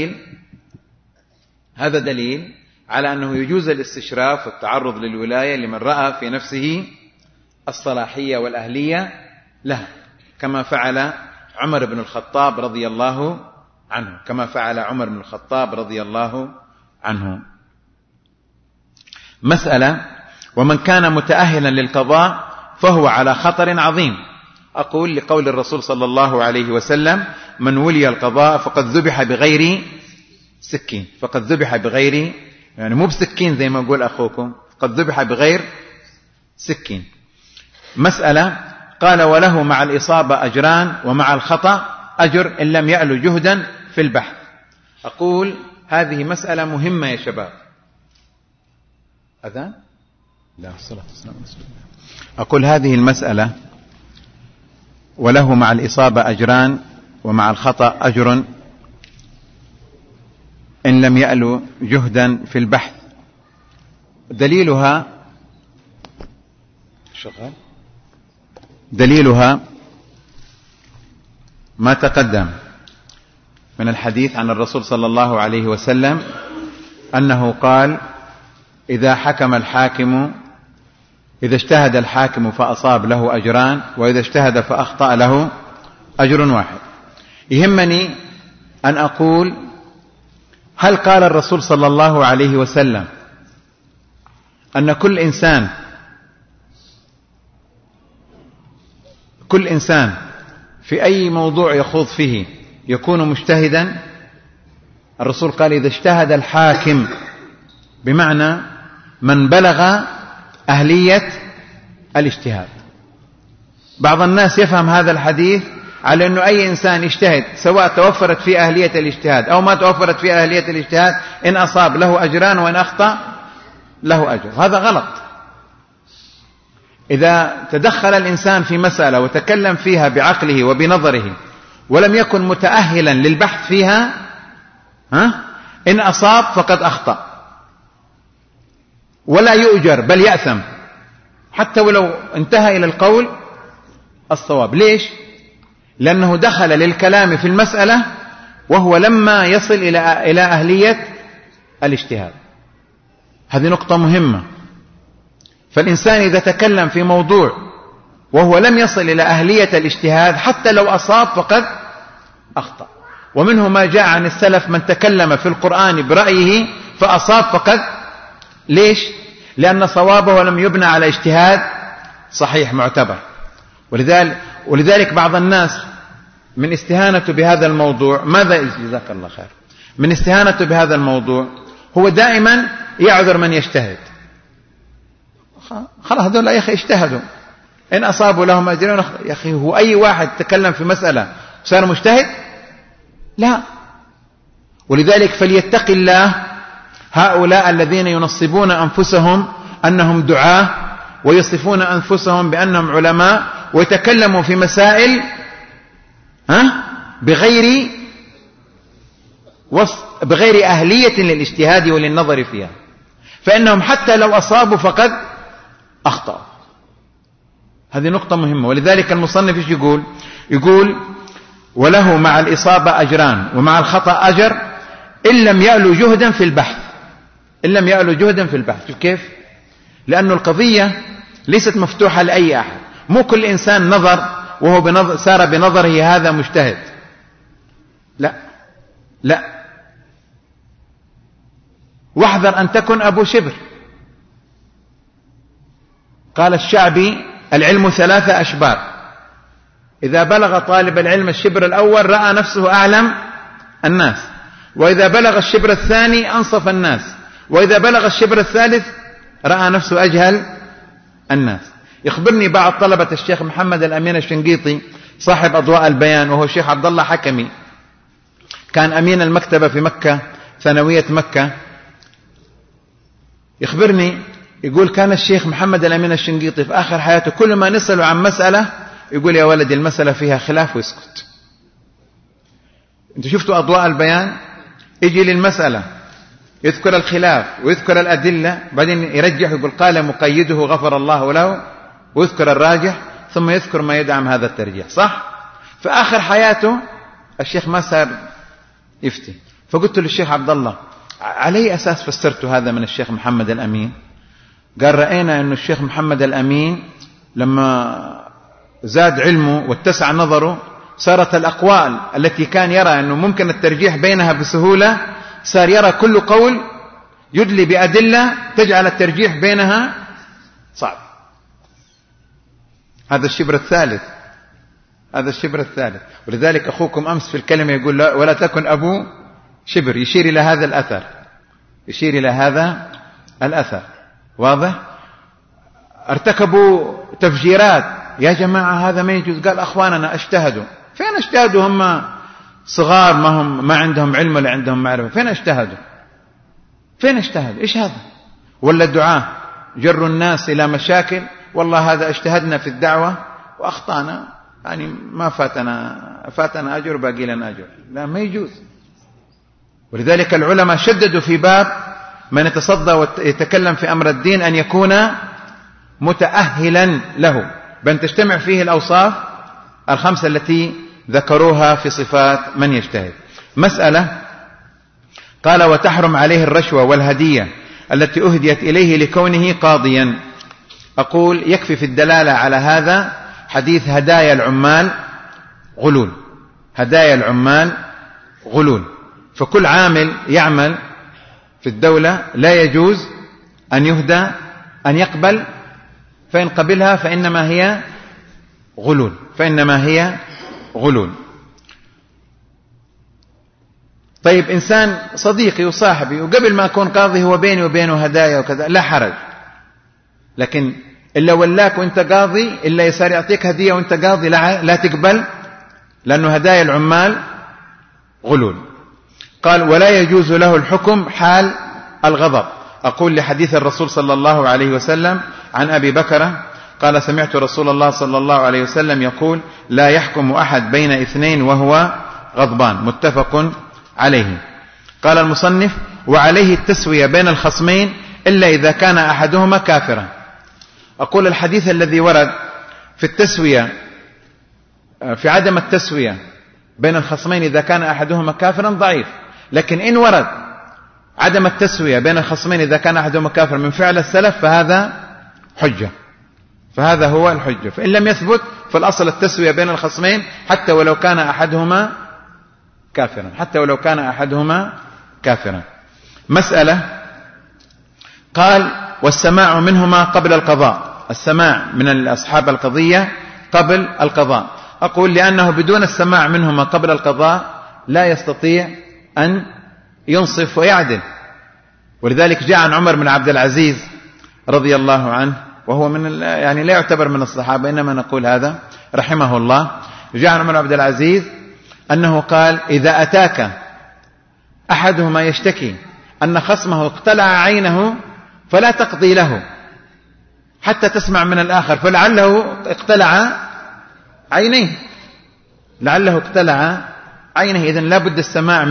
دليل على أنه يجوز الاستشراف والتعرض للولاية لمن رأى في نفسه الصلاحية والأهلية لها، كما فعل عمر بن الخطاب رضي الله عنه. مسألة: ومن كان متأهلا للقضاء فهو على خطر عظيم. أقول لقول الرسول صلى الله عليه وسلم: من ولي القضاء فقد ذبح بغير سكين. فقد ذبح بغير، يعني مو بسكين زي ما يقول أخوكم، قد ذبح بغير سكين. مسألة: قال: وله مع الإصابة أجران ومع الخطأ أجر إن لم يأل جهدا في البحث. أقول هذه مسألة مهمة يا شباب. أذان؟ لا، الصلاة والسلام على رسول الله. أقول هذه المسألة: وله مع الإصابة أجران ومع الخطأ أجر إن لم يأل جهدا في البحث. دليلها ما تقدم من الحديث عن الرسول صلى الله عليه وسلم أنه قال: إذا اجتهد الحاكم فأصاب له أجران، وإذا اجتهد فأخطأ له أجر واحد. يهمني أن أقول: هل قال الرسول صلى الله عليه وسلم أن كل إنسان في أي موضوع يخوض فيه يكون مجتهدا؟ الرسول قال: إذا اجتهد الحاكم، بمعنى من بلغ أهلية الاجتهاد. بعض الناس يفهم هذا الحديث على أنه أي إنسان يجتهد سواء توفرت في أهلية الاجتهاد أو ما توفرت في أهلية الاجتهاد، إن أصاب له أجران وإن أخطأ له أجر. هذا غلط. إذا تدخل الإنسان في مسألة وتكلم فيها بعقله وبنظره ولم يكن متأهلا للبحث فيها، إن أصاب فقد أخطأ ولا يؤجر بل يأثم، حتى ولو انتهى إلى القول الصواب. ليش؟ لأنه دخل للكلام في المسألة وهو لما يصل إلى أهلية الاجتهاد. هذه نقطة مهمة. فالإنسان إذا تكلم في موضوع وهو لم يصل إلى أهلية الاجتهاد حتى لو أصاب فقد أخطأ. ومنه ما جاء عن السلف من تكلم في القرآن برأيه فأصاب فقد، ليش؟ لأن صوابه لم يبنى على اجتهاد صحيح معتبر. ولذلك بعض الناس من استهانته بهذا الموضوع، ماذا جزاك الله خير، من استهانته بهذا الموضوع هو دائما يعذر من يجتهد. خلاص هذول يا أخي اجتهدوا، إن أصابوا لهم أجرين. يا أخي هو أي واحد تكلم في مسألة صار مجتهد؟ لا. ولذلك فليتق الله هؤلاء الذين ينصبون أنفسهم أنهم دعاة ويصفون أنفسهم بأنهم علماء ويتكلموا في مسائل بغير أهلية للاجتهاد وللنظر فيها، فإنهم حتى لو أصابوا فقد أخطأوا. هذه نقطة مهمة. ولذلك المصنف ايش يقول وله مع الإصابة أجران ومع الخطأ أجر إن لم يألو جهدا في البحث. إن لم يألو جهدا في البحث. شوف كيف؟ لأن القضية ليست مفتوحة لأي أحد. مو كل إنسان نظر وهو سار بنظره هذا مجتهد. لا. واحذر أن تكن أبو شبر. قال الشعبي: العلم 3 أشبار، إذا بلغ طالب العلم الشبر الأول رأى نفسه أعلم الناس، وإذا بلغ الشبر الثاني أنصف الناس، وإذا بلغ الشبر الثالث رأى نفسه أجهل الناس. يخبرني بعض طلبة الشيخ محمد الأمين الشنقيطي صاحب أضواء البيان، وهو الشيخ عبد الله حكمي، كان أمين المكتبة في مكة، ثانوية مكة. يخبرني يقول كان الشيخ محمد الأمين الشنقيطي في آخر حياته كل ما نسأله عن مسألة يقول يا ولدي المسألة فيها خلاف ويسكت. انتوا شفتوا أضواء البيان، يجي للمسألة يذكر الخلاف ويذكر الأدلة، بعدين يرجح يقول قال مقيده غفر الله له، ويذكر الراجح ثم يذكر ما يدعم هذا الترجيح. صح؟ في آخر حياته الشيخ ما صار يفتي. فقلت للشيخ عبد الله على أي أساس فسرت هذا من الشيخ محمد الأمين؟ قال رأينا أن الشيخ محمد الأمين لما زاد علمه واتسع نظره صارت الأقوال التي كان يرى أنه ممكن الترجيح بينها بسهولة صار يرى كل قول يدلي بأدلة تجعل الترجيح بينها صعب. هذا الشبر الثالث، هذا الشبر الثالث. ولذلك أخوكم أمس في الكلمة يقول ولا تكن أبو شبر، يشير إلى هذا الأثر، يشير إلى هذا الأثر. واضح؟ ارتكبوا تفجيرات، يا جماعة هذا ما يجوز. قال أخواننا اجتهدوا. فين اجتهدوا؟ هم صغار، ما عندهم علم ولا عندهم معرفة. فين اجتهدوا؟ فين اجتهدوا؟ إيش هذا؟ ولا الدعاة جروا الناس إلى مشاكل، والله هذا اجتهدنا في الدعوة وأخطأنا، يعني ما فاتنا أجر باقي لنا أجر. لا، ما يجوز. ولذلك العلماء شددوا في باب من يتصدى ويتكلم في أمر الدين أن يكون متأهلا له، بأن تجتمع فيه الأوصاف الخمسة التي ذكروها في صفات من يجتهد. مسألة قال وتحرم عليه الرشوة والهدية التي أهديت إليه لكونه قاضيا. أقول يكفي في الدلالة على هذا حديث هدايا العمال غلول، هدايا العمال غلول. فكل عامل يعمل في الدولة لا يجوز أن يهدى، أن يقبل، فإن قبلها فإنما هي غلول، فإنما هي غلول. طيب إنسان صديقي وصاحبي وقبل ما أكون قاضي هو بيني وبينه هدايا وكذا، لا حرج. لكن إلا ولاك وإنت قاضي إلا يصير يعطيك هدية وإنت قاضي لا تقبل، لأنه هدايا العمال غلول. قال ولا يجوز له الحكم حال الغضب. أقول لحديث الرسول صلى الله عليه وسلم عن أبي بكر قال سمعت رسول الله صلى الله عليه وسلم يقول لا يحكم أحد بين اثنين وهو غضبان، متفق عليه. قال المصنف وعليه التسوية بين الخصمين إلا إذا كان أحدهما كافرا. أقول الحديث الذي ورد في التسوية، في عدم التسوية بين الخصمين إذا كان أحدهما كافرا ضعيف، لكن إن ورد عدم التسوية بين الخصمين إذا كان أحدهما كافرا من فعل السلف فهذا حجة، فهذا هو الحجة. فإن لم يثبت فالأصل التسوية بين الخصمين حتى ولو كان أحدهما كافرا، حتى ولو كان أحدهما كافرا. مسألة قال والسماع منهما قبل القضاء، السماع من أصحاب القضية قبل القضاء. أقول لأنه بدون السماع منهما قبل القضاء لا يستطيع أن ينصف ويعدل. ولذلك جاء عن عمر بن عبد العزيز رضي الله عنه، وهو من يعني لا يعتبر من الصحابة إنما نقول هذا رحمه الله. جاء عن عمر بن عبد العزيز أنه قال إذا أتاك أحدهما يشتكي أن خصمه اقتلع عينه فلا تقضي له حتى تسمع من الآخر، فلعله اقتلع عينيه، لعله اقتلع عينه. إذن لا بد السماع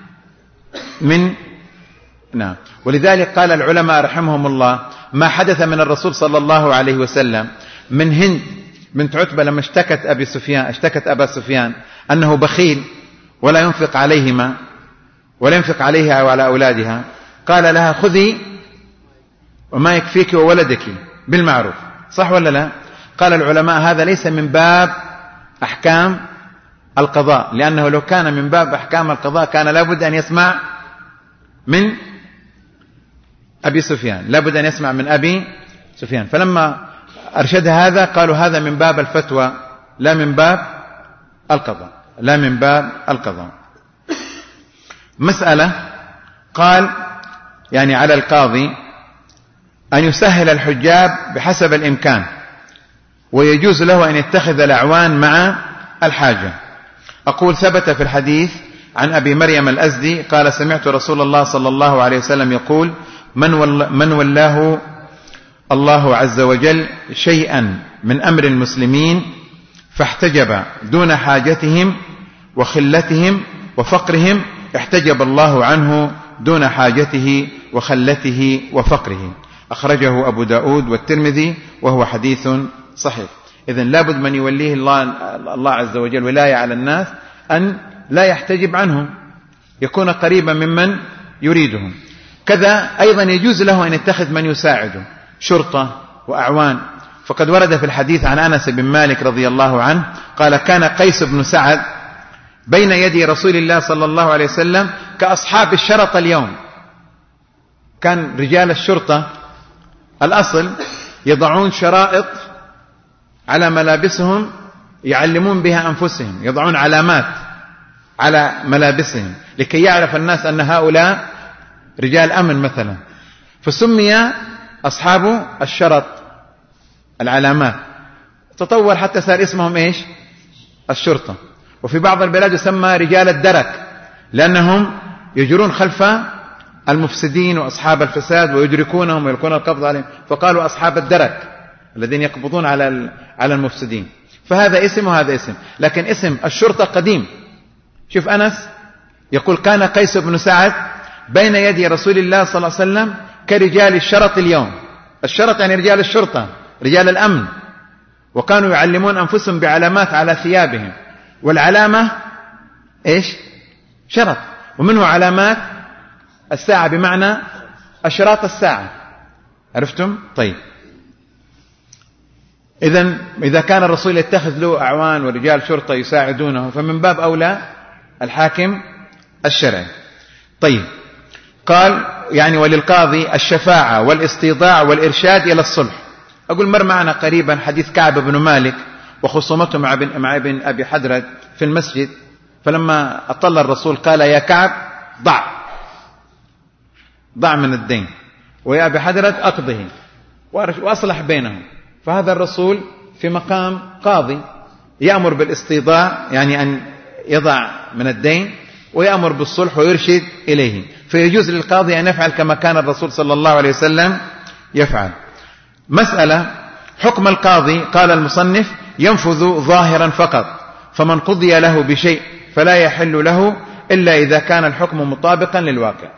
من نعم. ولذلك قال العلماء رحمهم الله ما حدث من الرسول صلى الله عليه وسلم من هند بنت عتبة لما اشتكت أبا سفيان أنه بخيل ولا ينفق عليهما ولا ينفق عليها وعلى أولادها، قال لها خذي وما يكفيك وولدك بالمعروف. صح ولا لا؟ قال العلماء هذا ليس من باب أحكام القضاء، لأنه لو كان من باب أحكام القضاء كان لابد أن يسمع من أبي سفيان، لابد أن يسمع من أبي سفيان. فلما أرشد هذا قالوا هذا من باب الفتوى لا من باب القضاء، لا من باب القضاء. مسألة قال يعني على القاضي أن يسهل الحجاب بحسب الإمكان، ويجوز له أن يتخذ الأعوان مع الحاجة. أقول ثبت في الحديث عن أبي مريم الأزدي قال سمعت رسول الله صلى الله عليه وسلم يقول من ولاه الله عز وجل شيئا من أمر المسلمين فاحتجب دون حاجتهم وخلتهم وفقرهم احتجب الله عنه دون حاجته وخلته وفقره. أخرجه أبو داود والترمذي وهو حديث صحيح. إذن لابد من يوليه الله عز وجل ولاية على الناس أن لا يحتجب عنهم، يكون قريبا ممن يريدهم. كذا أيضا يجوز له أن يتخذ من يساعده، شرطة وأعوان. فقد ورد في الحديث عن أنس بن مالك رضي الله عنه قال كان قيس بن سعد بين يدي رسول الله صلى الله عليه وسلم كأصحاب الشرطة اليوم. كان رجال الشرطة الأصل يضعون شرائط على ملابسهم يعلمون بها أنفسهم، يضعون علامات على ملابسهم لكي يعرف الناس أن هؤلاء رجال أمن مثلا، فسمي أصحاب الشرط العلامات. تطور حتى صار اسمهم إيش؟ الشرطة. وفي بعض البلاد يسمى رجال الدرك لأنهم يجرون خلف المفسدين وأصحاب الفساد ويدركونهم ويلقون القبض عليهم، فقالوا أصحاب الدرك الذين يقبضون على المفسدين. فهذا اسم وهذا اسم، لكن اسم الشرطة قديم. شوف أنس يقول كان قيس بن سعد بين يدي رسول الله صلى الله عليه وسلم كرجال الشرط اليوم. الشرط يعني رجال الشرطة، رجال الأمن، وكانوا يعلمون أنفسهم بعلامات على ثيابهم، والعلامة إيش؟ شرط. ومنه علامات الساعة بمعنى أشراط الساعة. عرفتم؟ طيب، إذا كان الرسول يتخذ له أعوان ورجال شرطة يساعدونه فمن باب أولى الحاكم الشرعي. طيب، قال يعني وللقاضي الشفاعة والاستيضاع والإرشاد إلى الصلح. أقول مر معنا قريبا حديث كعب بن مالك وخصومته مع ابن أبي حدرد في المسجد، فلما أطل الرسول قال يا كعب ضع من الدين، ويا أبي حدرد أقضه، وأصلح بينهم. فهذا الرسول في مقام قاضي يأمر بالاستيضاع يعني أن يضع من الدين، ويأمر بالصلح ويرشد إليه. فيجوز للقاضي أن يفعل كما كان الرسول صلى الله عليه وسلم يفعل. مسألة حكم القاضي. قال المصنف ينفذ ظاهرا فقط، فمن قضي له بشيء فلا يحل له إلا إذا كان الحكم مطابقا للواقع.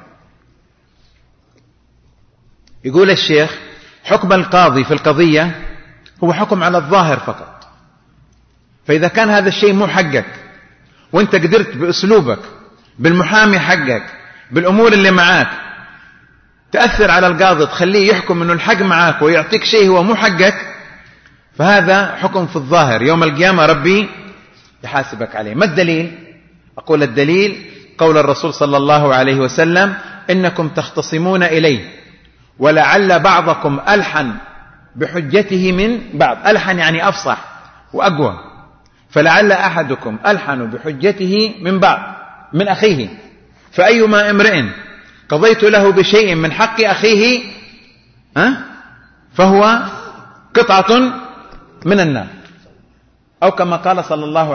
يقول الشيخ حكم القاضي في القضية هو حكم على الظاهر فقط. فإذا كان هذا الشيء مو حقك وانت قدرت بأسلوبك بالمحامي حقك بالأمور اللي معاك تأثر على القاضي تخليه يحكم أنه الحق معاك ويعطيك شيء هو مو حقك، فهذا حكم في الظاهر. يوم القيامة ربي يحاسبك عليه. ما الدليل؟ أقول الدليل قول الرسول صلى الله عليه وسلم إنكم تختصمون إليه ولعل بعضكم ألحن بحجته من بعض. ألحن يعني أفصح وأقوى، فلعل أحدكم ألحن بحجته من بعض من أخيه، فأيما امرئ قضيت له بشيء من حق أخيه فهو قطعة من النار، أو كما قال صلى الله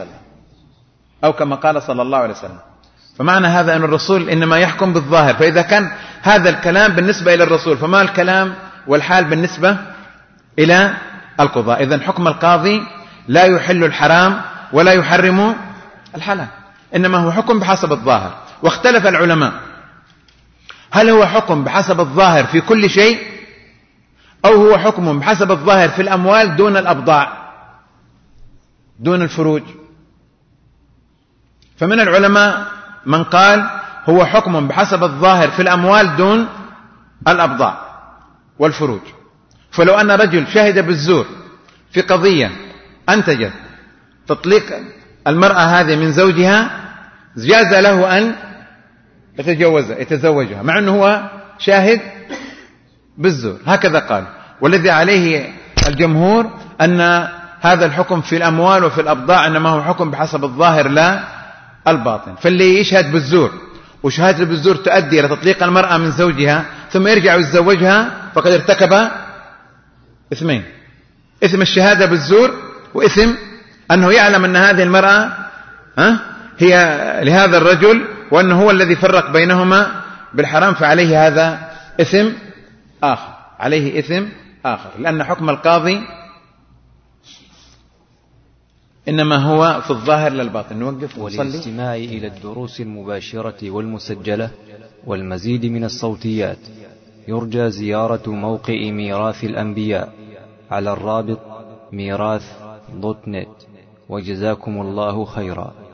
عليه وسلم. فمعنى هذا أن الرسول إنما يحكم بالظاهر. فإذا كان هذا الكلام بالنسبة إلى الرسول فما الكلام والحال بالنسبة إلى القضاء؟ إذن حكم القاضي لا يحل الحرام ولا يحرم الحلال، إنما هو حكم بحسب الظاهر. واختلف العلماء هل هو حكم بحسب الظاهر في كل شيء أو هو حكم بحسب الظاهر في الأموال دون الأبضاع دون الفروج. فمن العلماء من قال هو حكم بحسب الظاهر في الأموال دون الأبضاع والفروج. فلو أن رجل شهد بالزور في قضية أنتجت تطليق المرأة هذه من زوجها جاز له أن يتزوجها مع أنه هو شاهد بالزور. هكذا قال. والذي عليه الجمهور أن هذا الحكم في الأموال وفي الأبضاع إنما هو حكم بحسب الظاهر لا الباطن. فاللي يشهد بالزور وشهادة بالزور تؤدي إلى تطليق المرأة من زوجها ثم يرجع ويتزوجها، فقد ارتكب إثمين: إثم الشهادة بالزور، وإثم أنه يعلم أن هذه المرأة هي لهذا الرجل وأنه هو الذي فرق بينهما بالحرام، فعليه هذا إثم آخر، عليه إثم آخر، لأن حكم القاضي إنما هو في الظاهر للباطن. نوقف ونصلي. وللاستماع إلى الدروس المباشرة والمسجلة والمزيد من الصوتيات يرجى زيارة موقع ميراث الأنبياء على الرابط ميراث.net. وجزاكم الله خيرا.